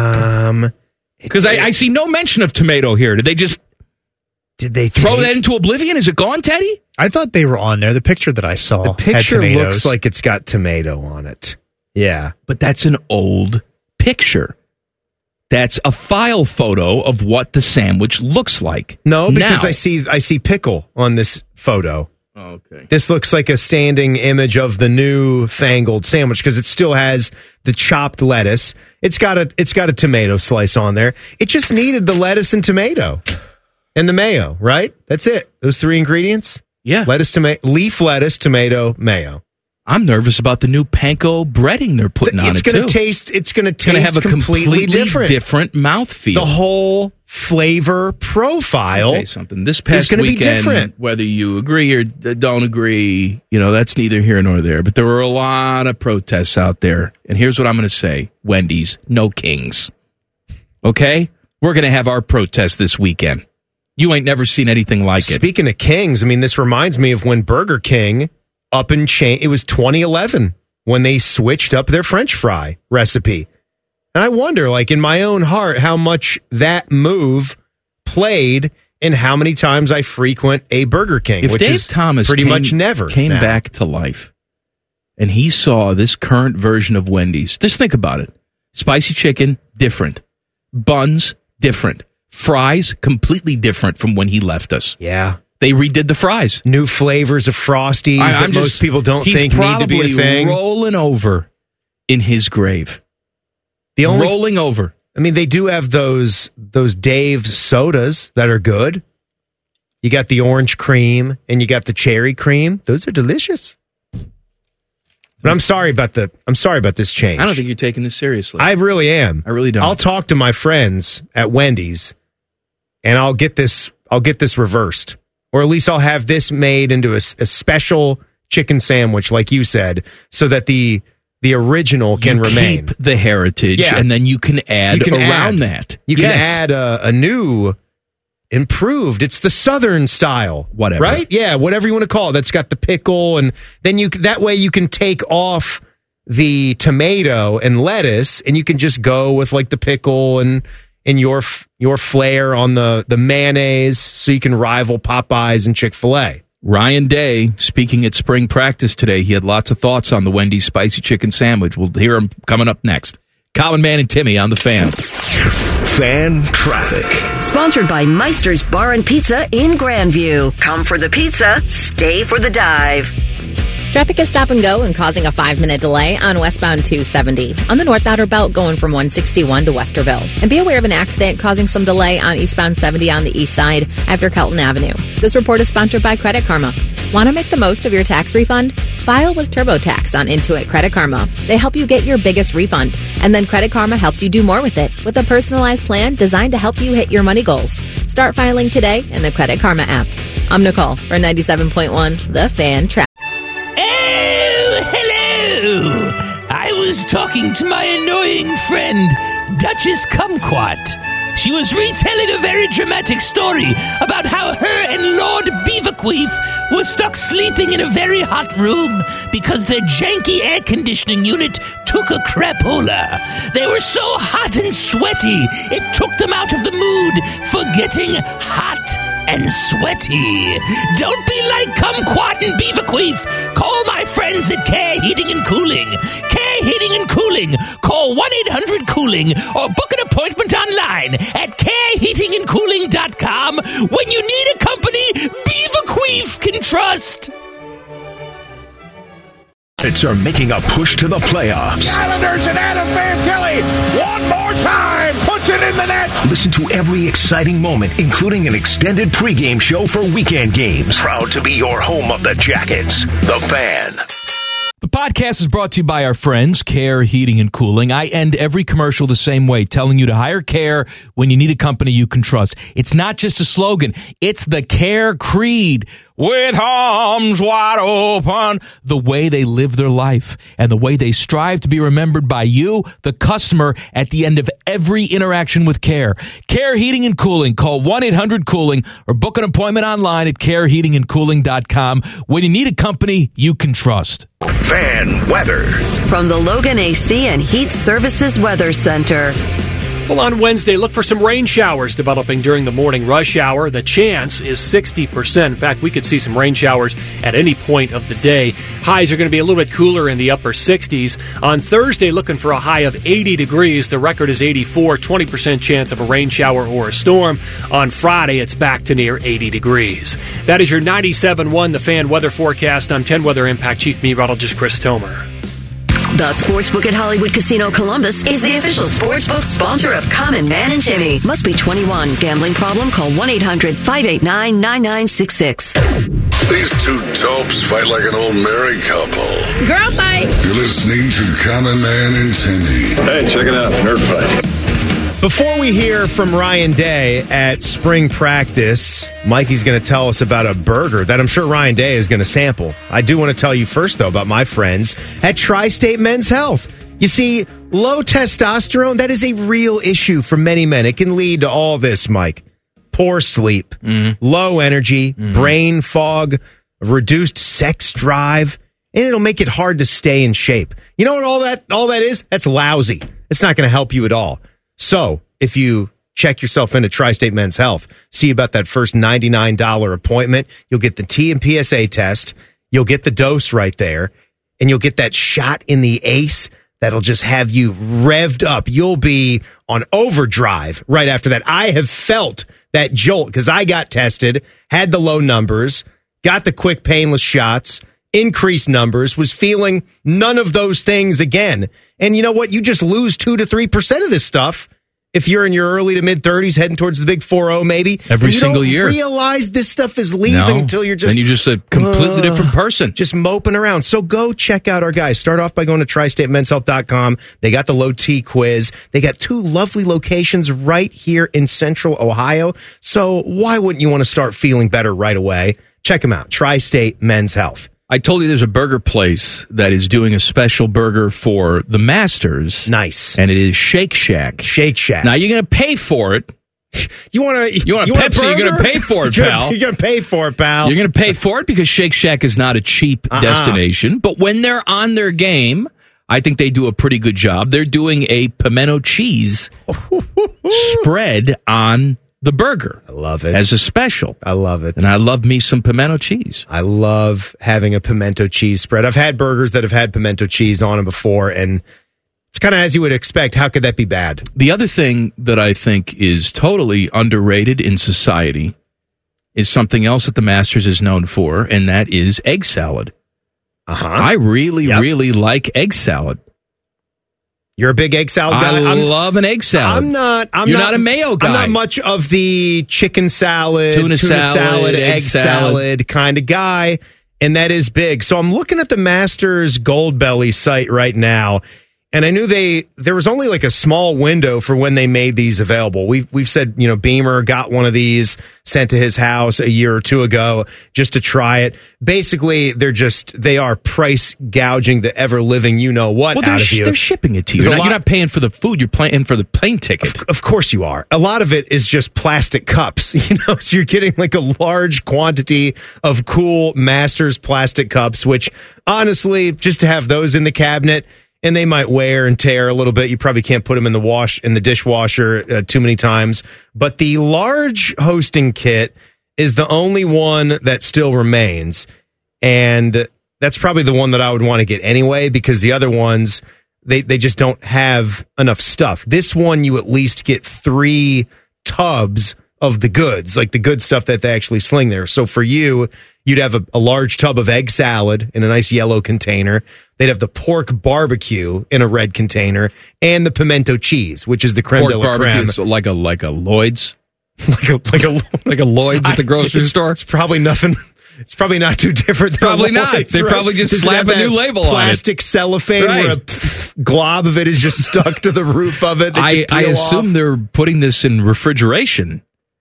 Because I see no mention of tomato here. Did they throw that into oblivion? Is it gone, Teddy? I thought they were on there. The picture that I saw, the picture had tomatoes. looks like it's got tomato on it. Yeah, but that's an old picture. That's a file photo of what the sandwich looks like. No, because now, I see pickle on this photo. Okay. This looks like a standing image of the new fangled sandwich because it still has the chopped lettuce. It's got a tomato slice on there. It just needed the lettuce and tomato and the mayo, right? That's it. Those three ingredients. Yeah. Leaf lettuce, tomato, mayo. I'm nervous about the new panko breading they're putting on it, too. It's going to taste have a completely different mouthfeel. The whole flavor profile. I'll tell you something. This past weekend, be different. Whether you agree or don't agree, that's neither here nor there. But there were a lot of protests out there. And here's what I'm going to say. Wendy's, no kings. Okay? We're going to have our protest this weekend. You ain't never seen anything like it. Speaking of kings, this reminds me of when Burger King it was 2011 when they switched up their French fry recipe. And I wonder, in my own heart, how much that move played in how many times I frequent a Burger King, which Dave is Thomas pretty much never came now. Back to life and he saw this current version of Wendy's. Just think about it. Spicy chicken, different. Buns, different. Fries, completely different from when he left us. Yeah. They redid the fries. New flavors of Frosties that most people don't think need to be a thing. He's rolling over in his grave. Rolling over. They do have those Dave's sodas that are good. You got the orange cream and you got the cherry cream. Those are delicious. But I'm sorry about this change. I don't think you're taking this seriously. I really am. I really don't. I'll talk to my friends at Wendy's and I'll get this reversed. Or at least I'll have this made into a special chicken sandwich, like you said, so that the original can remain. Keep the heritage, and then you can add that. You can add a new, improved. It's the Southern style, whatever, right? Yeah, whatever you want to call it. That's got the pickle, and then that way you can take off the tomato and lettuce, and you can just go with the pickle and your flair on the mayonnaise, so you can rival Popeyes and Chick-fil-A. Ryan Day, speaking at spring practice today, he had lots of thoughts on the Wendy's spicy chicken sandwich. We'll hear him coming up next. Common Man and Timmy on the Fan. Fan traffic. Sponsored by Meister's Bar and Pizza in Grandview. Come for the pizza, stay for the dive. Traffic is stop and go and causing a 5-minute delay on westbound 270 on the North Outer Belt going from 161 to Westerville. And be aware of an accident causing some delay on eastbound 70 on the east side after Kelton Avenue. This report is sponsored by Credit Karma. Want to make the most of your tax refund? File with TurboTax on Intuit Credit Karma. They help you get your biggest refund. And then Credit Karma helps you do more with it with a personalized plan designed to help you hit your money goals. Start filing today in the Credit Karma app. I'm Nicole for 97.1 The Fan Traffic. I was talking to my annoying friend, Duchess Kumquat. She was retelling a very dramatic story about how her and Lord Beaverqueef were stuck sleeping in a very hot room because their janky air conditioning unit took a crapola. They were so hot and sweaty, it took them out of the mood for getting hot and sweaty. Don't be like Kumquat and Beaverqueef. Call my friends at Care Heating and Cooling. Care Heating and Cooling. Call 1-800-COOLING or book an appointment online at careheatingandcooling.com when you need a company Beaverqueef can trust. It's are making a push to the playoffs. Islanders and Adam Fantilli, one more time, puts it in the net. Listen to every exciting moment, including an extended pregame show for weekend games. Proud to be your home of the Jackets, The Fan. The podcast is brought to you by our friends, Care Heating and Cooling. I end every commercial the same way, telling you to hire Care when you need a company you can trust. It's not just a slogan. It's the Care creed. With arms wide open, the way they live their life and the way they strive to be remembered by you, the customer, at the end of every interaction with Care. Care Heating and Cooling. Call 1-800-COOLING or book an appointment online at careheatingandcooling.com when you need a company you can trust. Fan weather. From the Logan AC and Heat Services Weather Center. Well, on Wednesday, look for some rain showers developing during the morning rush hour. The chance is 60%. In fact, we could see some rain showers at any point of the day. Highs are going to be a little bit cooler in the upper 60s. On Thursday, looking for a high of 80 degrees. The record is 84, 20% chance of a rain shower or a storm. On Friday, it's back to near 80 degrees. That is your 97.1 The Fan weather forecast. I'm 10 Weather Impact Chief Meteorologist Chris Tomer. The Sportsbook at Hollywood Casino Columbus is the official sportsbook sponsor of Common Man and Timmy. Must be 21. Gambling problem? Call 1-800-589-9966. These two dopes fight like an old married couple. Girl fight. You're listening to Common Man and Timmy. Hey, check it out. Nerd Fight. Before we hear from Ryan Day at spring practice, Mikey's going to tell us about a burger that I'm sure Ryan Day is going to sample. I do want to tell you first, though, about my friends at Tri-State Men's Health. You see, low testosterone, that is a real issue for many men. It can lead to all this, Mike. Poor sleep, low energy, brain fog, reduced sex drive, and it'll make it hard to stay in shape. You know what all that is? That's lousy. It's not going to help you at all. So, if you check yourself into Tri-State Men's Health, see about that first $99 appointment, you'll get the T and PSA test, you'll get the dose right there, and you'll get that shot in the ace that'll just have you revved up. You'll be on overdrive right after that. I have felt that jolt because I got tested, had the low numbers, got the quick painless shots, increased numbers, was feeling none of those things again. And you know what? You just lose 2 to 3% of this stuff if you're in your early to mid 30s, heading towards the big 4-0 maybe. Every single year. You don't realize this stuff is leaving until you're just... And you're just a completely different person. Just moping around. So go check out our guys. Start off by going to tristatemenshealth.com. They got the low T quiz. They got 2 lovely locations right here in central Ohio. So why wouldn't you want to start feeling better right away? Check them out. Tri-State Men's Health. I told you there's a burger place that is doing a special burger for the Masters. Nice. And it is Shake Shack. Shake Shack. Now, you're going to pay for it. You want a Pepsi, you're going to pay for it, pal. You're going to pay for it, pal. You're going to pay for it because Shake Shack is not a cheap destination. But when they're on their game, I think they do a pretty good job. They're doing a pimento cheese spread on the burger. I love it. As a special. I love it. And I love me some pimento cheese. I love having a pimento cheese spread. I've had burgers that have had pimento cheese on them before, and it's kind of as you would expect. How could that be bad? The other thing that I think is totally underrated in society is something else that the Masters is known for, and that is egg salad. I really like egg salad. You're a big egg salad guy. I love an egg salad. You're not a mayo guy. I'm not much of the chicken salad, tuna salad, egg salad kind of guy, and that is big. So I'm looking at the Masters Gold Belly site right now, And I knew there was only like a small window for when they made these available. We've said, Beamer got one of these sent to his house a year or two ago just to try it. Basically, they are price gouging the ever living out of you. They're shipping it to you. You're not paying for the food. You're paying for the plane ticket. Of course you are. A lot of it is just plastic cups, so you're getting like a large quantity of cool Masters plastic cups, which honestly, just to have those in the cabinet, and they might wear and tear a little bit. You probably can't put them in the dishwasher too many times. But the large hosting kit is the only one that still remains. And that's probably the one that I would want to get anyway, because the other ones, they just don't have enough stuff. This one, you at least get 3 tubs of the goods, like the good stuff that they actually sling there. So for you, you'd have a large tub of egg salad in a nice yellow container. They'd have the pork barbecue in a red container, and the pimento cheese, which is the creme de la creme. So like a Lloyd's, like a Lloyd's at the grocery store. It's probably nothing. It's probably not too different. Probably than not. Lloyd's, They right? probably just slap a new label on it. Plastic cellophane where a glob of it is just stuck to the roof of it. I assume they're putting this in refrigeration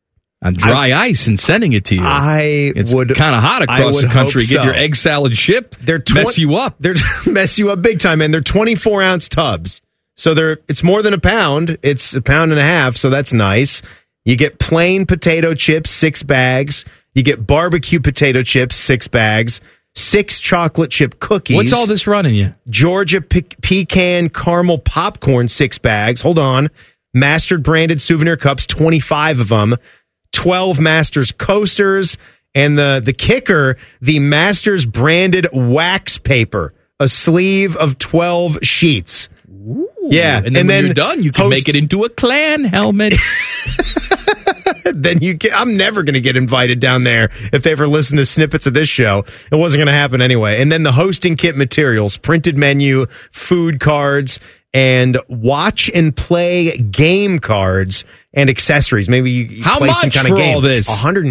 on dry ice and sending it to you. It's kind of hot across the country. Get your egg salad shipped. Mess you up. They're mess you up big time, man. They're 24-ounce tubs, so it's more than a pound. It's 1.5 pounds, so that's nice. You get plain potato chips, 6 bags. You get barbecue potato chips, 6 bags. 6 chocolate chip cookies. What's all this running you? Georgia pecan caramel popcorn, 6 bags. Hold on. Mastered branded souvenir cups, 25 of them. 12 Masters coasters, and the kicker, the Masters branded wax paper, a sleeve of 12 sheets. Ooh, yeah, and then when you're done, you can make it into a clan helmet. Then I'm never going to get invited down there if they ever listen to snippets of this show. It wasn't going to happen anyway. And then the hosting kit materials, printed menu, food cards, and watch and play game cards and accessories. Maybe you How play much some kind for of game. all this?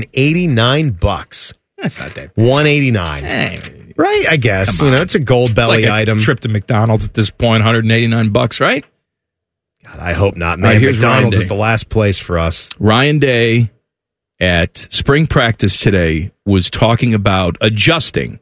$189. That's not that bad. $189. Hey, right, I guess. It's a gold belly item. Trip to McDonald's at this point, $189, right? God, I hope not, man. Right, McDonald's is the last place for us. Ryan Day at spring practice today was talking about adjusting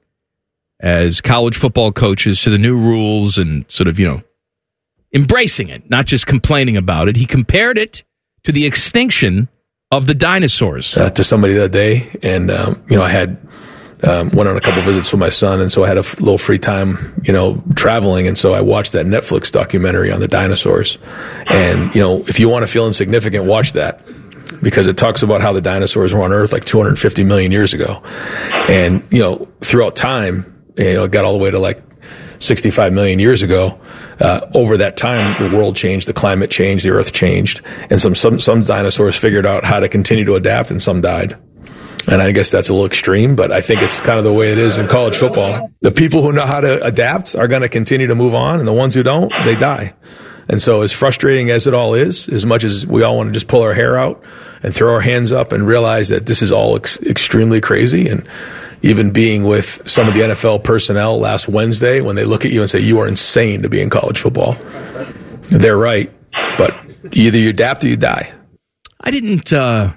as college football coaches to the new rules and sort of, embracing it, not just complaining about it. He compared it to the extinction of the dinosaurs. To somebody that day, and I had went on a couple visits with my son, and so I had a little free time, traveling, and so I watched that Netflix documentary on the dinosaurs. And if you want to feel insignificant, watch that, because it talks about how the dinosaurs were on Earth like 250 million years ago, and throughout time, it got all the way to like 65 million years ago. Over that time, the world changed, the climate changed, the Earth changed, and some dinosaurs figured out how to continue to adapt, and some died. And I guess that's a little extreme, but I think it's kind of the way it is in college football. The people who know how to adapt are going to continue to move on, and the ones who don't, they die. And so as frustrating as it all is, as much as we all want to just pull our hair out and throw our hands up and realize that this is all extremely crazy, and even being with some of the NFL personnel last Wednesday, when they look at you and say, you are insane to be in college football. They're right, but either you adapt or you die. I didn't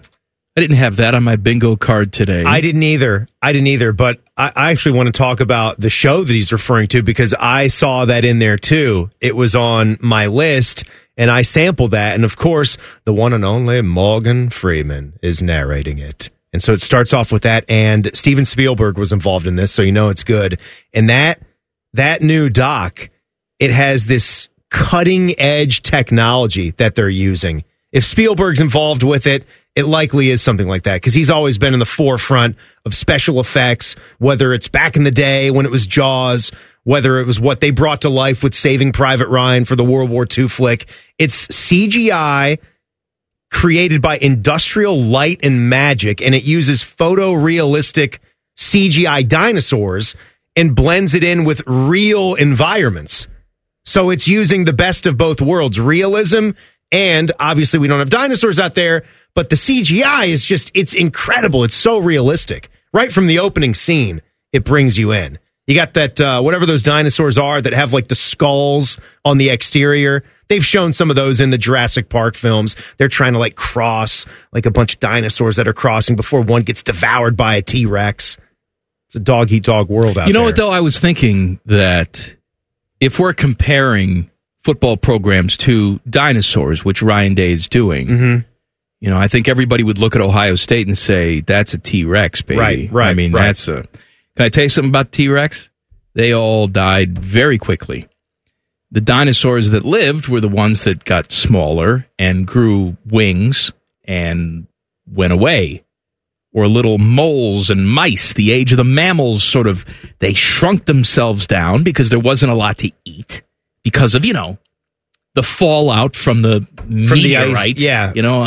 have that on my bingo card today. I didn't either, but I actually want to talk about the show that he's referring to, because I saw that in there too. It was on my list, and I sampled that, and of course, the one and only Morgan Freeman is narrating it. And so it starts off with that, and Steven Spielberg was involved in this, so it's good. And that new doc, it has this cutting-edge technology that they're using. If Spielberg's involved with it, it likely is something like that, because he's always been in the forefront of special effects, whether it's back in the day when it was Jaws, whether it was what they brought to life with Saving Private Ryan for the World War II flick. It's CGI created by Industrial Light and Magic, and it uses photorealistic CGI dinosaurs and blends it in with real environments. So it's using the best of both worlds, realism, and obviously we don't have dinosaurs out there, but the CGI is it's incredible. It's so realistic. Right from the opening scene, it brings you in. You got that, whatever those dinosaurs are that have like the skulls on the exterior. They've shown some of those in the Jurassic Park films. They're trying to like cross like a bunch of dinosaurs that are crossing before one gets devoured by a T-Rex. It's a dog-eat-dog world out there. You know what, though? I was thinking that if we're comparing football programs to dinosaurs, which Ryan Day is doing, you know, I think everybody would look at Ohio State and say, that's a T-Rex, baby. Right. I mean, that's a... Can I tell you something about T-Rex? They all died very quickly. The dinosaurs that lived were the ones that got smaller and grew wings and went away. Or little moles and mice, the age of the mammals, sort of, they shrunk themselves down because there wasn't a lot to eat because of, you know, the fallout from the meteorite. Ice, yeah. You know,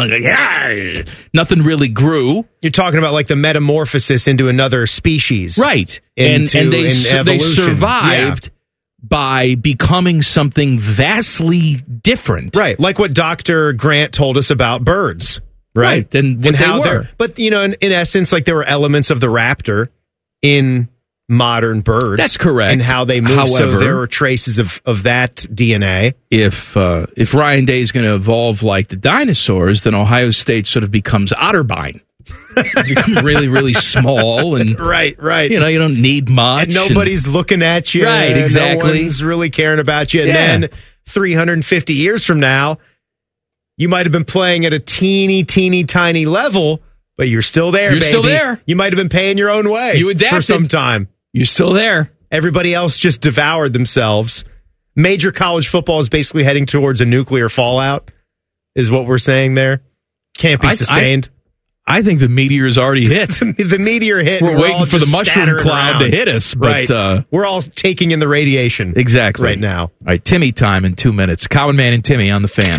nothing really grew. You're talking about like the metamorphosis into another species. Right. And they survived by becoming something vastly different. Right. Like what Dr. Grant told us about birds. Right. And how they were. But, you know, in essence, like there were elements of the raptor in modern birds. That's correct. And how they move. However, so there are traces of that DNA. If Ryan Day is going to evolve like the dinosaurs, then Ohio State sort of becomes Otterbein. Become really, really small and right. You know, you don't need much. And nobody's looking at you. Right, exactly. No one's really caring about you. And then 350 years from now, you might have been playing at a teeny, tiny level, but you're still there, You're baby. still there. You might have been paying your own way You adapted. for some time. You're still there. Everybody else just devoured themselves. Major college football is basically heading towards a nuclear fallout, is what we're saying there. Can't be sustained. I think the meteor's already hit. The meteor hit. We're waiting all for the just mushroom scattering cloud around. to hit us. But we're all taking in the radiation. Exactly. Right now. All right, Timmy time in 2 minutes. Common Man and Timmy on the Fan.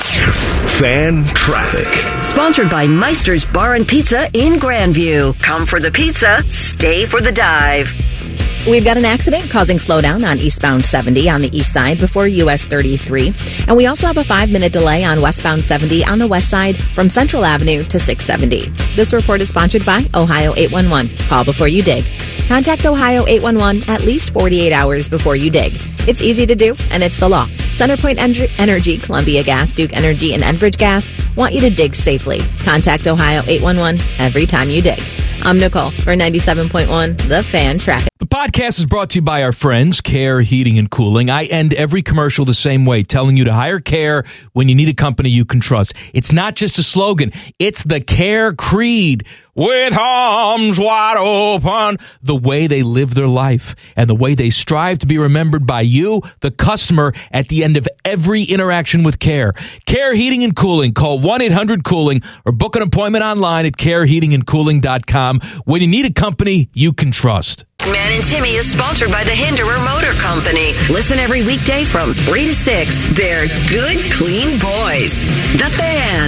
Fan traffic. Sponsored by Meister's Bar and Pizza in Grandview. Come for the pizza, stay for the dive. We've got an accident causing slowdown on eastbound 70 on the east side before US 33. And we also have a 5-minute delay on westbound 70 on the west side from Central Avenue to 670. This report is sponsored by Ohio 811. Call before you dig. Contact Ohio 811 at least 48 hours before you dig. It's easy to do, and it's the law. Centerpoint Energy, Columbia Gas, Duke Energy, and Enbridge Gas want you to dig safely. Contact Ohio 811 every time you dig. I'm Nicole for 97.1 The Fan Traffic. The podcast is brought to you by our friends, Care Heating and Cooling. I end every commercial the same way, telling you to hire Care when you need a company you can trust. It's not just a slogan. It's the Care creed. With arms wide open, the way they live their life and the way they strive to be remembered by you, the customer, at the end of every interaction with Care. Care Heating and Cooling. Call 1-800-COOLING or book an appointment online at careheatingandcooling.com when you need a company you can trust. Man and Timmy is sponsored by the Hinderer Motor Company. Listen every weekday from 3 to 6. They're good, clean boys. The Fan.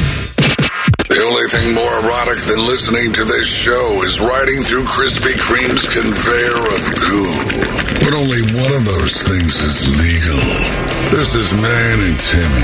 The only thing more erotic than listening to this show is riding through Krispy Kreme's conveyor of goo. But only one of those things is legal. This is Man and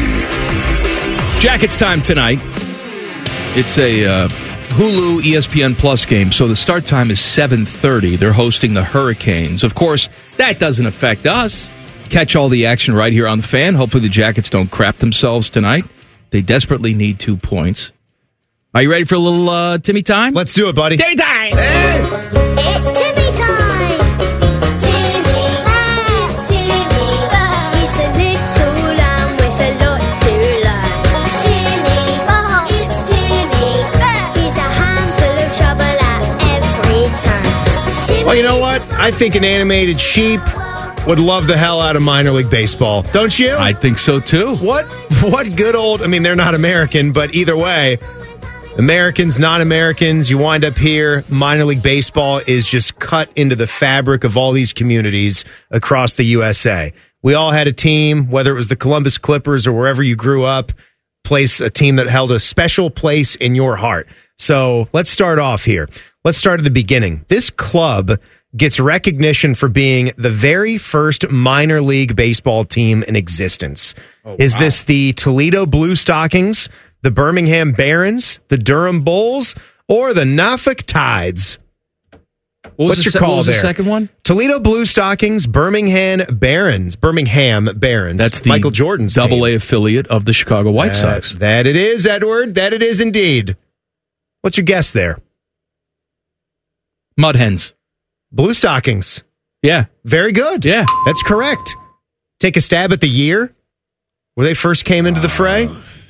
Timmy. Jackets time tonight. It's a Hulu ESPN Plus game, so the start time is 7:30. They're hosting the Hurricanes. Of course, that doesn't affect us. Catch all the action right here on the Fan. Hopefully the Jackets don't crap themselves tonight. They desperately need 2 points. Are you ready for a little Timmy time? Let's do it, buddy. Timmy time! It's Timmy time! Timmy, it's Timmy. He's a little lamb with a lot to learn. Timmy, it's Timmy. He's a handful of trouble at every turn. Timmy. Well, you know what? I think an animated sheep would love the hell out of minor league baseball. Don't you? I think so, too. What good old... I mean, they're not American, but either way... Americans, non-Americans, you wind up here. Minor league baseball is just cut into the fabric of all these communities across the USA. We all had a team, whether it was the Columbus Clippers or wherever you grew up, a team that held a special place in your heart. So let's start off here. Let's start at the beginning. This club gets recognition for being the very first minor league baseball team in existence. Is this the Toledo Blue Stockings, the Birmingham Barons, the Durham Bulls, or the Norfolk Tides? What's your call What was there? the second one? Toledo Blue Stockings, Birmingham Barons. That's the Michael Jordan's Double team. A affiliate of the Chicago White Sox. That it is, Edward. That it is indeed. What's your guess there? Mud Hens. Blue Stockings. Yeah. Very good. Yeah. That's correct. Take a stab at the year where they first came into the fray.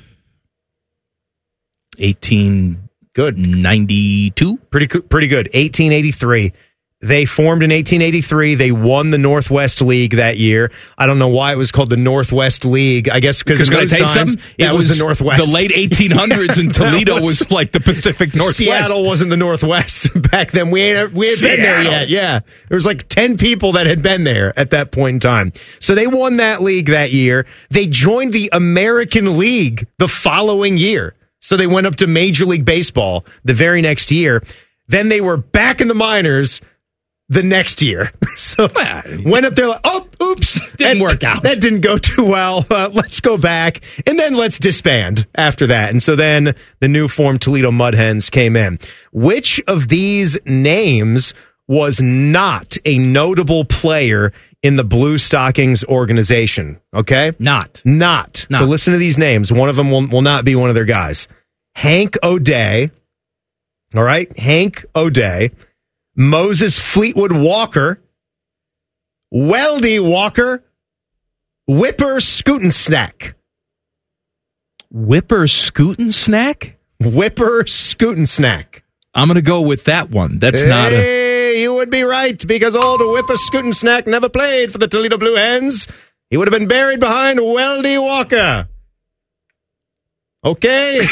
1892. Pretty good. 1883. They formed in 1883. They won the Northwest League that year. I don't know why it was called the Northwest League. I guess because in can I those tell you times, something? that It was the Northwest. The late 1800s, and Toledo was like the Pacific Northwest. Seattle wasn't the Northwest back then. We hadn't been there yet. Yeah. There was like 10 people that had been there at that point in time. So they won that league that year. They joined the American League the following year. So they went up to Major League Baseball the very next year. Then they were back in the minors the next year. So went up there like, oh, oops. Didn't work out. That didn't go too well. Let's go back. And then let's disband after that. And so then the new formed Toledo Mud Hens came in. Which of these names was not a notable player in the Blue Stockings organization? Okay? Not. So listen to these names. One of them will not be one of their guys. Hank O'Day. All right? Hank O'Day. Moses Fleetwood Walker, Weldy Walker, Whipper Scootin' Snack. Whipper Scootin' Snack? Whipper Scootin' Snack. I'm going to go with that one. That's not a... Hey, you would be right, because old Whipper Scootin' Snack never played for the Toledo Blue Hens. He would have been buried behind Weldy Walker. Okay.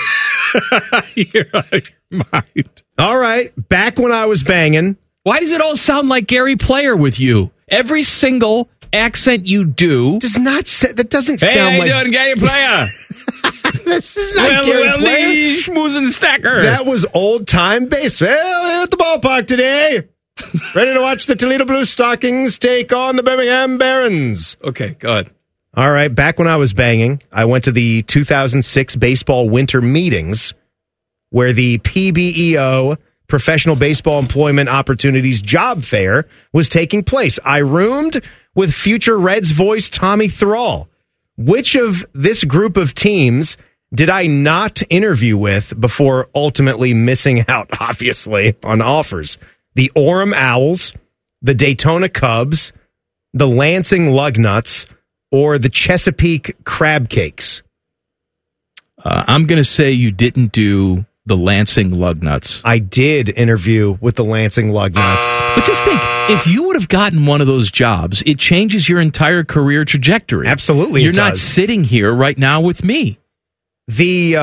You're right. All right. Back when I was banging. Why does it all sound like Gary Player with you? Every single accent you do does not. That doesn't hey, sound how like you doing, Gary Player. This is not Gary Player. Schmoozing Stacker. That was old time bass. Well, we're at the ballpark today. Ready to watch the Toledo Blue Stockings take on the Birmingham Barons. Okay, good. All right. Back when I was banging, I went to the 2006 baseball winter meetings where the PBEO, Professional Baseball Employment Opportunities Job Fair, was taking place. I roomed with future Reds voice Tommy Thrall. Which of this group of teams did I not interview with before ultimately missing out, obviously, on offers? The Orem Owls, the Daytona Cubs, the Lansing Lugnuts, or the Chesapeake Crab Cakes? I'm going to say you didn't do the Lansing Lugnuts. I did interview with the Lansing Lugnuts. But just think, if you would have gotten one of those jobs, it changes your entire career trajectory. Absolutely, You're not sitting here right now with me. The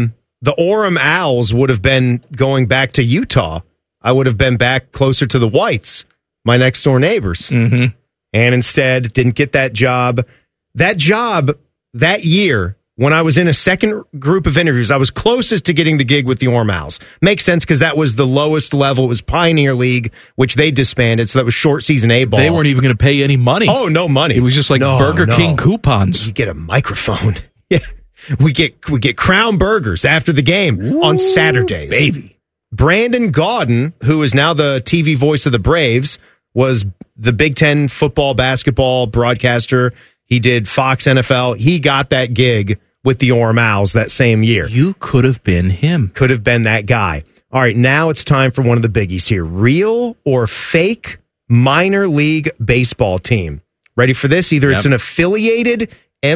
Orem Owls would have been going back to Utah. I would have been back closer to the Whites, my next door neighbors. Mm-hmm. And instead didn't get that job. That job that year, when I was in a second group of interviews, I was closest to getting the gig with the Orem Owls. Makes sense because that was the lowest level. It was Pioneer League, which they disbanded, so that was short season A-ball. They weren't even going to pay any money. Oh, no money. It was just like Burger King coupons. You get a microphone. Yeah. We get Crown Burgers after the game on Saturdays. Baby. Brandon Gaudin, who is now the TV voice of the Braves, was the Big Ten football, basketball broadcaster. He did Fox NFL. He got that gig with the Orem Owls that same year. You could have been him. Could have been that guy. All right, now it's time for one of the biggies here. Real or fake minor league baseball team? Ready for this? Either it's an affiliated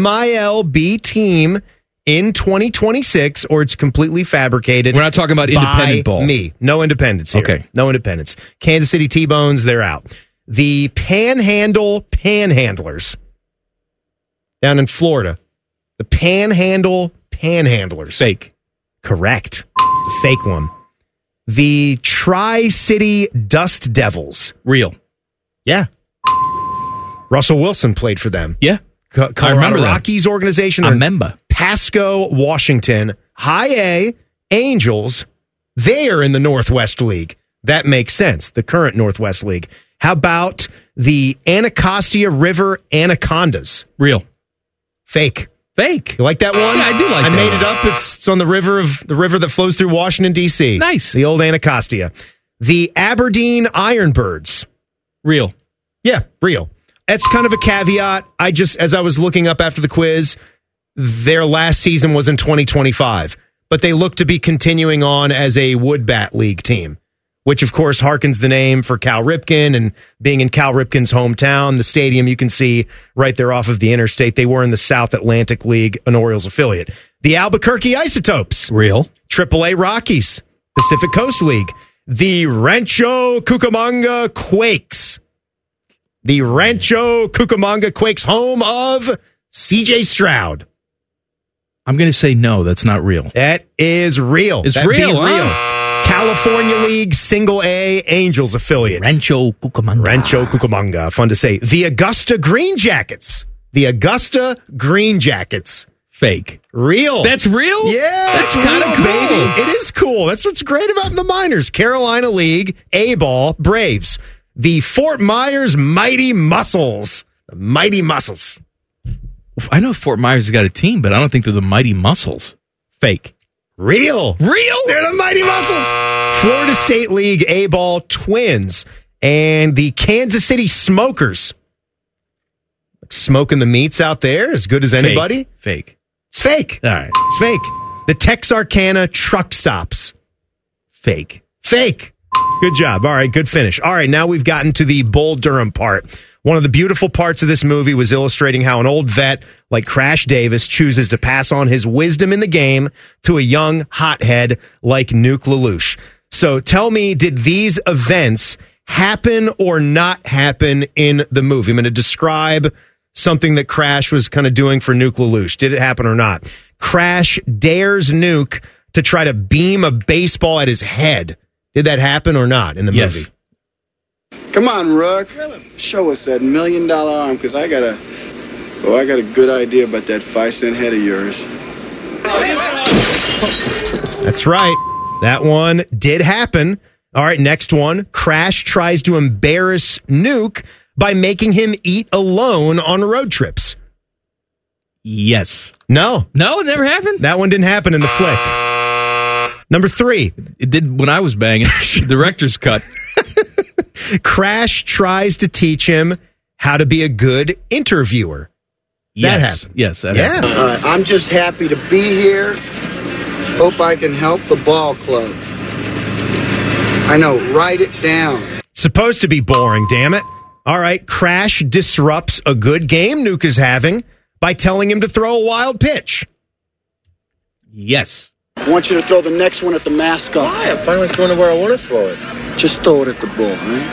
MILB team in 2026 or it's completely fabricated. We're not talking about independent ball. Me. No independence here. Okay. No independence. Kansas City T-Bones, they're out. The Panhandle Panhandlers down in Florida. The Panhandle Panhandlers. Fake. Correct. It's a fake one. The Tri-City Dust Devils. Real. Yeah. Russell Wilson played for them. Yeah. Colorado remember that. Rockies organization. I remember. Pasco, Washington. High A, Angels. They are in the Northwest League. That makes sense. The current Northwest League. How about the Anacostia River Anacondas? Real. Fake. Fake. You like that one? Yeah, I do like that. I made it up. It's on the river that flows through Washington, D.C. Nice. The old Anacostia. The Aberdeen Ironbirds. Real. Yeah, real. That's kind of a caveat. As I was looking up after the quiz, their last season was in 2025, but they look to be continuing on as a Wood Bat League team, which of course harkens the name for Cal Ripken, and being in Cal Ripken's hometown, the stadium you can see right there off of the interstate. They were in the South Atlantic League, an Orioles affiliate. The Albuquerque Isotopes. Real. AAA Rockies. Pacific Coast League. The Rancho Cucamonga Quakes. The Rancho Cucamonga Quakes, home of C.J. Stroud. I'm going to say no, that's not real. That is real. It's That'd real, be huh? California League Single A Angels affiliate. Rancho Cucamonga. Rancho Cucamonga. Fun to say. The Augusta Green Jackets. The Augusta Green Jackets. Fake. Real. That's real? Yeah. That's kind of cool. Baby. It is cool. That's what's great about the minors. Carolina League A-ball Braves. The Fort Myers Mighty Muscles. The Mighty Muscles. I know Fort Myers has got a team, but I don't think they're the Mighty Muscles. Fake. Real. Real? They're the Mighty Muscles. Florida State League A-ball Twins. And the Kansas City Smokers. Smoking the meats out there as good as anybody. Fake. It's fake. All right. It's fake. The Texarkana Truck Stops. Fake. Fake. Good job. All right, good finish. All right, now we've gotten to the Bull Durham part. One of the beautiful parts of this movie was illustrating how an old vet like Crash Davis chooses to pass on his wisdom in the game to a young hothead like Nuke LaLoosh. So tell me, did these events happen or not happen in the movie? I'm going to describe something that Crash was kind of doing for Nuke LaLoosh. Did it happen or not? Crash dares Nuke to try to beam a baseball at his head. Did that happen or not in the movie? Come on, Rook. Show us that $1 million arm, because I got a good idea about that 5-cent head of yours. That's right. That one did happen. All right, next one. Crash tries to embarrass Nuke by making him eat alone on road trips. Yes. No. No, it never happened? That one didn't happen in the flick. Number 3. It did when I was banging. Director's cut. Crash tries to teach him how to be a good interviewer. That happened. Yes, that happened. All right, I'm just happy to be here. Hope I can help the ball club. I know, write it down. Supposed to be boring, damn it. All right, Crash disrupts a good game Nuke is having by telling him to throw a wild pitch. Yes. I want you to throw the next one at the mascot. Why? I'm finally throwing it where I want to throw it. Just throw it at the ball,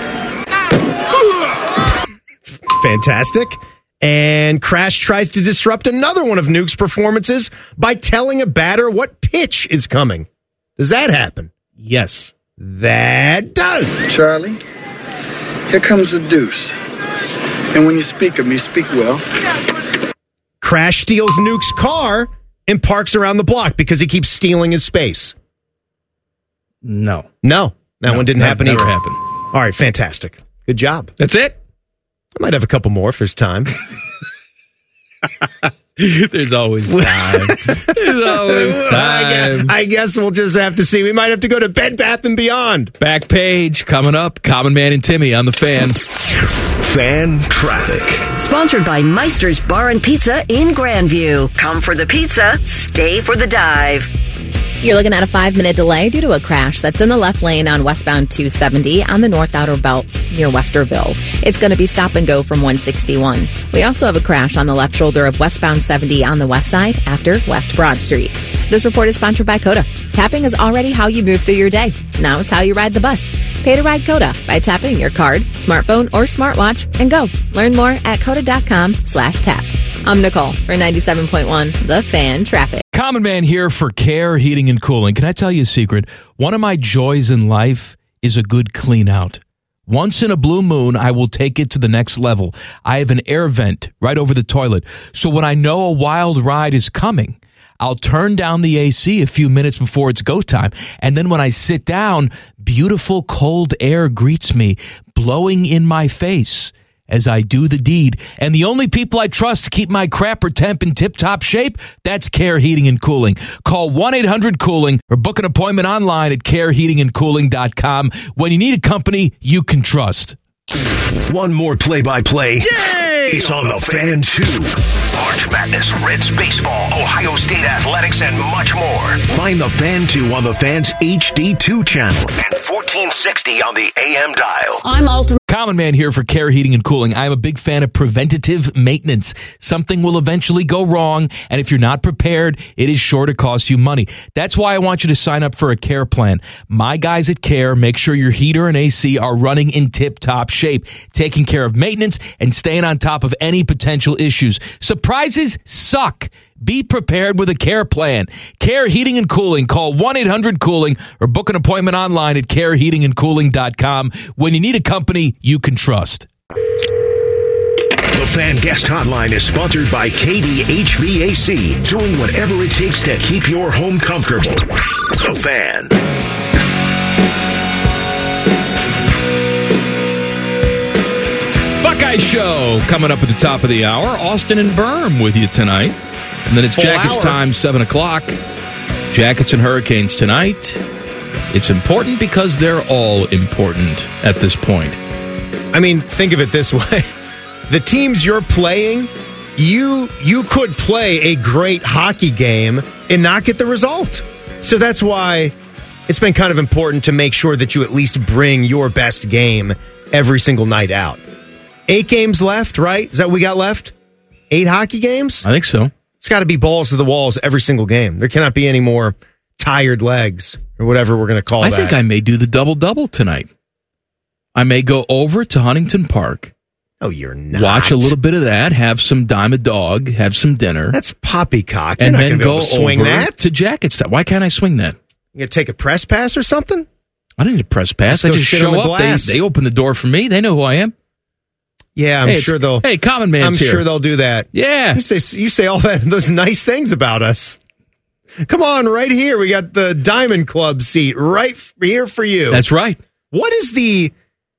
huh? Fantastic. And Crash tries to disrupt another one of Nuke's performances by telling a batter what pitch is coming. Does that happen? Yes. That does. Charlie, here comes the deuce. And when you speak of me, speak well. Crash steals Nuke's car and parks around the block because he keeps stealing his space. No. No. That one didn't happen either. Never happened. All right, fantastic. Good job. That's it? I might have a couple more if there's time. There's always time. There's always time. I guess we'll just have to see. We might have to go to Bed Bath & Beyond. Back page coming up. Common Man and Timmy on the Fan. Fan traffic. Sponsored by Meister's Bar and Pizza in Grandview. Come for the pizza, stay for the dive. You're looking at a 5-minute delay due to a crash that's in the left lane on westbound 270 on the North Outer Belt near Westerville. It's going to be stop and go from 161. We also have a crash on the left shoulder of westbound 70 on the west side after West Broad Street. This report is sponsored by Coda. Tapping is already how you move through your day. Now it's how you ride the bus. Pay to ride Coda by tapping your card, smartphone, or smartwatch and go. Learn more at coda.com/tap. I'm Nicole for 97.1 The Fan Traffic. Common Man here for Care Heating and Cooling. Can I tell you a secret? One of my joys in life is a good clean out. Once in a blue moon, I will take it to the next level. I have an air vent right over the toilet. So when I know a wild ride is coming, I'll turn down the AC a few minutes before it's go time. And then when I sit down, beautiful cold air greets me, blowing in my face. as I do the deed. And the only people I trust to keep my crapper temp in tip-top shape, that's Care Heating and Cooling. Call 1-800-COOLING or book an appointment online at careheatingandcooling.com when you need a company you can trust. One more play-by-play. It's on the Fan 2. March Madness, Reds baseball, Ohio State athletics, and much more. Find the Fan 2 on the Fan's HD2 channel and 1460 on the AM dial. I'm Ultimate Common Man here for Care Heating and Cooling. I'm a big fan of preventative maintenance. Something will eventually go wrong, and if you're not prepared, it is sure to cost you money. That's why I want you to sign up for a Care plan. My guys at Care make sure your heater and AC are running in tip-top shape, taking care of maintenance and staying on top of any potential issues. Surprises suck. Be prepared with a Care plan. Care Heating and Cooling. Call 1-800-COOLING or book an appointment online at careheatingandcooling.com when you need a company you can trust. The Fan Guest Hotline is sponsored by KDHVAC, doing whatever it takes to keep your home comfortable. The Fan. Buckeye Show coming up at the top of the hour. Austin and Berm with you tonight. And then it's Full Jackets hour. time, 7 o'clock. Jackets and Hurricanes tonight. It's important because they're all important at this point. I mean, think of it this way. The teams you're playing, you could play a great hockey game and not get the result. So that's why it's been kind of important to make sure that you at least bring your best game every single night out. 8 games left, right? Is that what we got left? 8 hockey games? I think so. It's got to be balls to the walls every single game. There cannot be any more tired legs or whatever we're going to call that. I think I may do the double-double tonight. I may go over to Huntington Park. Oh, you're not. Watch a little bit of that, have some Dime a Dog, have some dinner. That's poppycock. You're and not then gonna be go able to swing over that. to Jackets. Why can't I swing that? You gonna take a press pass or something? I don't need a press pass. Let's I go just sit show on the up. glass. They open the door for me. They know who I am. Yeah, I'm sure they'll. Hey, Common Man's I'm here. sure they'll do that. Yeah, you say all those nice things about us. Come on, right here. We got the Diamond Club seat right here for you. That's right. What is the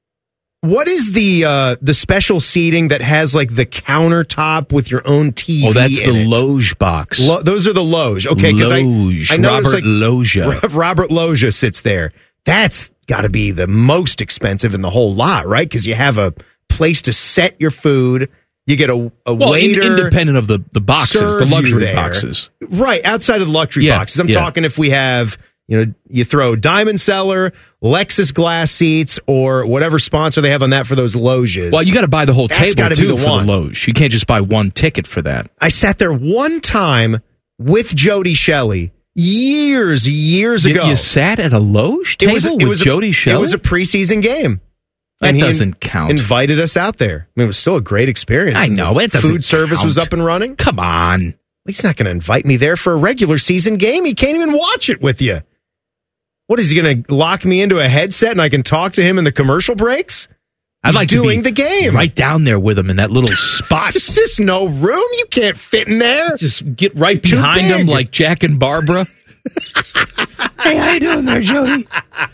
special seating that has like the countertop with your own TV? Oh, that's in the it? Loge box. Those are the Loge. Okay, because Loge. I noticed Robert Loggia. Robert Loggia sits there. That's got to be the most expensive in the whole lot, right? Because you have a place to set your food. You get a waiter. Independent of the boxes, the serve you luxury there. boxes. Right, outside of the luxury boxes. I'm talking if we have, you throw Diamond Cellar, Lexus glass seats, or whatever sponsor they have on that for those loges. Well, you got to buy the whole That's table gotta too be the for one. the loge. You can't just buy one ticket for that. I sat there one time with Jody Shelley years ago. You sat at a loge table with Jody Shelley? It was a preseason game. That And he doesn't count. Invited us out there. I mean, it was still a great experience. I know, it doesn't Food service was count. up and running. Come on. He's not going to invite me there for a regular season game. He can't even watch it with you. What, is he going to lock me into a headset and I can talk to him in the commercial breaks? I'd like doing to be the game. right down there with him in that little spot. There's just no room. You can't fit in there. Just get right Too behind him big. like Jack and Barbara. Hey, how you doing there, Jody?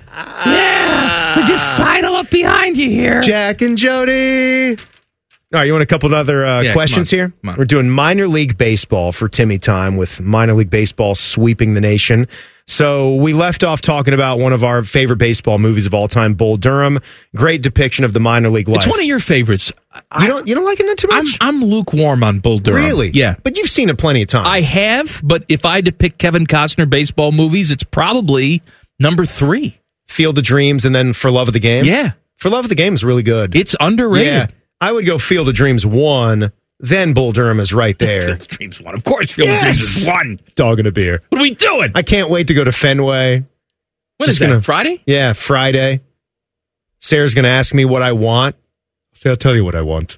Yeah, we're just sidle up behind you here. Jack and Jody. All right, you want a couple of other questions come on, here? come on. We're doing minor league baseball for Timmy time with minor league baseball sweeping the nation. So we left off talking about one of our favorite baseball movies of all time, Bull Durham. Great depiction of the minor league life. It's one of your favorites. You don't like it too much? I'm lukewarm on Bull Durham. Really? Yeah. But you've seen it plenty of times. I have, but if I had to pick Kevin Costner baseball movies, it's probably number 3. Field of Dreams and then For Love of the Game? Yeah. For Love of the Game is really good. It's underrated. Yeah. I would go Field of Dreams 1, then Bull Durham is right there. Field of Dreams 1. Of course, Field of Dreams is 1. Dog and a beer. What are we doing? I can't wait to go to Fenway. When is that, Friday? Yeah, Friday. Sarah's going to ask me what I want. I'll tell you what I want.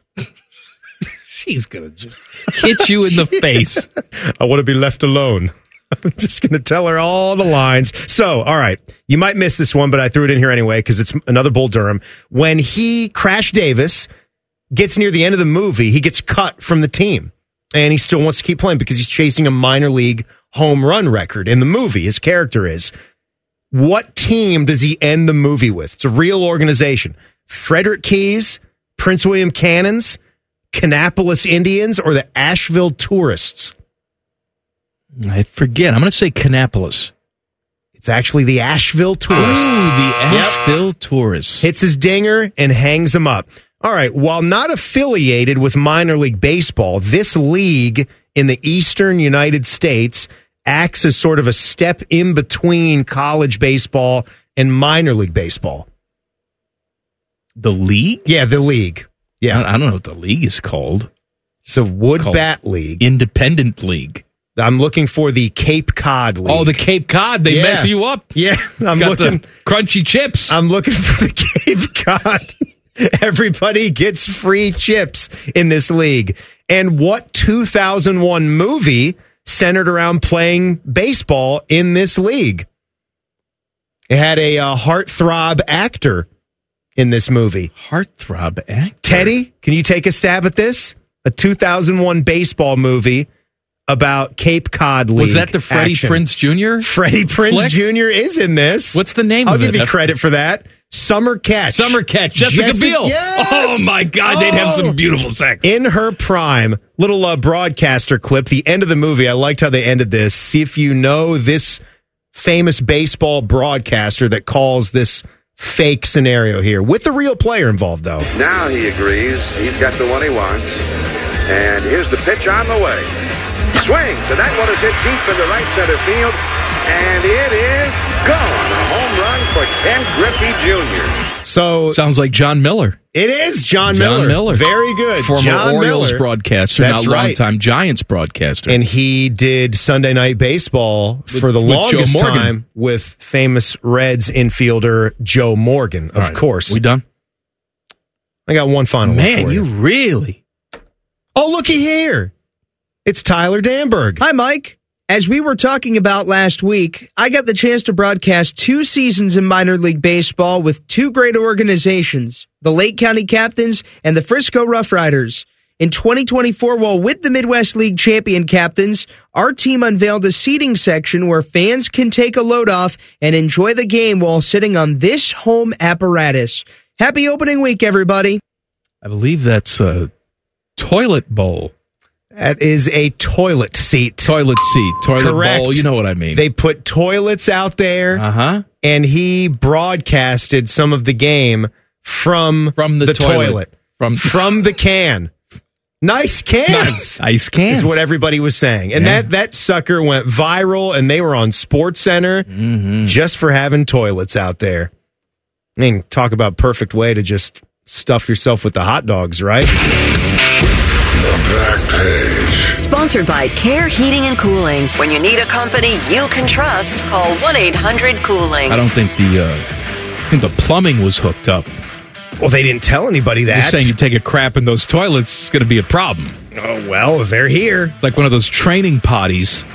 She's going to just hit you in the face. I want to be left alone. I'm just going to tell her all the lines. So, all right. You might miss this one, but I threw it in here anyway because it's another Bull Durham. When Crash Davis, gets near the end of the movie, he gets cut from the team. And he still wants to keep playing because he's chasing a minor league home run record in the movie. His character is. What team does he end the movie with? It's a real organization. Frederick Keyes, Prince William Cannons, Kannapolis Indians, or the Asheville Tourists? I forget. I'm going to say Kannapolis. It's actually the Asheville Tourists. Oh, the Asheville Tourists. Hits his dinger and hangs him up. All right, while not affiliated with minor league baseball, this league in the eastern United States acts as sort of a step in between college baseball and minor league baseball. The league? Yeah, the league. Yeah. I don't know what the league is called. It's a Wood Bat League. Independent League. I'm looking for the Cape Cod League. Oh, the Cape Cod. They mess you up. Yeah. I'm Got looking. the crunchy chips. I'm looking for the Cape Cod. Everybody gets free chips in this league. And what 2001 movie centered around playing baseball in this league? It had a heartthrob actor in this movie. Heartthrob actor? Teddy, can you take a stab at this? A 2001 baseball movie about Cape Cod League. Was that the Freddie action. Prinze Jr.? Freddie Prinze flick? Jr. is in this. What's the name I'll of it? give you credit for that. Summer Catch. Summer Catch. Jessica Biel. Yes! Oh, my God. They'd have some beautiful sex. In her prime, little broadcaster clip, the end of the movie. I liked how they ended this. See if you know this famous baseball broadcaster that calls this fake scenario here with the real player involved, though. Now he agrees. He's got the one he wants. And here's the pitch on the way. Swing. So that one is hit deep into right center field. And it is gone. A home run for Ken Griffey Jr. So sounds like John Miller. It is John Miller. Very good. Former John Orioles Miller. broadcaster, That's now right. longtime Giants broadcaster. And he did Sunday Night Baseball for the with longest Joe Morgan. time with famous Reds infielder Joe Morgan, of course. We done? I got one final one Man, for you really? Oh, looky here. It's Tyler Danberg. Hi, Mike. As we were talking about last week, I got the chance to broadcast 2 seasons in minor league baseball with 2 great organizations, the Lake County Captains and the Frisco Rough Riders. In 2024, while with the Midwest League champion Captains, our team unveiled a seating section where fans can take a load off and enjoy the game while sitting on this home apparatus. Happy opening week, everybody. I believe that's a toilet bowl. That is a toilet seat. Toilet Correct. bowl. You know what I mean. They put toilets out there, and he broadcasted some of the game from the toilet. From the can. Nice cans. Nice cans. Is what everybody was saying. And that sucker went viral, and they were on SportsCenter just for having toilets out there. I mean, talk about perfect way to just stuff yourself with the hot dogs, right? The Back Page. Sponsored by Care Heating and Cooling. When you need a company you can trust, call 1-800-COOLING. I don't think I think the plumbing was hooked up. Well, they didn't tell anybody that. Just saying you take a crap in those toilets, it's going to be a problem. Oh, well, they're here. It's like one of those training potties.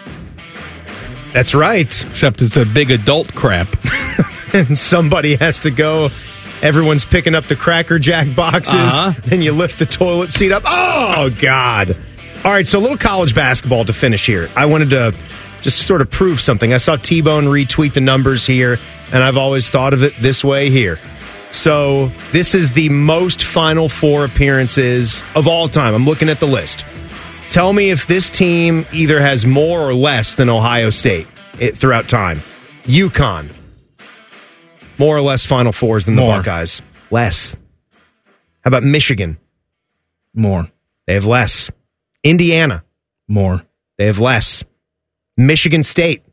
That's right. Except it's a big adult crap. And somebody has to go. Everyone's picking up the Cracker Jack boxes, and you lift the toilet seat up. Oh, God. All right, so a little college basketball to finish here. I wanted to just sort of prove something. I saw T-Bone retweet the numbers here, and I've always thought of it this way here. So this is the most Final Four appearances of all time. I'm looking at the list. Tell me if this team either has more or less than Ohio State throughout time. UConn. More or less Final Fours than the Buckeyes. Less. How about Michigan? More. They have less. Indiana. More. They have less. Michigan State.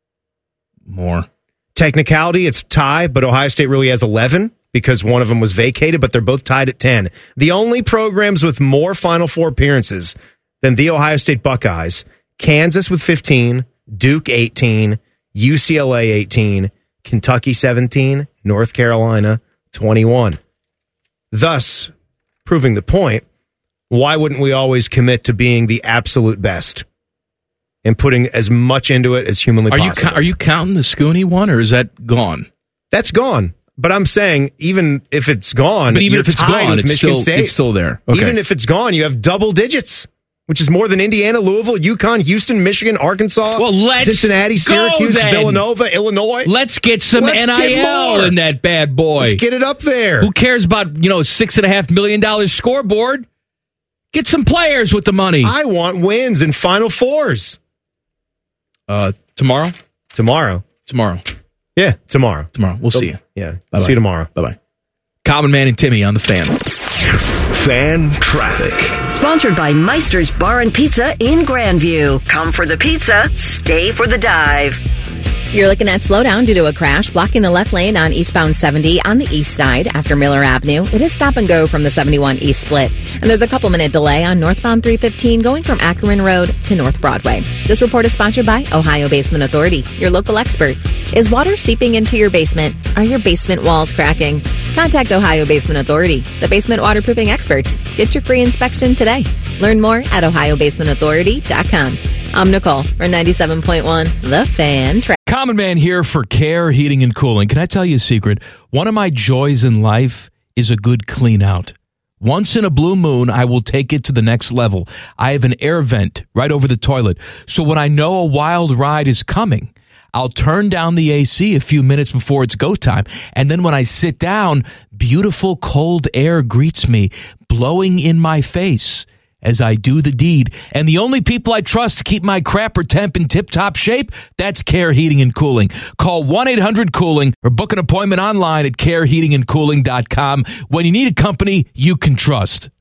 More. Technicality, it's tie, but Ohio State really has 11 because one of them was vacated, but they're both tied at 10. The only programs with more Final Four appearances than the Ohio State Buckeyes, Kansas with 15, Duke 18, UCLA 18, Kentucky 17, North Carolina 21. Thus, proving the point, why wouldn't we always commit to being the absolute best and putting as much into it as humanly possible? Are you counting the Scooney one, or is that gone? That's gone. But I'm saying, even if it's gone, but even you're if it's tied gone, with it's Michigan still State. it's still there. Okay. Even if it's gone, you have double digits which is more than Indiana, Louisville, UConn, Houston, Michigan, Arkansas, Cincinnati, Syracuse, Villanova, Illinois. Let's get some NIL in that bad boy. Let's get it up there. Who cares about, $6.5 million scoreboard? Get some players with the money. I want wins and Final Fours. Tomorrow? Tomorrow. Yeah, tomorrow. We'll see you. Yeah. Bye-bye. See you tomorrow. Bye-bye. Common Man and Timmy on the Fan. Fan traffic. Sponsored by Meister's Bar and Pizza in Grandview. Come for the pizza, stay for the dive. You're looking at slowdown due to a crash blocking the left lane on eastbound 70 on the east side after Miller Avenue. It is stop and go from the 71 East split. And there's a couple-minute delay on northbound 315 going from Ackerman Road to North Broadway. This report is sponsored by Ohio Basement Authority, your local expert. Is water seeping into your basement? Are your basement walls cracking? Contact Ohio Basement Authority, the basement waterproofing experts. Get your free inspection today. Learn more at ohiobasementauthority.com. I'm Nicole for 97.1 The Fan. Common Man here for Care Heating and Cooling. Can I tell you a secret? One of my joys in life is a good clean out. Once in a blue moon, I will take it to the next level. I have an air vent right over the toilet. So when I know a wild ride is coming, I'll turn down the AC a few minutes before it's go time. And then when I sit down, beautiful cold air greets me, blowing in my face as I do the deed. And the only people I trust to keep my crapper temp in tip-top shape, that's Care Heating and Cooling. Call 1-800-COOLING or book an appointment online at careheatingandcooling.com when you need a company you can trust.